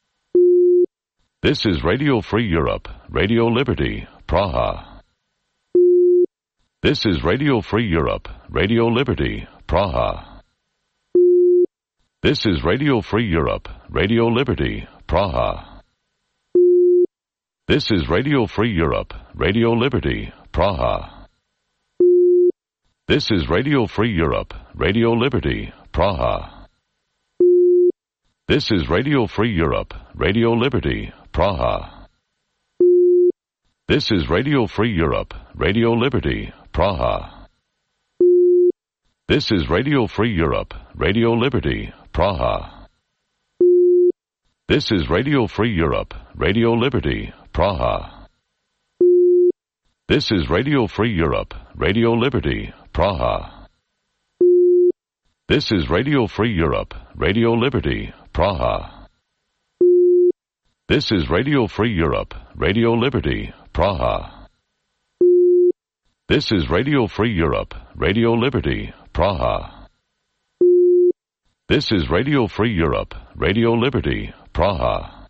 This is Radio Free Europe, Radio Liberty, Praha. This is Radio Free Europe, Radio Liberty, Praha. This is Radio Free Europe, Radio Liberty, Praha. This is Radio Free Europe, Radio Liberty, Praha. This is Radio Free Europe, Radio Liberty, Praha. This is Radio Free Europe, Radio Liberty, Praha. This is Radio Free Europe, Radio Liberty, Praha. This is Radio Free Europe, Radio Liberty, Praha. This is Radio Free Europe, Radio Liberty, Praha. This is Radio Free Europe, Radio Liberty, Praha. This is Radio Free Europe, Radio Liberty, Praha. This is Radio Free Europe, Radio Liberty, Praha. This is Radio Free Europe, Radio Liberty, Praha. This is Radio Free Europe, Radio Liberty, Praha.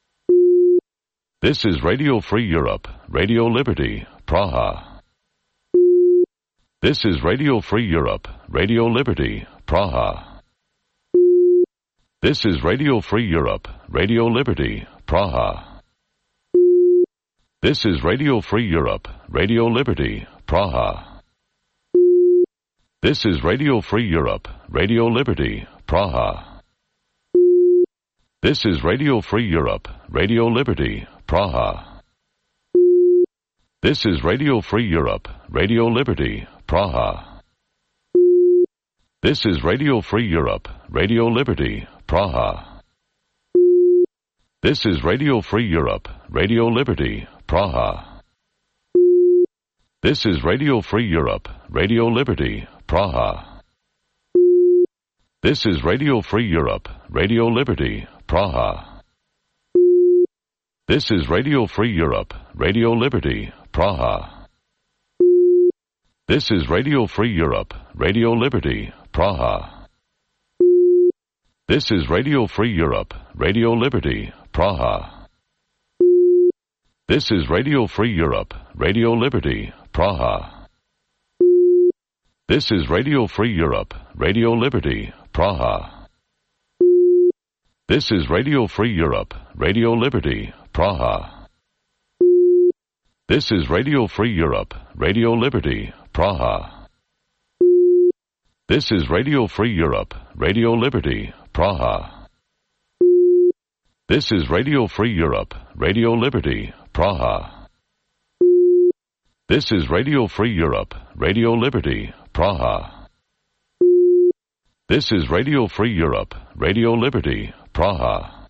This is Radio Free Europe, Radio Liberty, Praha. This is Radio Free Europe, Radio Liberty, Praha. This is Radio Free Europe, Radio Liberty, Praha. This is Radio Free Europe, Radio Liberty, Praha. This is Radio Free Europe, Radio Liberty, Praha. This is Radio Free Europe, Radio Liberty, Praha. This is Radio Free Europe, Radio Liberty, Praha. This is Radio Free Europe, Radio Liberty, Praha. This is Radio Free Europe, Radio Liberty, Praha. This is Radio Free Europe, Radio Liberty, Praha. This is Radio Free Europe, Radio Liberty, Praha. This is Radio Free Europe, Radio Liberty, Praha. This is Radio Free Europe, Radio Liberty, Praha. This is Radio Free Europe, Radio Liberty, Praha. This is Radio Free Europe, Radio Liberty, Praha. This is Radio Free Europe, Radio Liberty, Praha. This is Radio Free Europe, Radio Liberty, Praha. This is Radio Free Europe, Radio Liberty, Praha. This is Radio Free Europe, Radio Liberty, Praha. This is Radio Free Europe, Radio Liberty, Praha. This is Radio Free Europe, Radio Liberty, Praha. This is Radio Free Europe, Radio Liberty, Praha.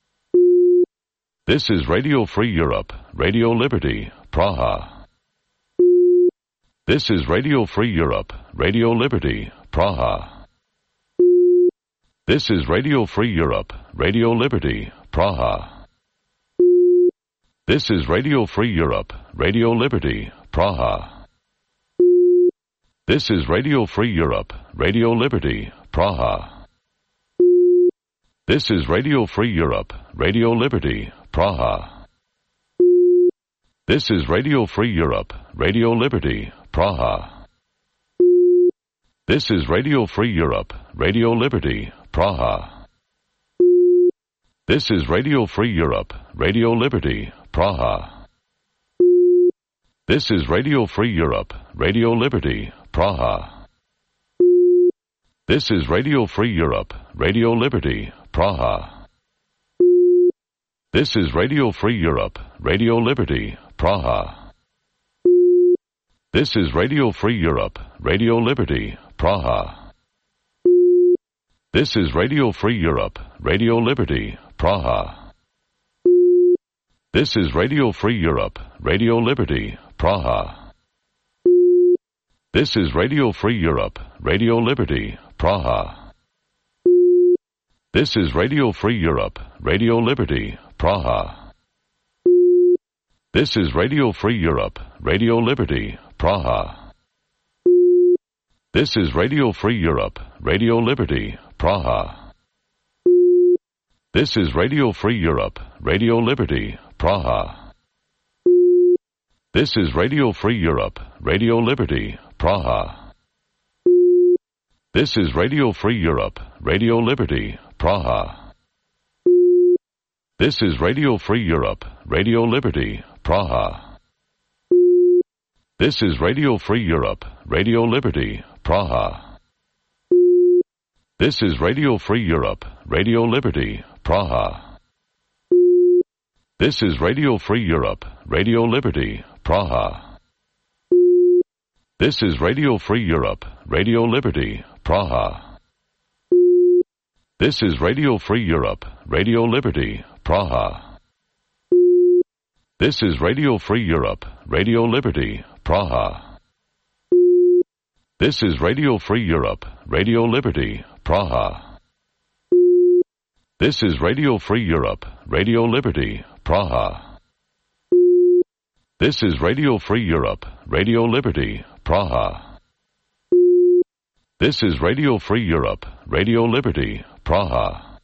This is Radio Free Europe, Radio Liberty, Praha. This is Radio Free Europe, Radio Liberty, Praha. This is Radio Free Europe, Radio Liberty, Praha. This is Radio Free Europe, Radio Liberty, Praha. This is Radio Free Europe, Radio Liberty, Praha. This is Radio Free Europe, Radio Liberty, Praha. This is Radio Free Europe, Radio Liberty, Praha. This is Radio Free Europe, Radio Liberty, Praha. This is Radio Free Europe, Radio Liberty, Praha. This is Radio Free Europe, Radio Liberty, Praha. This is Radio Free Europe, Radio Liberty, Praha. This is Radio Free Europe, Radio Liberty, Praha. This is Radio Free Europe, Radio Liberty, Praha. This is Radio Free Europe, Radio Liberty, Praha. This is Radio Free Europe, Radio Liberty, Praha. This is Radio Free Europe, Radio Liberty, Praha. This is Radio Free Europe, Radio Liberty, Praha. This is Radio Free Europe, Radio Liberty, Praha. This is Radio Free Europe, Radio Liberty, Praha. This is Radio Free Europe, Radio Liberty, Praha. This is Radio Free Europe, Radio Liberty, Praha. This is Radio Free Europe, Radio Liberty, Praha. This is Radio Free Europe, Radio Liberty, Praha. This is Radio Free Europe, Radio Liberty, Praha. This is Radio Free Europe, Radio Liberty, Praha. This is Radio Free Europe, Radio Liberty, Praha. This is Radio Free Europe, Radio Liberty, Praha. This is Radio Free Europe, Radio Liberty, Praha. This is Radio Free Europe, Radio Liberty, Praha. This is Radio Free Europe, Radio Liberty, Praha. This is Radio Free Europe, Radio Liberty, Praha. This is Radio Free Europe, Radio Liberty, Praha. This is Radio Free Europe, Radio Liberty, Praha.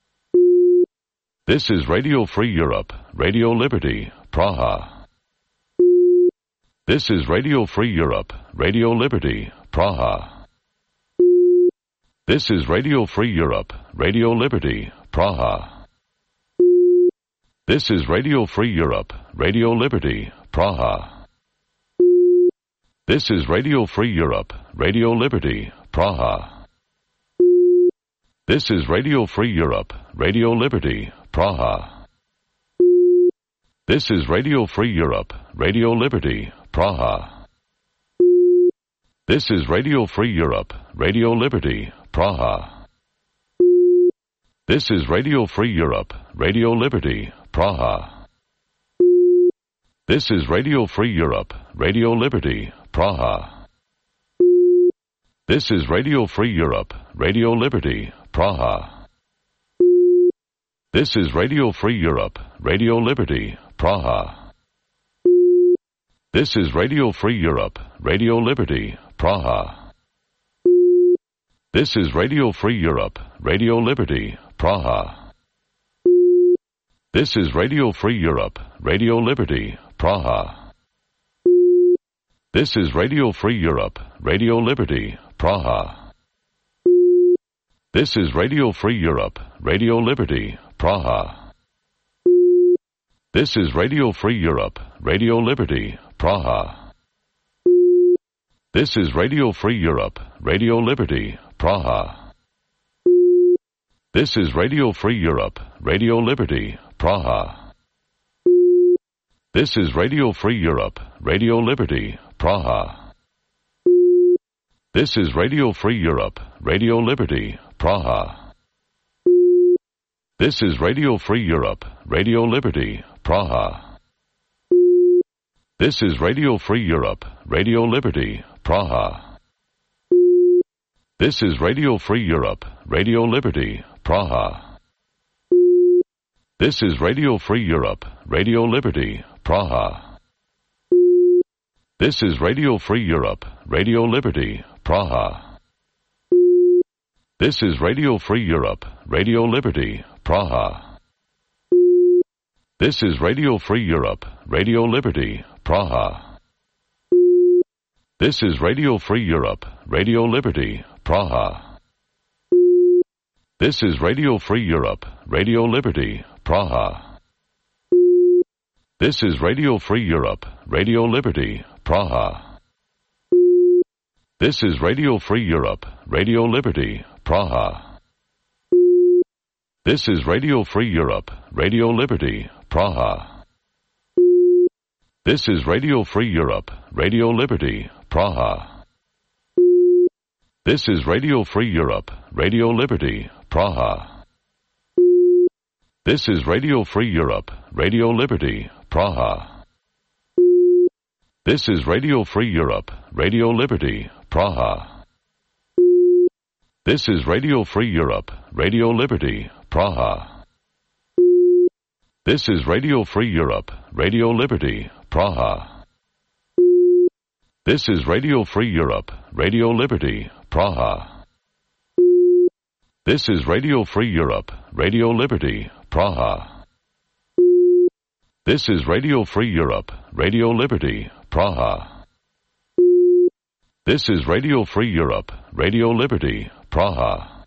This is Radio Free Europe, Radio Liberty, Praha. This is Radio Free Europe, Radio Liberty, Praha. This is Radio Free Europe, Radio Liberty, Praha. This is Radio Free Europe, Radio Liberty, Praha. This is Radio Free Europe, Radio Liberty, Praha. This is Radio Free Europe, Radio Liberty, Praha. This is Radio Free Europe, Radio Liberty, Praha. This is Radio Free Europe, Radio Liberty, Praha. This is Radio Free Europe, Radio Liberty, Praha. This is Radio Free Europe, Radio Liberty, Praha. This is Radio Free Europe, Radio Liberty, Praha. This is Radio Free Europe, Radio Liberty, Praha. This is Radio Free Europe, Radio Liberty, Praha. This is Radio Free Europe, Radio Liberty, Praha. This is Radio Free Europe, Radio Liberty, Praha. This is Radio Free Europe, Radio Liberty, Praha. This is Radio Free Europe, Radio Liberty, Praha. This is Radio Free Europe, Radio Liberty, Praha. This is Radio Free Europe, Radio Liberty, Praha. This is Radio Free Europe, Radio Liberty, Praha. This is Radio Free Europe, Radio Liberty, Praha. This is Radio Free Europe, Radio Liberty, Praha. This is Radio Free Europe, Radio Liberty, Praha. This is Radio Free Europe, Radio Liberty, Praha. This is Radio Free Europe, Radio Liberty, Praha. This is Radio Free Europe, Radio Liberty, Praha. This is Radio Free Europe, Radio Liberty, Praha. This is Radio Free Europe, Radio Liberty, Praha. This is Radio Free Europe, Radio Liberty, Praha. This is Radio Free Europe, Radio Liberty, Praha. This is Radio Free Europe, Radio Liberty, Praha. This is Radio Free Europe, Radio Liberty, Praha. This is Radio Free Europe, Radio Liberty, Praha. This is Radio Free Europe, Radio Liberty, Praha. This is Radio Free Europe, Radio Liberty, Praha. This is Radio Free Europe, Radio Liberty, Praha. This is Radio Free Europe, Radio Liberty, Praha. This is Radio Free Europe, Radio Liberty, Praha. This is Radio Free Europe, Radio Liberty, Praha. This is Radio Free Europe, Radio Liberty, Praha. This is Radio Free Europe, Radio Liberty, Praha. This is Radio Free Europe, Radio Liberty, Praha. This is Radio Free Europe, Radio Liberty, Praha. This is Radio Free Europe, Radio Liberty, Praha.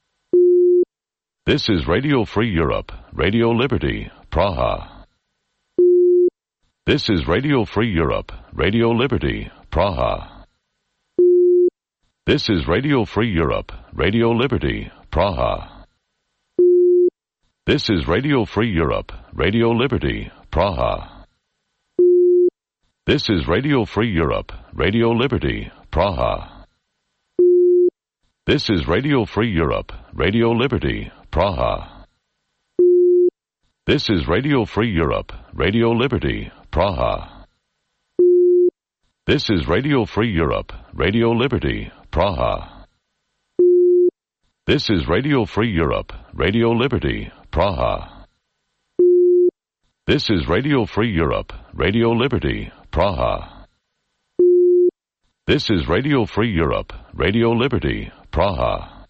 This is Radio Free Europe, Radio Liberty, Praha. This is Radio Free Europe, Radio Liberty, Praha. This is Radio Free Europe, Radio Liberty, Praha. This is Radio Free Europe, Radio Liberty, Praha. This is Radio Free Europe, Radio Liberty, Praha. This is Radio Free Europe, Radio Liberty, Praha. This is Radio Free Europe, Radio Liberty, Praha. This is Radio Free Europe, Radio Liberty, Praha. This is Radio Free Europe, Radio Liberty, Praha. This is Radio Free Europe, Radio Liberty, Praha. This is Radio Free Europe, Radio Liberty, Praha.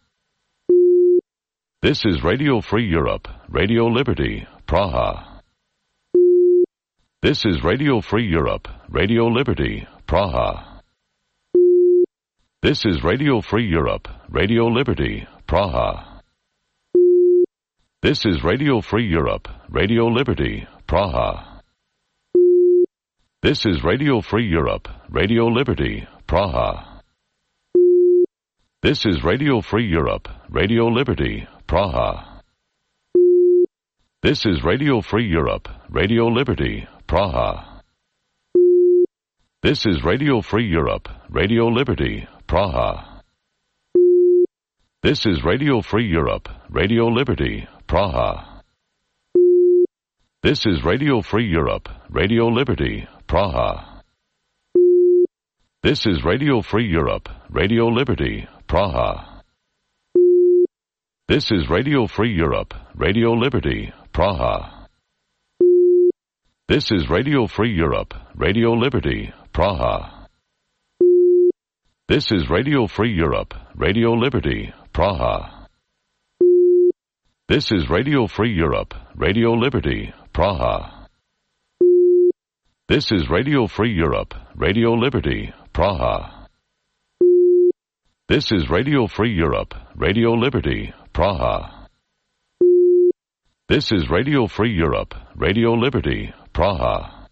This is Radio Free Europe, Radio Liberty, Praha. This is Radio Free Europe, Radio Liberty, Praha. This is Radio Free Europe, Radio Liberty, Praha. This is Radio Free Europe, Radio Liberty, Praha. This is Radio Free Europe, Radio Liberty, Praha. This is Radio Free Europe, Radio Liberty, Praha. This is Radio Free Europe, Radio Liberty, Praha. This is Radio Free Europe, Radio Liberty, Praha. This is Radio Free Europe, Radio Liberty, Praha. This is Radio Free Europe, Radio Liberty, Praha. This is Radio Free Europe, Radio Liberty, Praha. This is Radio Free Europe, Radio Liberty, Praha. This is Radio Free Europe, Radio Liberty, Praha. This is Radio Free Europe, Radio Liberty, Praha. This is Radio Free Europe, Radio Liberty, Praha. This is Radio Free Europe, Radio Liberty, Praha. This is Radio Free Europe, Radio Liberty, Praha. This is Radio Free Europe, Radio Liberty, Praha.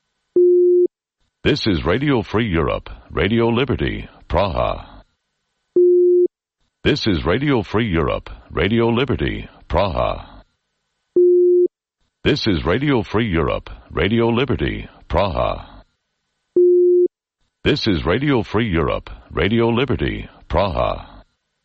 This is Radio Free Europe, Radio Liberty, Praha. This is Radio Free Europe, Radio Liberty, Praha. This is Radio Free Europe, Radio Liberty, Praha. This is Radio Free Europe, Radio Liberty, Praha.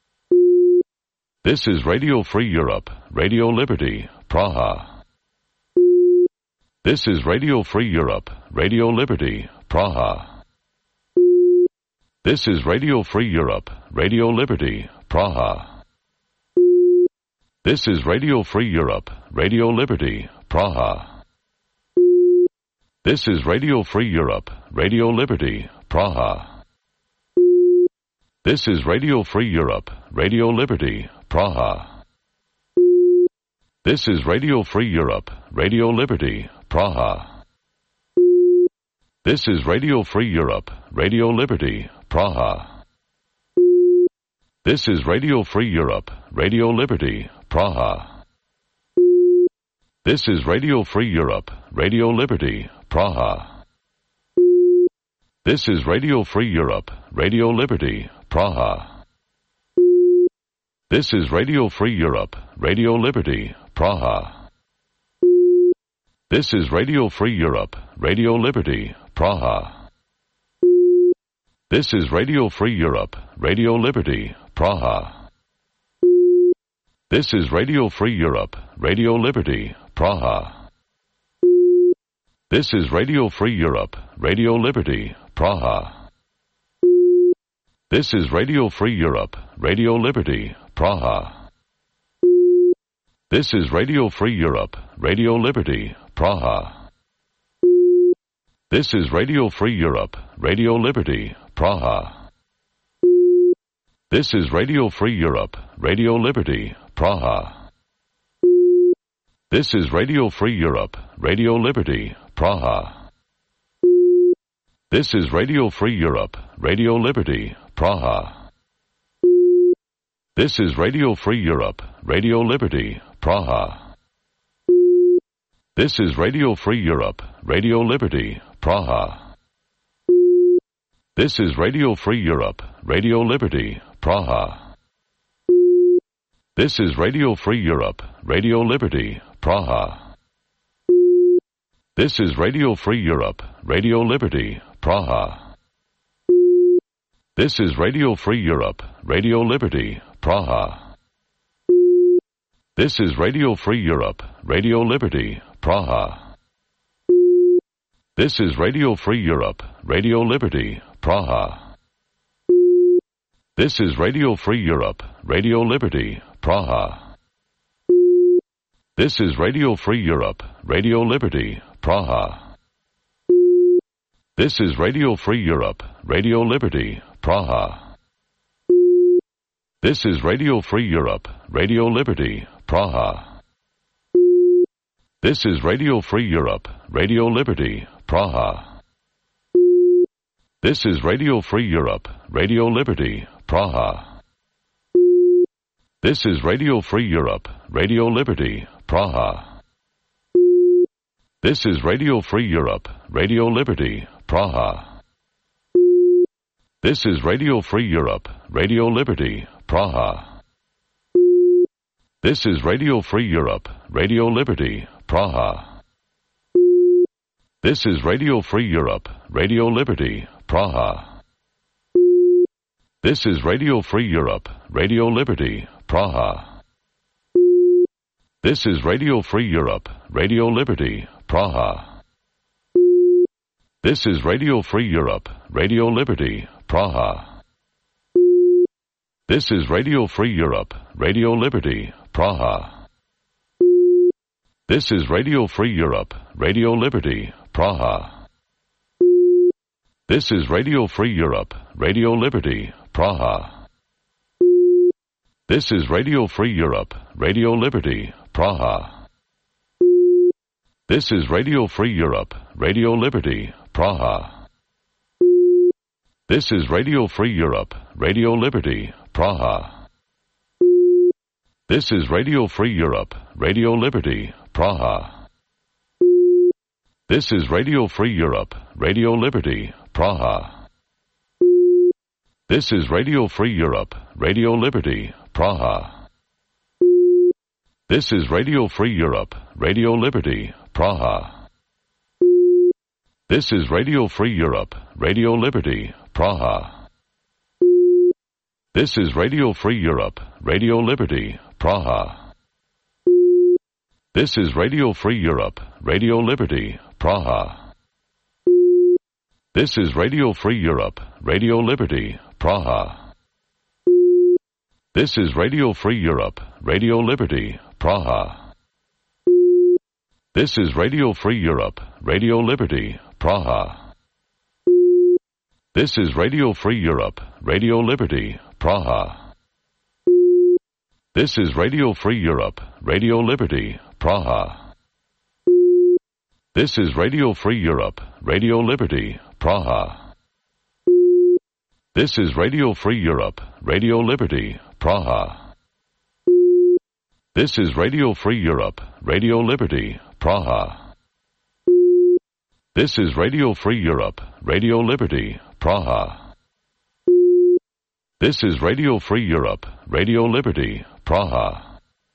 This is Radio Free Europe, Radio Liberty, Praha. This is Radio Free Europe, Radio Liberty, Praha. This is Radio Free Europe, Radio Liberty, Praha. This is Radio Free Europe, Radio Liberty, Praha. This is Radio Free Europe, Radio Liberty, Praha. This is Radio Free Europe, Radio Liberty, Praha. This is Radio Free Europe, Radio Liberty, Praha. This is Radio Free Europe, Radio Liberty, Praha. This is Radio Free Europe, Radio Liberty, Praha. This is Radio Free Europe, Radio Liberty, Praha. This is Radio Free Europe, Radio Liberty, Praha. This is Radio Free Europe, Radio Liberty, Praha. This is Radio Free Europe, Radio Liberty, Praha. This is Radio Free Europe, Radio Liberty, Praha. This is Radio Free Europe, Radio Liberty, Praha. This is Radio Free Europe, Radio Liberty, Praha. This is Radio Free Europe, Radio Liberty, Praha. This is Radio Free Europe, Radio Liberty, Praha. This is Radio Free Europe, Radio Liberty, Praha. This is Radio Free Europe, Radio Liberty, Praha. This is Radio Free Europe, Radio Liberty, Praha. This is Radio Free Europe, Radio Liberty, Praha. This is Radio Free Europe, Radio Liberty, Praha. This is Radio Free Europe, Radio Liberty, Praha. This is Radio Free Europe, Radio Liberty, Praha. This is Radio Free Europe, Radio Liberty, Praha. This is Radio Free Europe, Radio Liberty, Praha. This is Radio Free Europe, Radio Liberty, Praha. This is Radio Free Europe, Radio Liberty, Praha. This is Radio Free Europe, Radio Liberty, Praha. This is Radio Free Europe, Radio Liberty, Praha. This is Radio Free Europe, Radio Liberty, Praha. This is Radio Free Europe, Radio Liberty, Praha. This is Radio Free Europe, Radio Liberty, Praha. This is Radio Free Europe, Radio Liberty, Praha. This is Radio Free Europe, Radio Liberty, Praha. This is Radio Free Europe, Radio Liberty, Praha. This is Radio Free Europe, Radio Liberty, Praha. This is Radio Free Europe, Radio Liberty, Praha. This is Radio Free Europe, Radio Liberty, Praha. This is Radio Free Europe, Radio Liberty, Praha. This is Radio Free Europe, Radio Liberty, Praha. This is Radio Free Europe, Radio Liberty, Praha. This is Radio Free Europe, Radio Liberty, Praha. This is Radio Free Europe, Radio Liberty, Praha. This is Radio Free Europe, Radio Liberty, Praha. This is Radio Free Europe, Radio Liberty, Praha. This is Radio Free Europe, Radio Liberty, Praha. This is Radio Free Europe, Radio Liberty, Praha. This is Radio Free Europe, Radio Liberty, Praha. This is Radio Free Europe, Radio Liberty, Praha. This is Radio Free Europe, Radio Liberty, Praha. This is Radio Free Europe, Radio Liberty, Praha. This is Radio Free Europe, Radio Liberty, Praha. This is Radio Free Europe, Radio Liberty, Praha. This is Radio Free Europe, Radio Liberty, Praha. This is Radio Free Europe, Radio Liberty, Praha. This is Radio Free Europe, Radio Liberty, Praha. This is Radio Free Europe, Radio Liberty, Praha. This is Radio Free Europe, Radio Liberty, Praha. This is Radio Free Europe, Radio Liberty, Praha. This is Radio Free Europe, Radio Liberty, Praha. This is Radio Free Europe, Radio Liberty, Praha. This is Radio Free Europe, Radio Liberty, Praha. This is Radio Free Europe, Radio Liberty, Praha. This is Radio Free Europe, Radio Liberty, Praha. This is Radio Free Europe, Radio Liberty, Praha.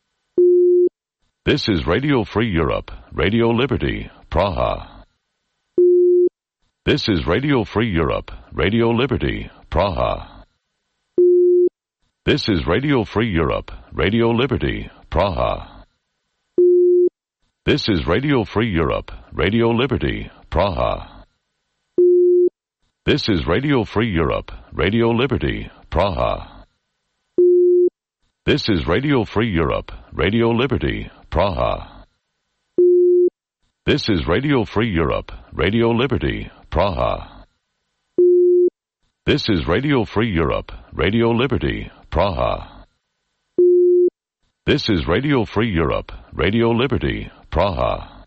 This is Radio Free Europe, Radio Liberty, Praha. This is Radio Free Europe, Radio Liberty, Praha. This is Radio Free Europe, Radio Liberty, Praha. This is Radio Free Europe, Radio Liberty, Praha. This is Radio Free Europe, Radio Liberty, Praha. This is Radio Free Europe, Radio Liberty, Praha. This is Radio Free Europe, Radio Liberty, Praha. This is Radio Free Europe, Radio Liberty, Praha. This is Radio Free Europe, Radio Liberty, Praha.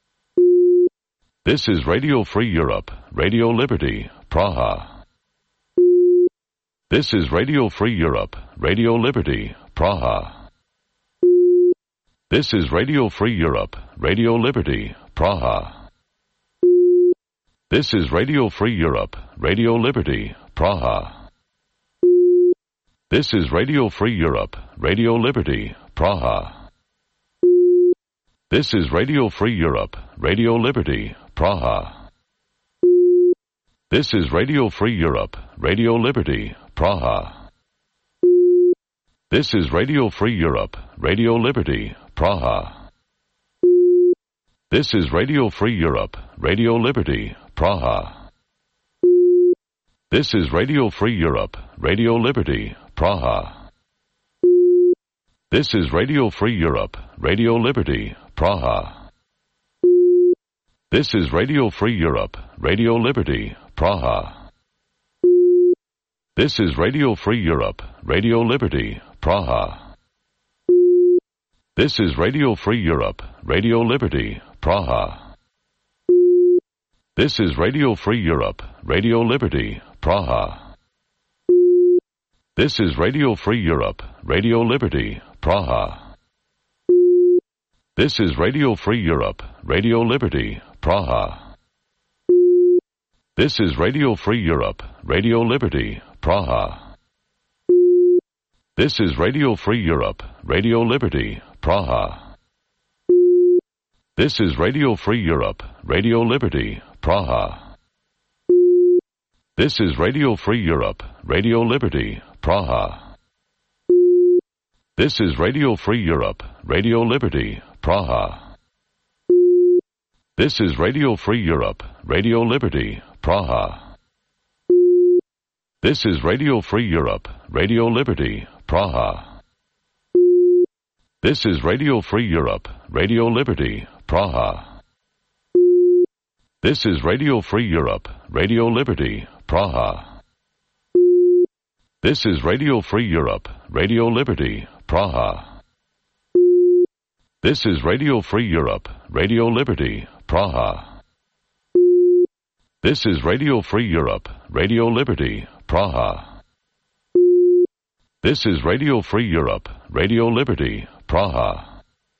This is Radio Free Europe, Radio Liberty, Praha. This is Radio Free Europe, Radio Liberty, Praha. This is Radio Free Europe, Radio Liberty, Praha. This is Radio Free Europe, Radio Liberty, Praha. This is Radio Free Europe, Radio Liberty, Praha. This is Radio Free Europe, Radio Liberty, Praha. This is Radio Free Europe, Radio Liberty, Praha. This is Radio Free Europe, Radio Liberty, Praha. This is Radio Free Europe, Radio Liberty, Praha. This is Radio Free Europe, Radio Liberty, Praha. This is Radio Free Europe, Radio Liberty, Praha. This is Radio Free Europe, Radio Liberty, Praha. This is Radio Free Europe, Radio Liberty, Praha. This is Radio Free Europe, Radio Liberty, Praha. This is Radio Free Europe, Radio Liberty, Praha. This is Radio Free Europe, Radio Liberty, Praha. This is Radio Free Europe, Radio Liberty, Praha. This is Radio Free Europe, Radio Liberty, Praha. This is Radio Free Europe, Radio Liberty, Praha. This is Radio Free Europe, Radio Liberty, Praha. This is Radio Free Europe, Radio Liberty, Praha. This is Radio Free Europe, Radio Liberty, Praha. This is Radio Free Europe, Radio Liberty, Praha. This is Radio Free Europe, Radio Liberty, Praha. This is Radio Free Europe, Radio Liberty, Praha. This is Radio Free Europe, Radio Liberty, Praha. This is Radio Free Europe, Radio Liberty, Praha. This is Radio Free Europe, Radio Liberty, Praha. This is Radio Free Europe, Radio Liberty, Praha. This is Radio Free Europe, Radio Liberty, Praha.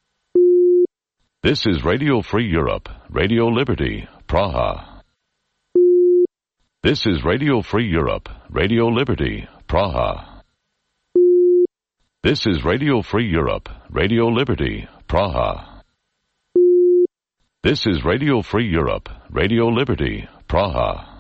This is Radio Free Europe, Radio Liberty, Praha. This is Radio Free Europe, Radio Liberty, Praha. This is Radio Free Europe, Radio Liberty, Praha. This is Radio Free Europe, Radio Liberty, Praha.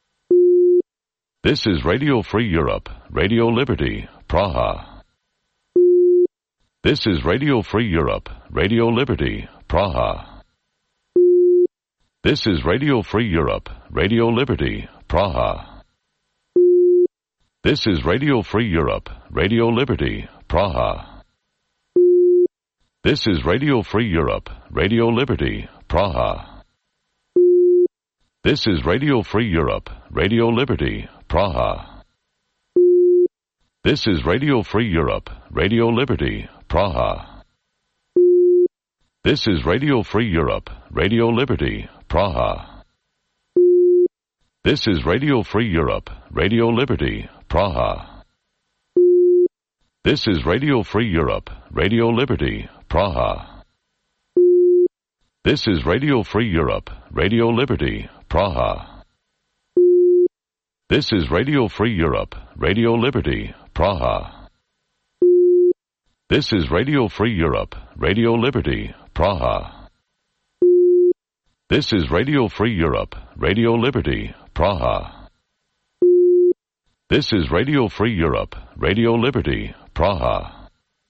This is Radio Free Europe, Radio Liberty, Praha. This is Radio Free Europe, Radio Liberty, Praha. This is Radio Free Europe, Radio Liberty, Praha. This is Radio Free Europe, Radio Liberty, Praha. This is Radio Free Europe, Radio Liberty, Praha. This is Radio Free Europe, Radio Liberty, Praha. This is Radio Free Europe, Radio Liberty, Praha. This is Radio Free Europe, Radio Liberty, Praha. This is Radio Free Europe, Radio Liberty, Praha. This is Radio Free Europe, Radio Liberty, Praha. This is Radio Free Europe, Radio Liberty, Praha. This is Radio Free Europe, Radio Liberty, Praha. This is Radio Free Europe, Radio Liberty, Praha. This is Radio Free Europe, Radio Liberty, Praha. This is Radio Free Europe, Radio Liberty, Praha.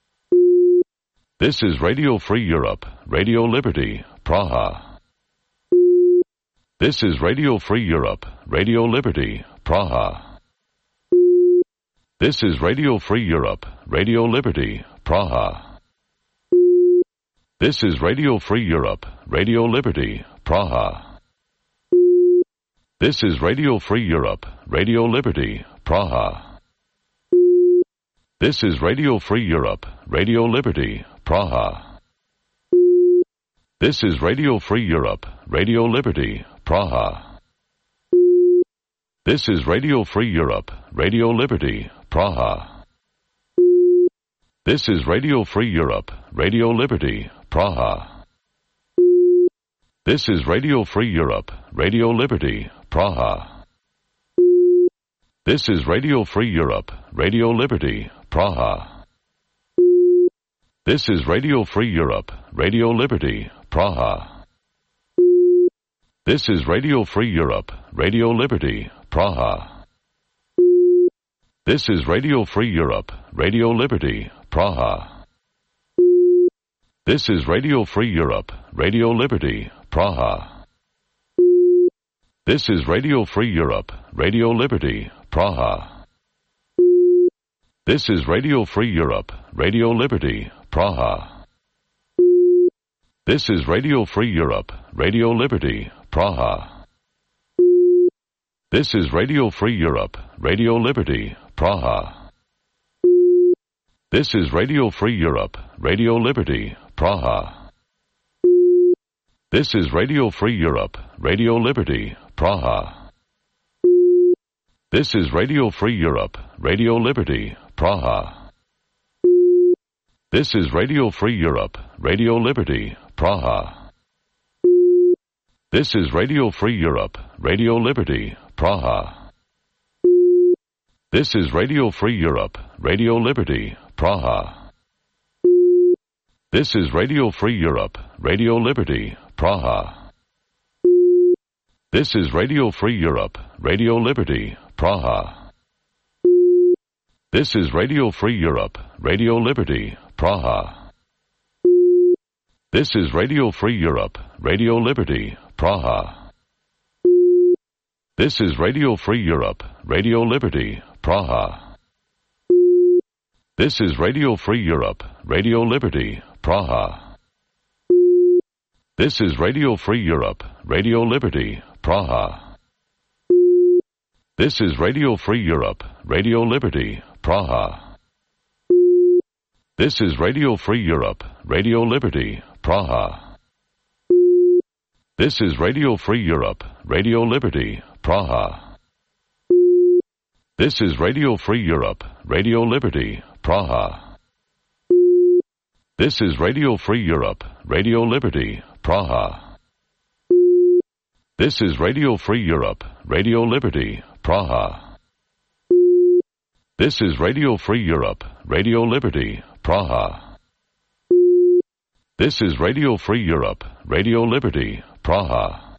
This is Radio Free Europe, Radio Liberty, Praha. This is Radio Free Europe, Radio Liberty, Praha. This is Radio Free Europe, Radio Liberty, Praha. This is Radio Free Europe, Radio Liberty, Praha. This is Radio Free Europe, Radio Liberty, Praha. This is Radio Free Europe, Radio Liberty, Praha. This is Radio Free Europe, Radio Liberty, Praha. This is Radio Free Europe, Radio Liberty, Praha. This is Radio Free Europe, Radio Liberty, Praha. This is Radio Free Europe, Radio Liberty, Praha. This is Radio Free Europe, Radio Liberty, Praha. This is Radio Free Europe, Radio Liberty, Praha. This is Radio Free Europe, Radio Liberty, Praha. This is Radio Free Europe, Radio Liberty, Praha. This is Radio Free Europe, Radio Liberty, Praha. This is Radio Free Europe, Radio Liberty, Praha. This is Radio Free Europe, Radio Liberty, Praha. This is Radio Free Europe, Radio Liberty, Praha. This is Radio Free Europe, Radio Liberty, Praha. This is Radio Free Europe, Radio Liberty, Praha. This is Radio Free Europe, Radio Liberty, Praha. This is Radio Free Europe, Radio Liberty, Praha. This is Radio Free Europe, Radio Liberty, Praha. This is Radio Free Europe, Radio Liberty, Praha. This is Radio Free Europe, Radio Liberty, Praha. This is Radio Free Europe, Radio Liberty, Praha. This is Radio Free Europe, Radio Liberty, Praha. This is Radio Free Europe, Radio Liberty, Praha. This is Radio Free Europe, Radio Liberty, Praha. This is Radio Free Europe, Radio Liberty, Praha. This is Radio Free Europe, Radio Liberty, Praha. This is Radio Free Europe, Radio Liberty, Praha. This is Radio Free Europe, Radio Liberty, Praha. This is Radio Free Europe, Radio Liberty, Praha. This is Radio Free Europe, Radio Liberty, Praha. This is Radio Free Europe, Radio Liberty, Praha. This is Radio Free Europe, Radio Liberty, Praha. This is Radio Free Europe, Radio Liberty, Praha. This is Radio Free Europe, Radio Liberty, Praha. This is Radio Free Europe, Radio Liberty, Praha.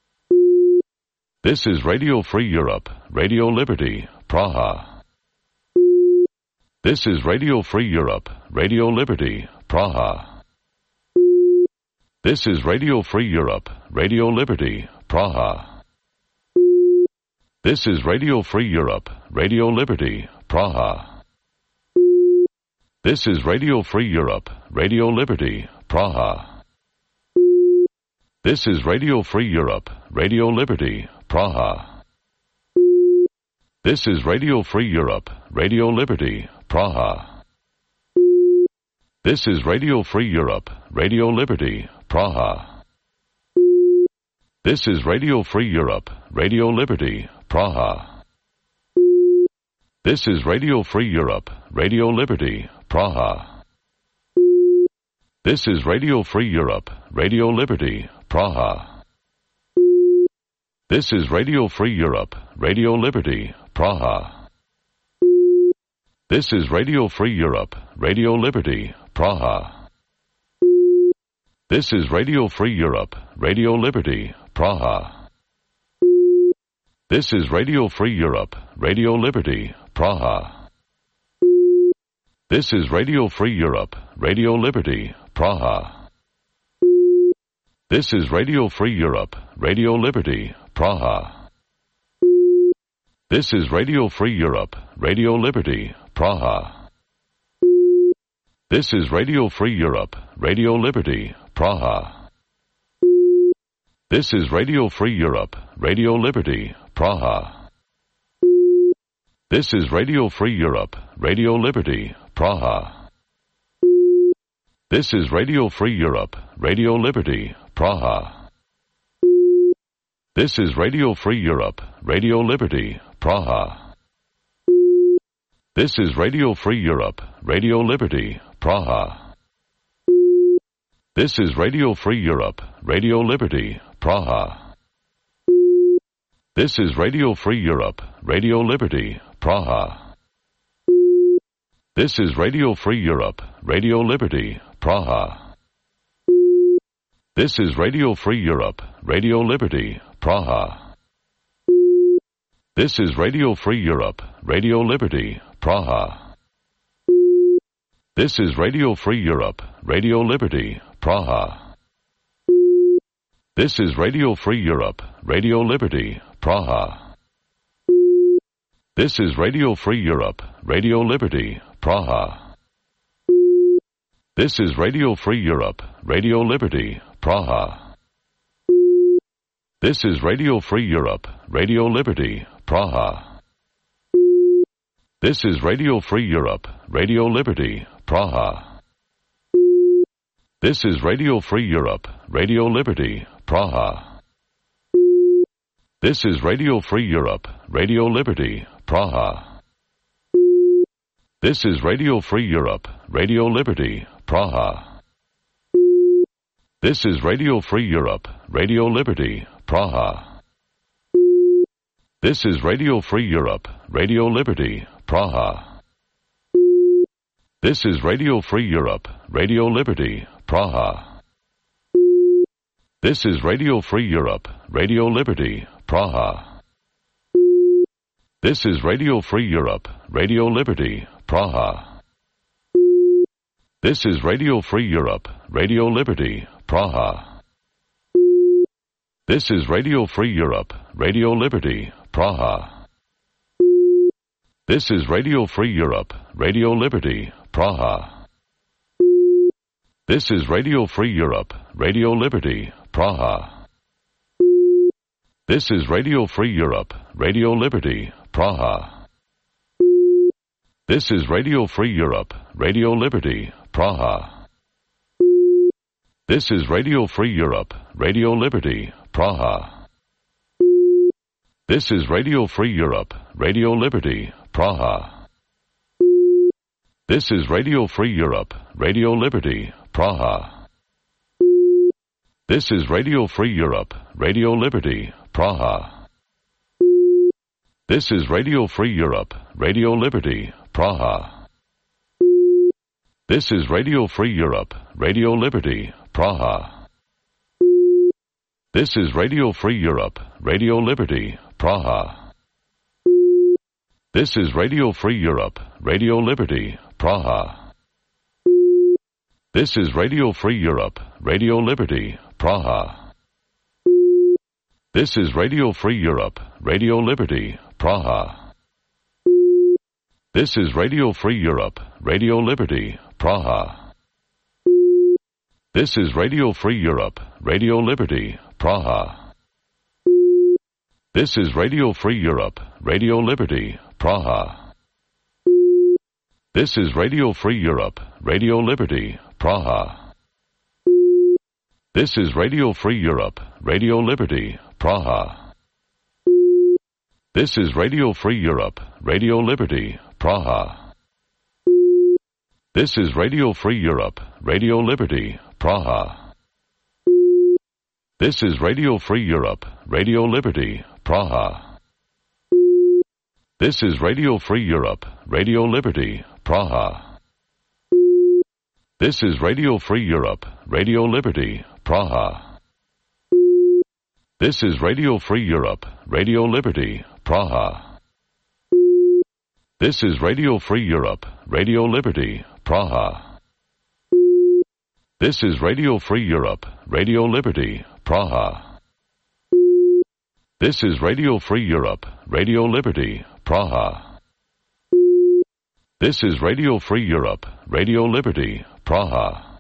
This is Radio Free Europe, Radio Liberty, Praha. This is Radio Free Europe, Radio Liberty, Praha. This is Radio Free Europe, Radio Liberty, Praha. This is Radio Free Europe, Radio Liberty, Praha. This is Radio Free Europe, Radio Liberty, Praha. This is Radio Free Europe, Radio Liberty, Praha. This is Radio Free Europe, Radio Liberty, Praha. This is Radio Free Europe, Radio Liberty, Praha. This is Radio Free Europe, Radio Liberty, Praha. This is Radio Free Europe, Radio Liberty, Praha. This is Radio Free Europe, Radio Liberty, Praha. This is Radio Free Europe, Radio Liberty, Praha. This is Radio Free Europe, Radio Liberty, Praha. This is Radio Free Europe, Radio Liberty, Praha. This is Radio Free Europe, Radio Liberty, Praha. This is Radio Free Europe, Radio Liberty, Praha. This is Radio Free Europe, Radio Liberty, Praha. This is Radio Free Europe, Radio Liberty, Praha. This is Radio Free Europe, Radio Liberty, Praha. This is Radio Free Europe, Radio Liberty, Praha. This is Radio Free Europe, Radio Liberty, Praha. This is Radio Free Europe, Radio Liberty, Praha. This is Radio Free Europe, Radio Liberty, Praha. This is Radio Free Europe, Radio Liberty, Praha. This is Radio Free Europe, Radio Liberty, Praha. This is Radio Free Europe, Radio Liberty, Praha. This is Radio Free Europe, Radio Liberty, Praha. This is Radio Free Europe, Radio Liberty, Praha. This is Radio Free Europe, Radio Liberty, Praha. This is Radio Free Europe, Radio Liberty, Praha. This is Radio Free Europe, Radio Liberty, Praha. This is Radio Free Europe, Radio Liberty, Praha. This is Radio Free Europe, Radio Liberty, Praha. This is Radio Free Europe, Radio Liberty, Praha. This is Radio Free Europe, Radio Liberty, Praha. This is Radio Free Europe, Radio Liberty, Praha. This is Radio Free Europe, Radio Liberty, Praha. This is Radio Free Europe, Radio Liberty, Praha. This is Radio Free Europe, Radio Liberty, Praha. This is Radio Free Europe, Radio Liberty, Praha. This is Radio Free Europe, Radio Liberty, Praha. This is Radio Free Europe, Radio Liberty, Praha. This is Radio Free Europe, Radio Liberty, Praha. This is Radio Free Europe, Radio Liberty, Praha. This is Radio Free Europe, Radio Liberty, Praha. This is Radio Free Europe, Radio Liberty, Praha. This is Radio Free Europe, Radio Liberty, Praha. This is Radio Free Europe, Radio Liberty, Praha. This is Radio Free Europe, Radio Liberty, Praha. This is Radio Free Europe, Radio Liberty, Praha. This is Radio Free Europe, Radio Liberty, Praha. This is Radio Free Europe, Radio Liberty, Praha. This is Radio Free Europe, Radio Liberty, Praha. This is Radio Free Europe, Radio Liberty, Praha. This is Radio Free Europe, Radio Liberty, Praha. This is Radio Free Europe, Radio Liberty, Praha. This is Radio Free Europe, Radio Liberty, Praha. This is Radio Free Europe, Radio Liberty, Praha. This is Radio Free Europe, Radio Liberty, Praha. This is Radio Free Europe, Radio Liberty, Praha. This is Radio Free Europe, Radio Liberty, Praha. This is Radio Free Europe, Radio Liberty, Praha. This is Radio Free Europe, Radio Liberty, Praha. This is Radio Free Europe, Radio Liberty, Praha. This is Radio Free Europe, Radio Liberty, Praha. This is Radio Free Europe, Radio Liberty, Praha. This is Radio Free Europe, Radio Liberty, Praha. This is Radio Free Europe, Radio Liberty, Praha. This is Radio Free Europe, Radio Liberty, Praha. This is Radio Free Europe, Radio Liberty, Praha. This is Radio Free Europe, Radio Liberty, Praha. This is Radio Free Europe, Radio Liberty, Praha. This is Radio Free Europe, Radio Liberty, Praha. This is Radio Free Europe, Radio Liberty, Praha.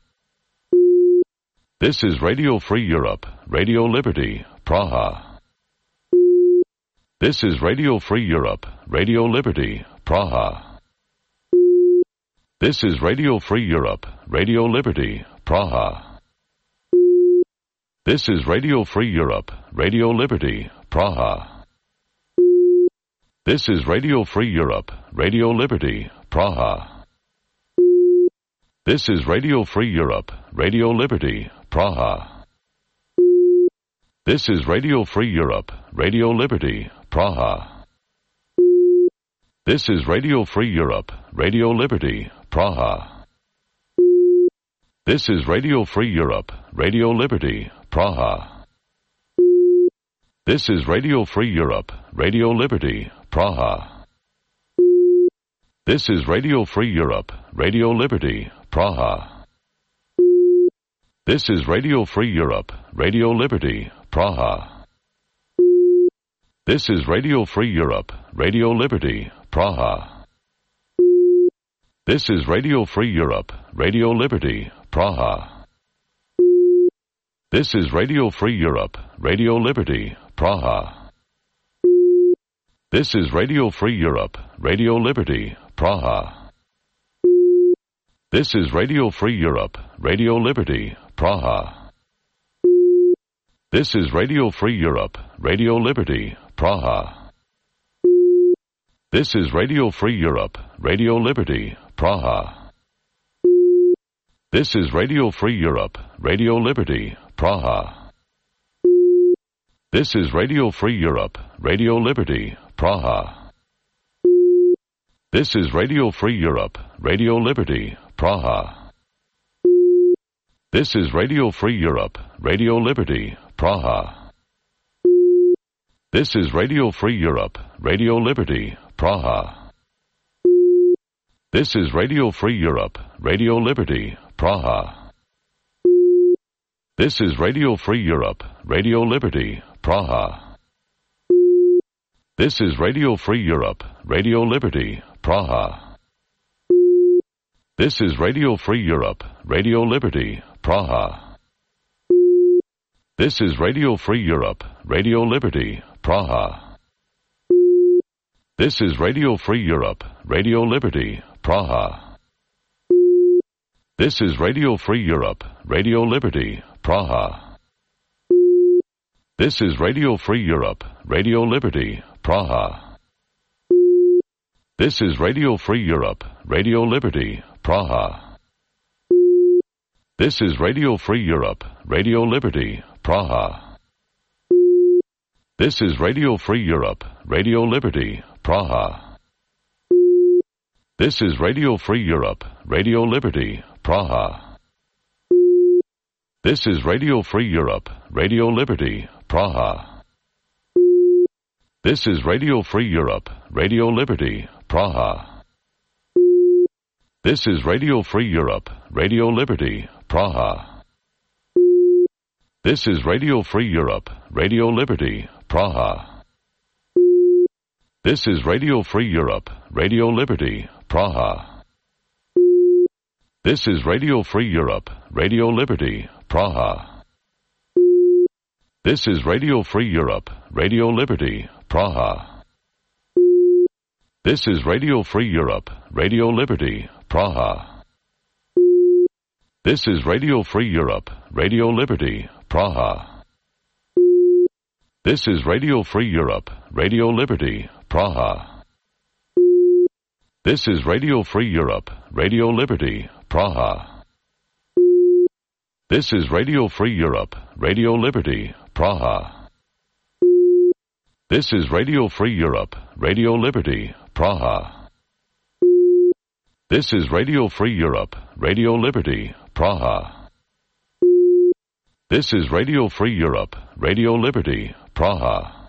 This is Radio Free Europe, Radio Liberty, Praha. This is Radio Free Europe, Radio Liberty, Praha. This is Radio Free Europe, Radio Liberty, Praha. This is Radio Free Europe, Radio Liberty, Praha. This is Radio Free Europe, Radio Liberty, Praha. This is Radio Free Europe, Radio Liberty, Praha. This is Radio Free Europe, Radio Liberty, Praha. This is Radio Free Europe, Radio Liberty, Praha. This is Radio Free Europe, Radio Liberty, Praha. This is Radio Free Europe, Radio Liberty, Praha. This is Radio Free Europe, Radio Liberty, Praha. This is Radio Free Europe, Radio Liberty, Praha. This is Radio Free Europe, Radio Liberty, Praha. This is Radio Free Europe, Radio Liberty, Praha. This is Radio Free Europe, Radio Liberty, Praha. This is Radio Free Europe, Radio Liberty, Praha. This is Radio Free Europe, Radio Liberty, Praha. This is Radio Free Europe, Radio Liberty, Praha. This is Radio Free Europe, Radio Liberty, Praha. This is Radio Free Europe, Radio Liberty, Praha. This is Radio Free Europe, Radio Liberty, Praha. This is Radio Free Europe, Radio Liberty, Praha. This is Radio Free Europe, Radio Liberty, Praha. This is Radio Free Europe, Radio Liberty, Praha. This is Radio Free Europe, Radio Liberty, Praha. This is Radio Free Europe, Radio Liberty, Praha. This is Radio Free Europe, Radio Liberty, Praha. This is Radio Free Europe, Radio Liberty, Praha. This is Radio Free Europe, Radio Liberty, Praha. This is Radio Free Europe, Radio Liberty, Praha. This is Radio Free Europe, Radio Liberty, Praha. This is Radio Free Europe, Radio Liberty, Praha. This is Radio Free Europe, Radio Liberty, Praha. This is Radio Free Europe, Radio Liberty, Praha. This is Radio Free Europe, Radio Liberty, Praha. This is Radio Free Europe, Radio Liberty, Praha. This is Radio Free Europe, Radio Liberty, Praha. This is Radio Free Europe, Radio Liberty, Praha. This is Radio Free Europe, Radio Liberty, Praha. This is Radio Free Europe, Radio Liberty, Praha. This is Radio Free Europe, Radio Liberty, Praha. This is Radio Free Europe, Radio Liberty, Praha. This is Radio Free Europe, Radio Liberty, Praha. This is Radio Free Europe, Radio Liberty, Praha. This is Radio Free Europe, Radio Liberty, Praha. This is Radio Free Europe, Radio Liberty, Praha. This is Radio Free Europe, Radio Liberty, Praha. This is Radio Free Europe, Radio Liberty, Praha. This is Radio Free Europe, Radio Liberty, Praha. This is Radio Free Europe, Radio Liberty, Praha. This is Radio Free Europe, Radio Liberty, Praha.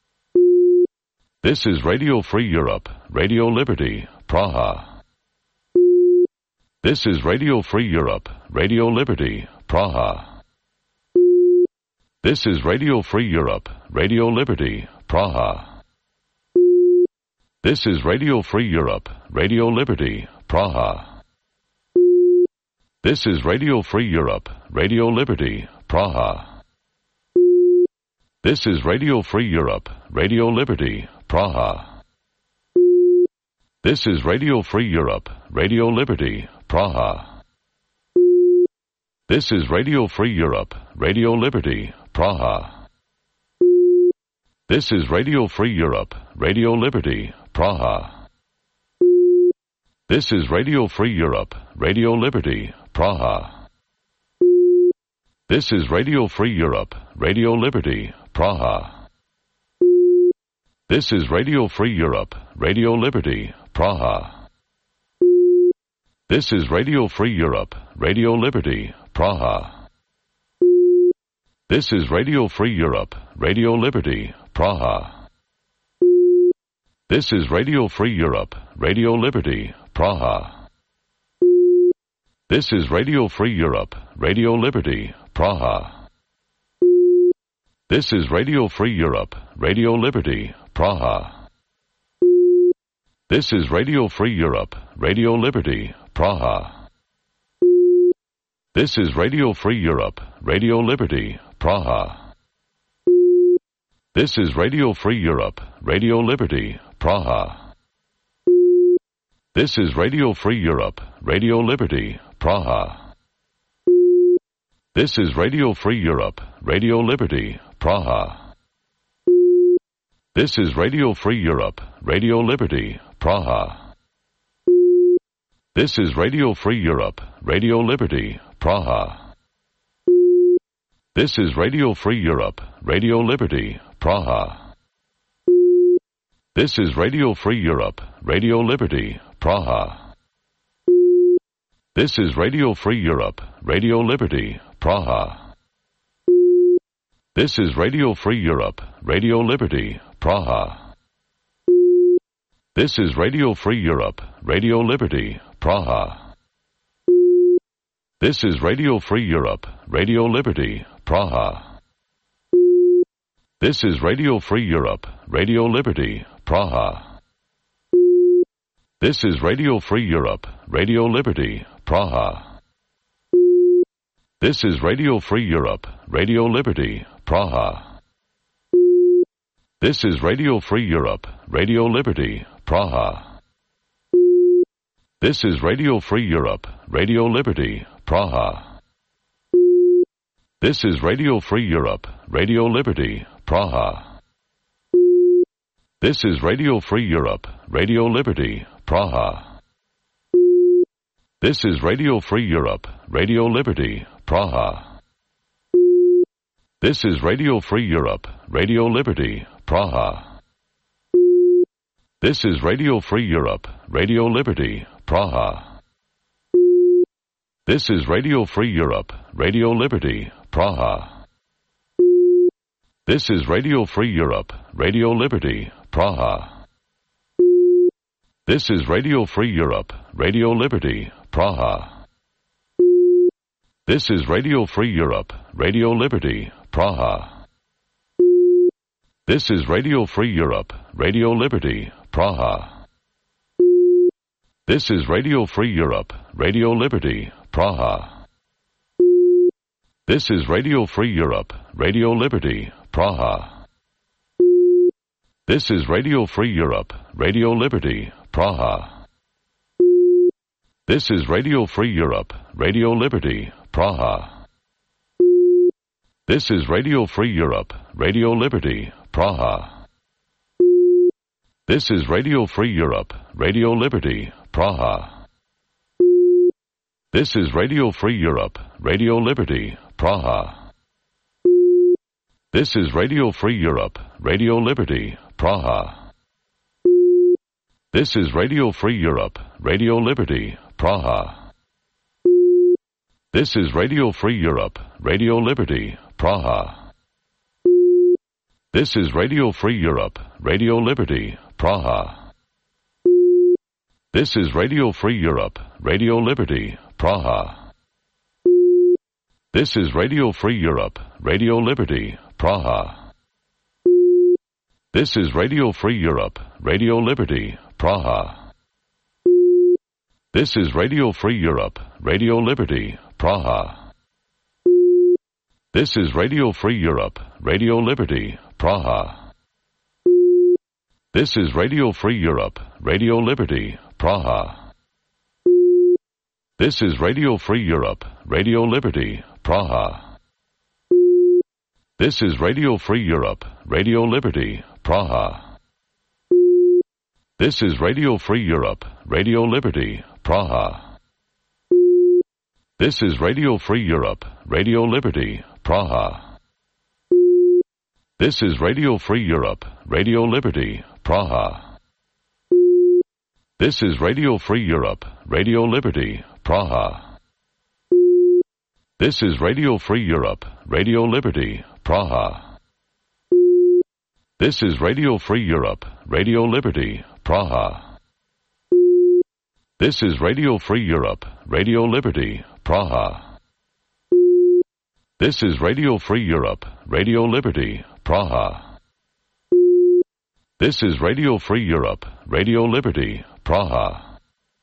This is Radio Free Europe, Radio Liberty, Praha. This is Radio Free Europe, Radio Liberty, Praha. This is Radio Free Europe, Radio Liberty, Praha. This is Radio Free Europe, Radio Liberty, Praha. This is Radio Free Europe, Radio Liberty, Praha. This is Radio Free Europe, Radio Liberty, Praha. This is Radio Free Europe, Radio Liberty, Praha. This is Radio Free Europe, Radio Liberty, Praha. This is Radio Free Europe, Radio Liberty, Praha. This is Radio Free Europe, Radio Liberty, Praha. This is Radio Free Europe, Radio Liberty, Praha. This is Radio Free Europe, Radio Liberty, Praha. This is Radio Free Europe, Radio Liberty, Praha. This is Radio Free Europe, Radio Liberty, Praha. This is Radio Free Europe, Radio Liberty, Praha. This is Radio Free Europe, Radio Liberty, Praha. This is Radio Free Europe, Radio Liberty, Praha. This is Radio Free Europe, Radio Liberty, Praha. This is Radio Free Europe, Radio Liberty, Praha. This is Radio Free Europe, Radio Liberty, Praha. This is Radio Free Europe, Radio Liberty, Praha. This is Radio Free Europe, Radio Liberty, Praha. This is Radio Free Europe, Radio Liberty, Praha. This is Radio Free Europe, Radio Liberty, Praha. This is Radio Free Europe, Radio Liberty, Praha. This is Radio Free Europe, Radio Liberty, Praha. This is Radio Free Europe, Radio Liberty, Praha. This is Radio Free Europe, Radio Liberty, Praha. This is Radio Free Europe, Radio Liberty, Praha. This is Radio Free Europe, Radio Liberty, Praha. This is Radio Free Europe, Radio Liberty, Praha. This is Radio Free Europe, Radio Liberty, Praha. This is Radio Free Europe, Radio Liberty, Praha. This is Radio Free Europe, Radio Liberty, Praha. This is Radio Free Europe, Radio Liberty, Praha. This is Radio Free Europe, Radio Liberty, Praha. This is Radio Free Europe, Radio Liberty, Praha. This is Radio Free Europe, Radio Liberty, Praha. This is Radio Free Europe, Radio Liberty, Praha. This is Radio Free Europe, Radio Liberty, Praha. This is Radio Free Europe, Radio Liberty, Praha. This is Radio Free Europe, Radio Liberty, Praha. This is Radio Free Europe, Radio Liberty, Praha. This is Radio Free Europe, Radio Liberty, Praha. This is Radio Free Europe, Radio Liberty, Praha. This is Radio Free Europe, Radio Liberty, Praha. This is Radio Free Europe, Radio Liberty, Praha. This is Radio Free Europe, Radio Liberty, Praha. This is Radio Free Europe, Radio Liberty, Praha. This is Radio Free Europe, Radio Liberty, Praha. This is Radio Free Europe, Radio Liberty, Praha. This is Radio Free Europe, Radio Liberty, Praha. This is Radio Free Europe, Radio Liberty, Praha. This is Radio Free Europe, Radio Liberty, Praha. This is Radio Free Europe, Radio Liberty, Praha. This is Radio Free Europe, Radio Liberty, Praha. This is Radio Free Europe, Radio Liberty, Praha. This is Radio Free Europe, Radio Liberty, Praha. This is Radio Free Europe, Radio Liberty, Praha. This is Radio Free Europe, Radio Liberty, Praha. This is Radio Free Europe, Radio Liberty, Praha. This is Radio Free Europe, Radio Liberty, Praha. This is Radio Free Europe, Radio Liberty, Praha. This is Radio Free Europe, Radio Liberty, Praha. This is Radio Free Europe, Radio Liberty, Praha. This is Radio Free Europe, Radio Liberty, Praha. This is Radio Free Europe, Radio Liberty, Praha. This is Radio Free Europe, Radio Liberty, Praha. This is Radio Free Europe, Radio Liberty, Praha. This is Radio Free Europe, Radio Liberty, Praha. This is Radio Free Europe, Radio Liberty, Praha. This is Radio Free Europe, Radio Liberty, Praha. This is Radio Free Europe, Radio Liberty, Praha.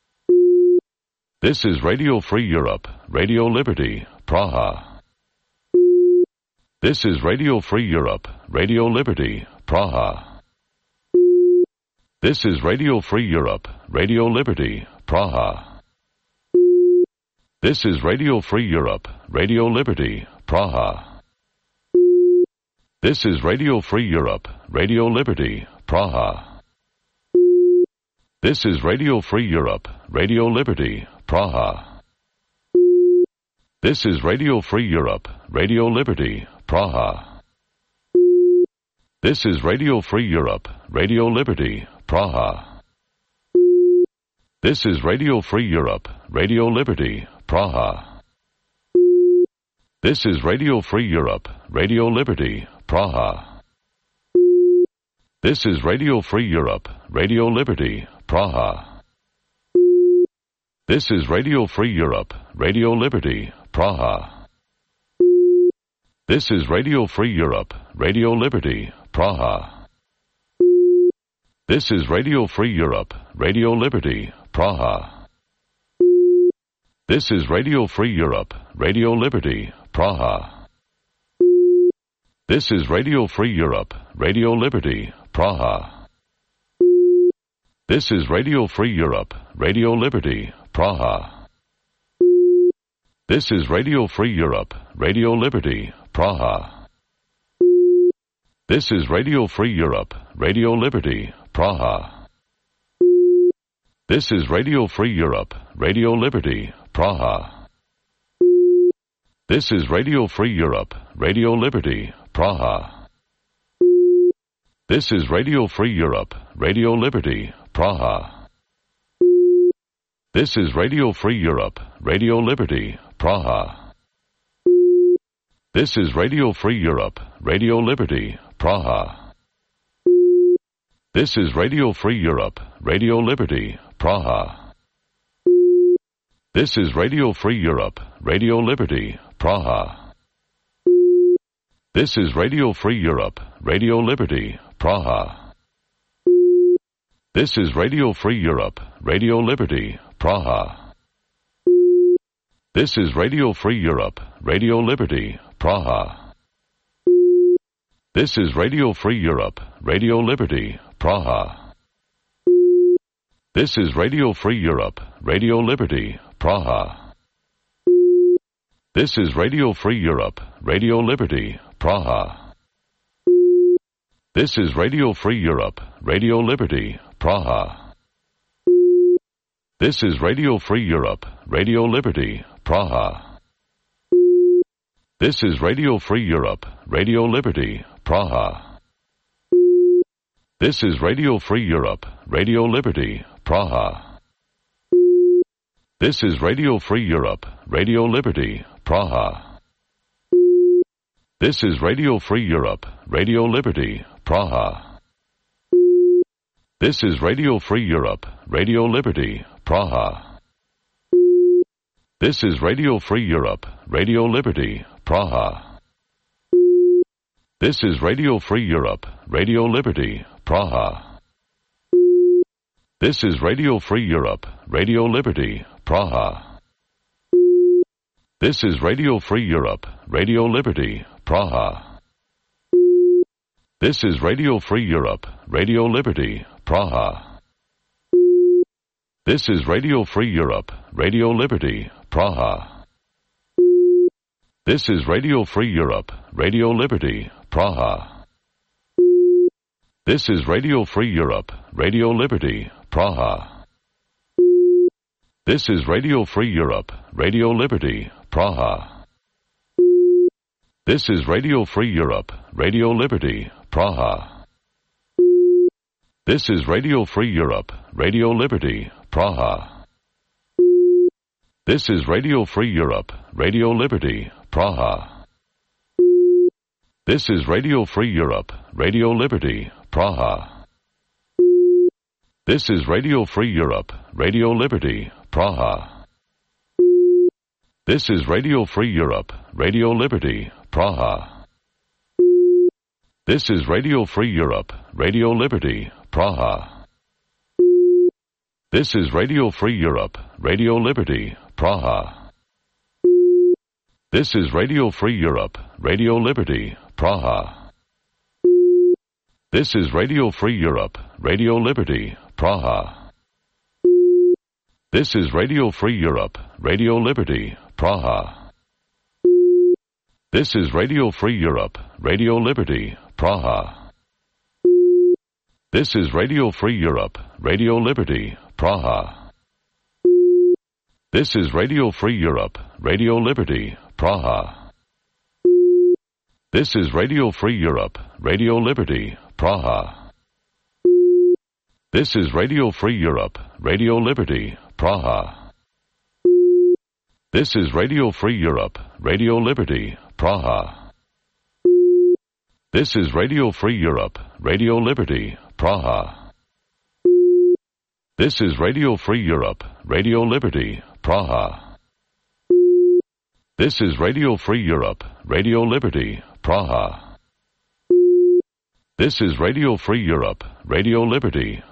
This is Radio Free Europe, Radio Liberty, Praha. This is Radio Free Europe, Radio Liberty, Praha. This is Radio Free Europe, Radio Liberty, Praha. This is Radio Free Europe, Radio Liberty, Praha. This is Radio Free Europe, Radio Liberty, Praha. This is Radio Free Europe, Radio Liberty, Praha. This is Radio Free Europe, Radio Liberty, Praha. This is Radio Free Europe, Radio Liberty, Praha. This is Radio Free Europe, Radio Liberty, Praha. This is Radio Free Europe, Radio Liberty, Praha. This is Radio Free Europe, Radio Liberty, Praha. This is Radio Free Europe, Radio Liberty, Praha. This is Radio Free Europe, Radio Liberty, Praha. This is Radio Free Europe, Radio Liberty, Praha. This is Radio Free Europe, Radio Liberty, Praha. This is Radio Free Europe, Radio Liberty, Praha. This is Radio Free Europe, Radio Liberty, Praha. This is Radio Free Europe, Radio Liberty, Praha. This is Radio Free Europe, Radio Liberty, Praha. This is Radio Free Europe, Radio Liberty, Praha. This is Radio Free Europe, Radio Liberty, Praha. This is Radio Free Europe, Radio Liberty, Praha. This is Radio Free Europe, Radio Liberty, Praha. This is Radio Free Europe, Radio Liberty, Praha. This is Radio Free Europe, Radio Liberty, Praha. This is Radio Free Europe, Radio Liberty, Praha. This is Radio Free Europe, Radio Liberty, Praha. This is Radio Free Europe, Radio Liberty, Praha. This is Radio Free Europe, Radio Liberty, Praha. This is Radio Free Europe, Radio Liberty, Praha. This is Radio Free Europe, Radio Liberty, Praha. This is Radio Free Europe, Radio Liberty, Praha. This is Radio Free Europe, Radio Liberty, Praha. This is Radio Free Europe, Radio Liberty, Praha. This is Radio Free Europe, Radio Liberty, Praha. This is Radio Free Europe, Radio Liberty, Praha. This is Radio Free Europe, Radio Liberty, Praha. This is Radio Free Europe, Radio Liberty, Praha. This is Radio Free Europe, Radio Liberty, Praha. This is Radio Free Europe, Radio Liberty, Praha. This is Radio Free Europe, Radio Liberty, Praha. This is Radio Free Europe, Radio Liberty, Praha. This is Radio Free Europe, Radio Liberty, Praha. This is Radio Free Europe, Radio Liberty, Praha. This is Radio Free Europe, Radio Liberty, Praha. This is Radio Free Europe, Radio Liberty, Praha. This is Radio Free Europe, Radio Liberty, Praha. This is Radio Free Europe, Radio Liberty, Praha. This is Radio Free Europe, Radio Liberty, Praha. This is Radio Free Europe, Radio Liberty, Praha. This is Radio Free Europe, Radio Liberty, Praha. This is Radio Free Europe, Radio Liberty, Praha. This is Radio Free Europe, Radio Liberty, Praha. This is Radio Free Europe, Radio Liberty, Praha. This is Radio Free Europe, Radio Liberty, Praha. This is Radio Free Europe, Radio Liberty, Praha. This is Radio Free Europe, Radio Liberty, Praha. This is Radio Free Europe, Radio Liberty, Praha. This is Radio Free Europe, Radio Liberty, Praha. This is Radio Free Europe, Radio Liberty, Praha. This is Radio Free Europe, Radio Liberty, Praha. This is Radio Free Europe, Radio Liberty, Praha. This is Radio Free Europe, Radio Liberty, Praha. This is Radio Free Europe, Radio Liberty, Praha. This is Radio Free Europe, Radio Liberty, Praha. This is Radio Free Europe, Radio Liberty, Praha. This is Radio Free Europe, Radio Liberty, Praha. This is Radio Free Europe, Radio Liberty, Praha. This is Radio Free Europe, Radio Liberty,